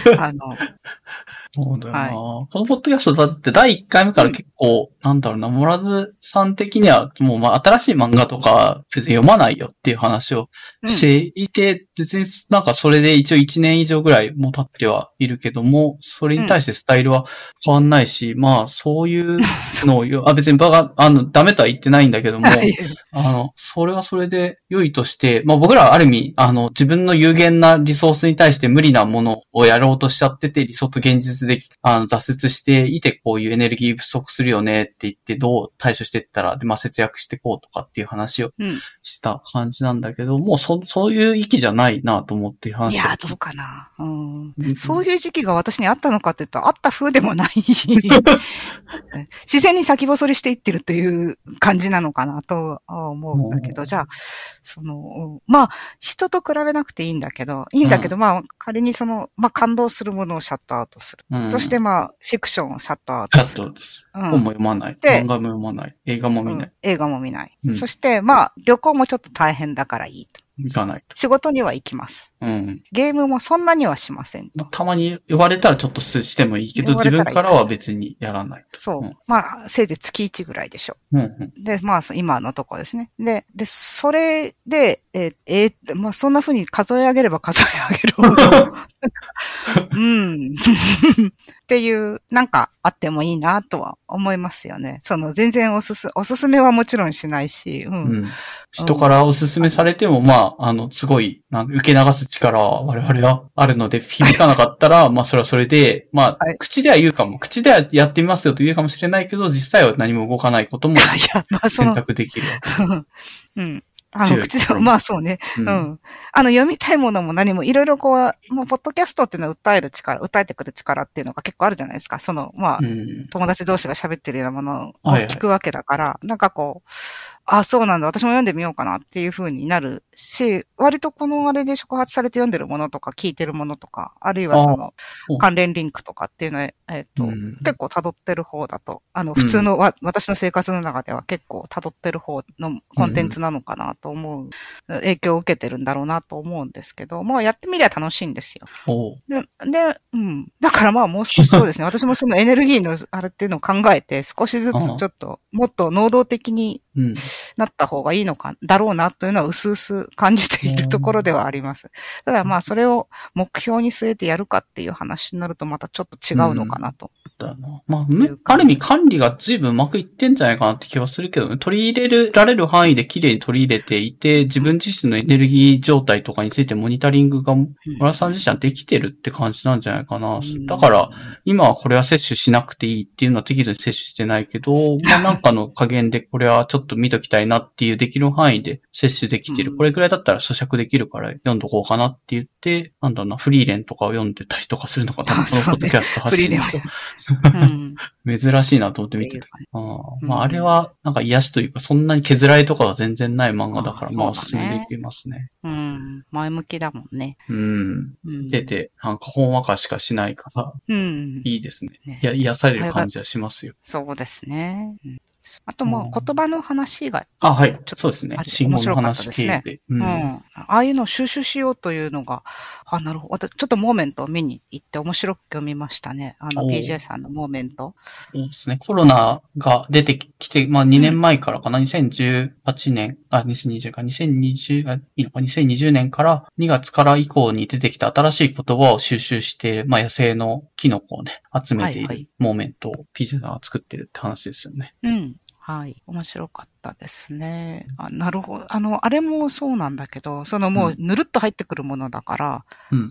そうだよな、はい、このポッドキャストだって第1回目から結構、なんだろうな、モラズさん的にはもう新しい漫画とか別に読まないよっていう話をしていて、別になんかそれで一応1年以上ぐらいも経ってはいるけども、それに対してスタイルは変わんないし、まあそういうのを、別にダメとは言ってないんだけども、それはそれで良いとして、まあ僕らはある意味、自分の有限なリソースに対して無理なものをやろうとしちゃってて、理想と現実で挫折していてこういうエネルギー不足するよねっっていって、どう対処していったら、で、まあ節約していこうとかっていう話をした感じなんだけど、もうそういう域じゃないなと思って話を。 いや、どうかな。そういう時期が私にあったのかって言うと、あった風でもない。自然に先細りしていってるという感じなのかなと思うんだけど、じゃあ、まあ、人と比べなくていいんだけど、まあ、仮にまあ、感動するものをシャットアウトする。そしてまあ、フィクションをシャットアウトする。 本も読まない。漫画も読まない。映画も見ない。 映画も見ない。そして、まあ、旅行もちょっと大変だからいいと。 行かないと。 仕事には行きます。ゲームもそんなにはしませんと。 たまに言われたらちょっとしてもいいけど、自分からは別にやらないと。 そう。まあ、せいぜい月1ぐらいでしょ。で、まあ、今のとこですね。で、それで、まあ、そんな風に数え上げれば数え上げるほど。っていう、なんかあってもいいなとは思いますよね。全然おすすめはもちろんしないし、 人からおすすめされても、まあ、すごい、受け流す力は我々はあるので、響かなかったら、まあ、それはそれで、まあ、口では言うかも、口ではやってみますよと言うかもしれないけど、実際は何も動かないことも選択できるわけ。 まあそうね。読みたいものも何もいろいろもう、ポッドキャストっていうのは訴えてくる力っていうのが結構あるじゃないですか。まあ、友達同士が喋ってるようなものを聞くわけだから、なんかそうなんだ、私も読んでみようかなっていう風になるし、割とあれで触発されて読んでるものとか聞いてるものとか、あるいは関連リンクとかっていうのは、結構辿ってる方だと、普通の私の生活の中では結構辿ってる方のコンテンツなのかなと思う、影響を受けてるんだろうなと思うんですけど、まあやってみりゃ楽しいんですよ。だからまあもう少しそうですね、私もエネルギーのあれっていうのを考えて、少しずつちょっと、もっと能動的になった方がいいのか、だろうなというのは薄々感じているところではあります。ただまあそれを目標に据えてやるかっていう話になるとまたちょっと違うのかなと。 まあ、ある意味管理が随分うまくいってんじゃないかなって気はするけどね。取り入れられる範囲で綺麗に取り入れていて、自分自身のエネルギー状態とかについてモニタリングが、村さん自身はできてるって感じなんじゃないかな。だから、今はこれは摂取しなくていいっていうのは適度に摂取してないけど、まあなんかの加減でこれはちょっと見ときたいなっていうできる範囲で摂取できてる。これくらいだったら咀嚼できるから読んどこうかなって言って、なんだろうな、フリーレンとかを読んでたりとかするのが多分このポッドキャスト発信珍しいなと思って見てた。まあ、あれは、なんか癒しというか、そんなに削られとかは全然ない漫画だから、まあ、おすすめできますね。 前向きだもんね。 出て、なんか、ほんわかしかしないから、いいですね。いや、癒される感じはしますよ。 そうですね。あともう言葉の話が。 はい。そうですね。信号の話系で。 ああいうのを収集しようというのが、なるほど。ちょっとモーメントを見に行って面白く読みましたね。PJ さんのモーメント。 そうですね。コロナが出てきて、まあ2年前からかな、2018年、2020か、2020年から2月から以降に出てきた新しい言葉を収集して、まあ野生のキノコをね、集めているモーメントを PJ さんが作ってるって話ですよね。 はい。面白かったですね。なるほど。あれもそうなんだけど、もうぬるっと入ってくるものだから、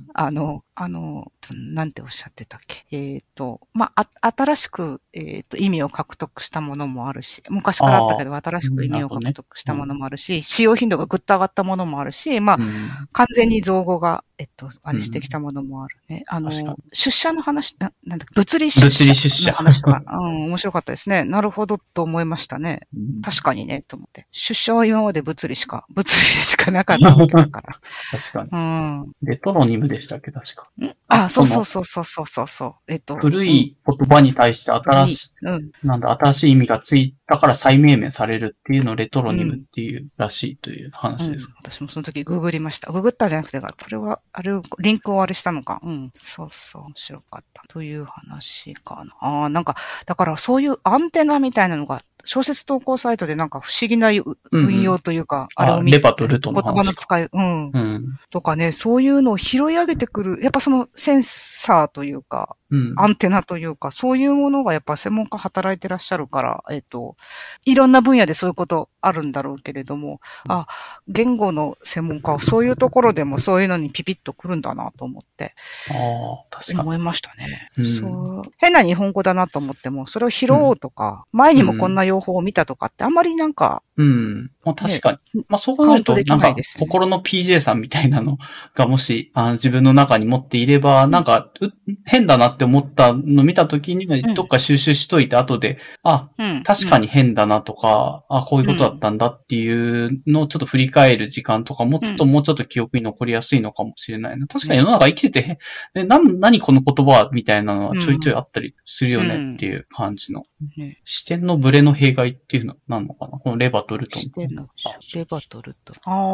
なんておっしゃってたっけ。まあ、新しく、意味を獲得したものもあるし、昔からあったけど、新しく意味を獲得したものもあるし、使用頻度がぐっと上がったものもあるし、まあ、完全に造語が、あれしてきたものもあるね。出社の話、なんだっけ、物理出社の話とか、面白かったですね。なるほどと思いましたね。確かにね、と思って。出社は今まで物理でしかなかったわけだから。 確かに。レトロニムでしたっけ、確か。 そう。 古い言葉に対して新しい意味がついたから再命名されるっていうのをレトロニムっていうらしいという話です。 私もその時ググりました。ググったじゃなくて、これは、リンクをあれしたのか。そう、面白かった。という話かな。なんか、だからそういうアンテナみたいなのが小説投稿サイトでなんか不思議なうん運用というか、あれを見て、 レバとルトの話。 言葉の使い、 うん。 とかね、そういうのを拾い上げてくる、やっぱそのセンサーというか、アンテナというか、そういうものがやっぱ専門家働いてらっしゃるから、いろんな分野でそういうことあるんだろうけれども、言語の専門家はそういうところでもそういうのにピピッとくるんだなと思って、 確かに。 思いましたね。変な日本語だなと思っても、それを拾おうとか、前にもこんな用法を見たとかって、あんまりなんか、 確かに。そう考えると、なんか、心の PJ さんみたいなのがもし、自分の中に持っていれば、なんか、変だなって思ったの見たときには、どっか収集しといて、後で、確かに変だなとか、こういうことだったんだっていうのをちょっと振り返る時間とか持つと、もうちょっと記憶に残りやすいのかもしれないな。確かに世の中生きてて、何この言葉はみたいなのはちょいちょいあったりするよねっていう感じの。視点のブレの弊害っていうのなのかな、このレバとルト。 レバとルト。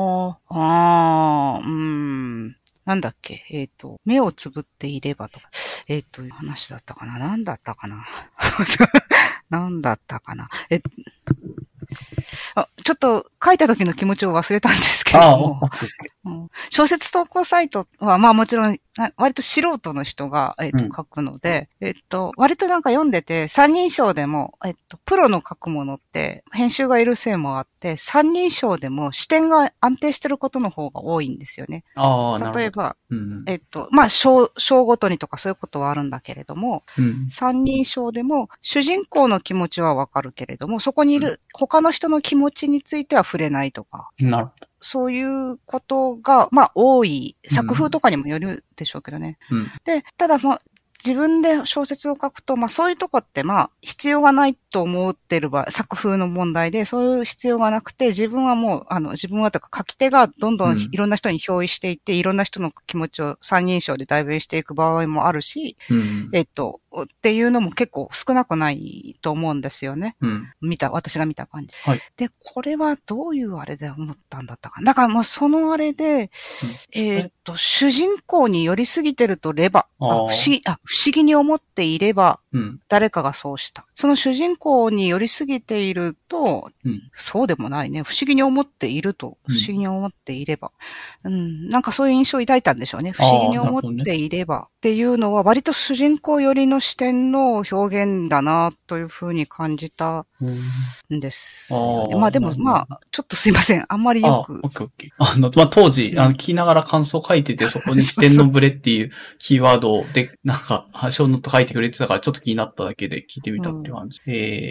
なんだっけ、目をつぶっていればとか、話だったかな、なんだったかなちょっと書いた時の気持ちを忘れたんですけれども、小説投稿サイトはもちろん割と素人の人が、書くので、割となんか読んでて三人称でも、プロの書くものって編集がいるせいもあって三人称でも視点が安定してることの方が多いんですよね。例えば、章ごとにとかそういうことはあるんだけれども、三人称でも主人公の気持ちはわかるけれども、そこにいる他の人の気持ちについては触れないとか。 なるほど。 そういうことが、多い。作風とかにもよるでしょうけどね。で、ただ自分で小説を書くと、そういうとこって必要がないと思ってる作風の問題で、そういう必要がなくて、自分はもう、自分はとか書き手がどんどんいろんな人に憑依していって、いろんな人の気持ちを三人称で代弁していく場合もあるし、っていうのも結構少なくないと思うんですよね。私が見た感じ。で、これはどういうあれで思ったんだったかな。だからそのあれで、主人公に寄りすぎてると不思議に思っていれば、誰かがそうした。その主人公に寄りすぎていると、そうでもないね。不思議に思っていると、不思議に思っていれば。なんかそういう印象を抱いたんでしょうね。不思議に思っていればっていうのは、割と主人公寄りの視点の表現だな、というふうに感じたんですよね。でもちょっとすいません。あんまりよく。 当時、聞きながら感想書いてて、そこに視点のブレっていうキーワードで、なんか、小ノート書いてくれてたから、ちょっと気になっただけで聞いてみたって感じ。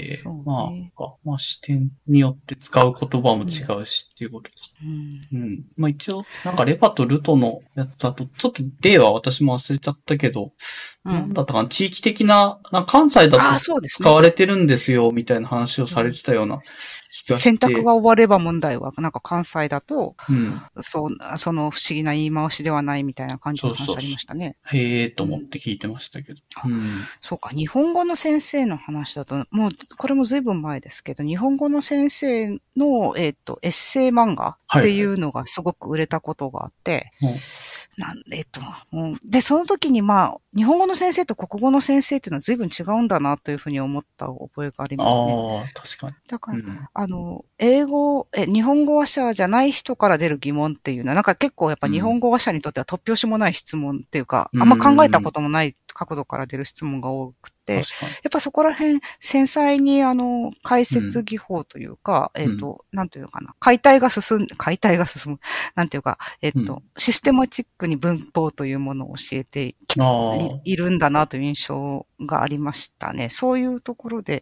視点によって使う言葉も違うしっていうことです。一応、なんかレバとルトのやつだと、ちょっと例は私も忘れちゃったけど、なんだったかな、地域的な、関西だと使われてるんですよ、みたいな話をされてたような。 選択が終われば問題は、なんか関西だと、その不思議な言い回しではないみたいな感じの話ありましたね。 へーと思って聞いてましたけど。 そうか、日本語の先生の話だと、もう、これも随分前ですけど、日本語の先生の、エッセイ漫画っていうのがすごく売れたことがあって、で、その時に日本語の先生と国語の先生っていうのは随分違うんだなというふうに思った覚えがありますね。 確かに。 だから、日本語話者じゃない人から出る疑問っていうのは、なんか結構やっぱ日本語話者にとっては突拍子もない質問っていうか、あんま考えたこともない角度から出る質問が多くて、やっぱそこら辺繊細に解説技法というか、なんていうのかな、解体が進む、なんていうか、システマチックに文法というものを教えているんだなという印象がありましたね。そういうところで、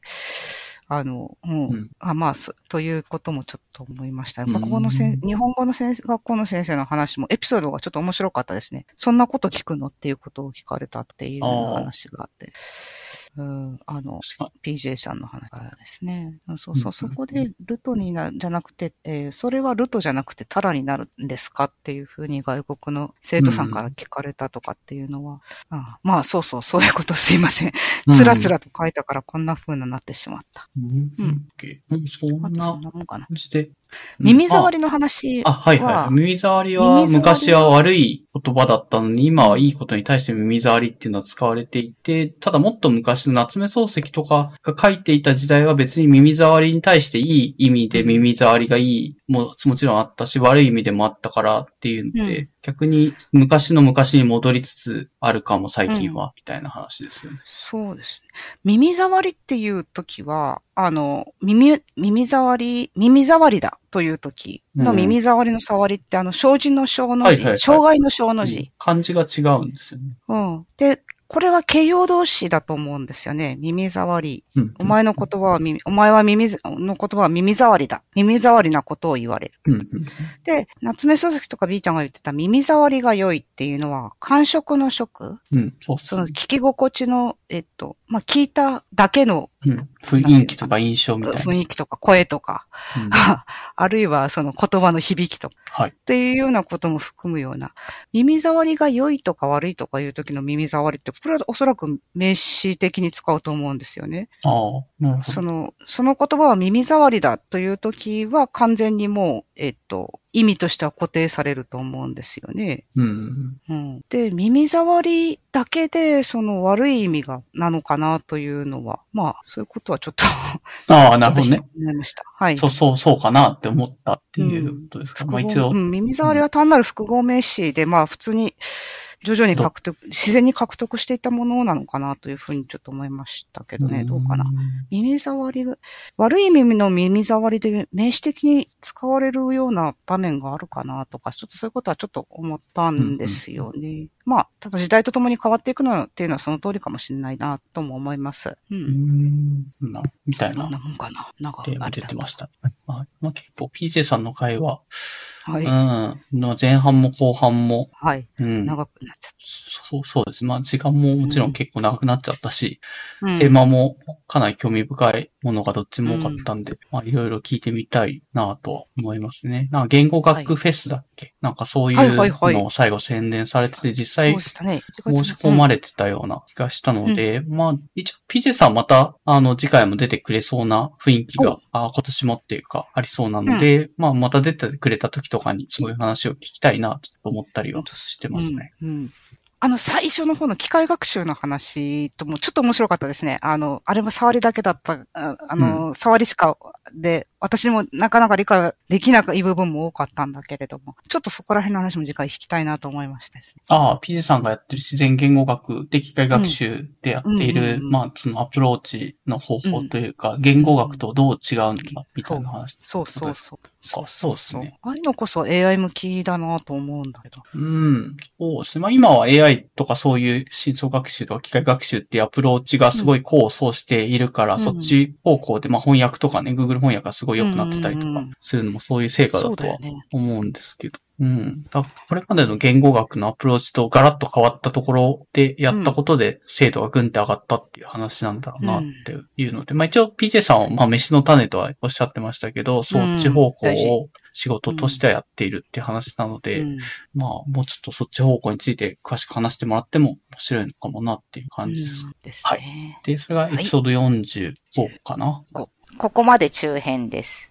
ということもちょっと思いましたね。日本語の学校の先生の話もエピソードがちょっと面白かったですね。そんなこと聞くのっていうことを聞かれたっていう話があって。PJ さんの話からですね。そこでルトにじゃなくて、それはルトじゃなくてタラになるんですかっていうふうに外国の生徒さんから聞かれたとかっていうのは、そういうことすいません。つらつらと書いたからこんな風になってしまった。 そんな感じで、 耳障りの話は、 はいはい。耳障りは昔は悪い言葉だったのに、今はいいことに対して耳障りっていうのは使われていて、ただもっと昔の夏目漱石とかが書いていた時代は別に耳障りに対していい意味で耳障りがいいもちろんあったし、悪い意味でもあったからっていうので、逆に昔の昔に戻りつつあるかも最近は、みたいな話ですよね。 そうですね。耳障りっていう時は、耳障りだという時の耳障りの触りって、障子の小の字、障害の小の字。 漢字が違うんですよね。 で、これは形容動詞だと思うんですよね。耳障り。お前は耳の言葉は耳障りだ。耳障りなことを言われる。で、夏目漱石とか B ちゃんが言ってた耳障りが良いっていうのは、感触の触。その聞き心地の、聞いただけの、 雰囲気とか印象みたいな。 雰囲気とか声とか、あるいはその言葉の響きとか、っていうようなことも含むような、耳障りが良いとか悪いとかいう時の耳障りって、これはおそらく名詞的に使うと思うんですよね。その言葉は耳障りだという時は完全にもう、意味としては固定されると思うんですよね。で、耳障りだけでその悪い意味なのかなというのは、まあ、そういうことはちょっとなるほどね。 思いました。はい。 そうかなって思ったっていうことですか。一応。 耳障りは単なる複合名詞で、まあ普通に徐々に自然に獲得していったものなのかなというふうにちょっと思いましたけどね。どうかな。耳障り、悪い意味の耳障りで名詞的に使われるような場面があるかなとか、ちょっとそういうことはちょっと思ったんですよね。まあ、ただ時代とともに変わっていくのっていうのはその通りかもしれないなとも思います。 みたいな。 そんなもんかな。なんか出てました。まあ、結構 PJ さんの会話、前半も後半も、 長くなっちゃった。 そうです。まあ時間ももちろん結構長くなっちゃったし、テーマもかなり興味深いものがどっちも多かったんで、まあいろいろ聞いてみたいなとは思いますね。なんか言語学フェスだっけ、なんかそういうのを最後宣伝されてて、実際申し込まれてたような気がしたので、まあ一応 PJ さんまた次回も出てくれそうな雰囲気が今年もっていうかありそうなので、まあまた出てくれた時とかにそういう話を聞きたいなと思ったりはしてますね。 最初の方の機械学習の話ともちょっと面白かったですね。あれも触りだけだった、触りしかで、私もなかなか理解できない部分も多かったんだけれども、ちょっとそこら辺の話も次回聞きたいなと思いましたですね。 PJ さんがやってる自然言語学で機械学習でやっている、まあ、そのアプローチの方法というか、言語学とどう違うんだ、みたいな話。 そうですね。ああいうのこそ AI 向きだなと思うんだけど。 そうですね。まあ今は AI とかそういう深層学習とか機械学習っていうアプローチがすごい功を奏しているから、そっち方向で、まあ翻訳とかね、Google 翻訳がすごい良くなってたりとかするのもそういう成果だとは思うんですけど。これまでの言語学のアプローチとガラッと変わったところでやったことで精度がぐんって上がったっていう話なんだろうなっていうので、まあ一応 PJ さんはまあ飯の種とはおっしゃってましたけど、そっち方向を仕事としてはやっているっていう話なので、まあもうちょっとそっち方向について詳しく話してもらっても面白いのかもなっていう感じです。はい。で、それがエピソード45かな。 ここまで中編です。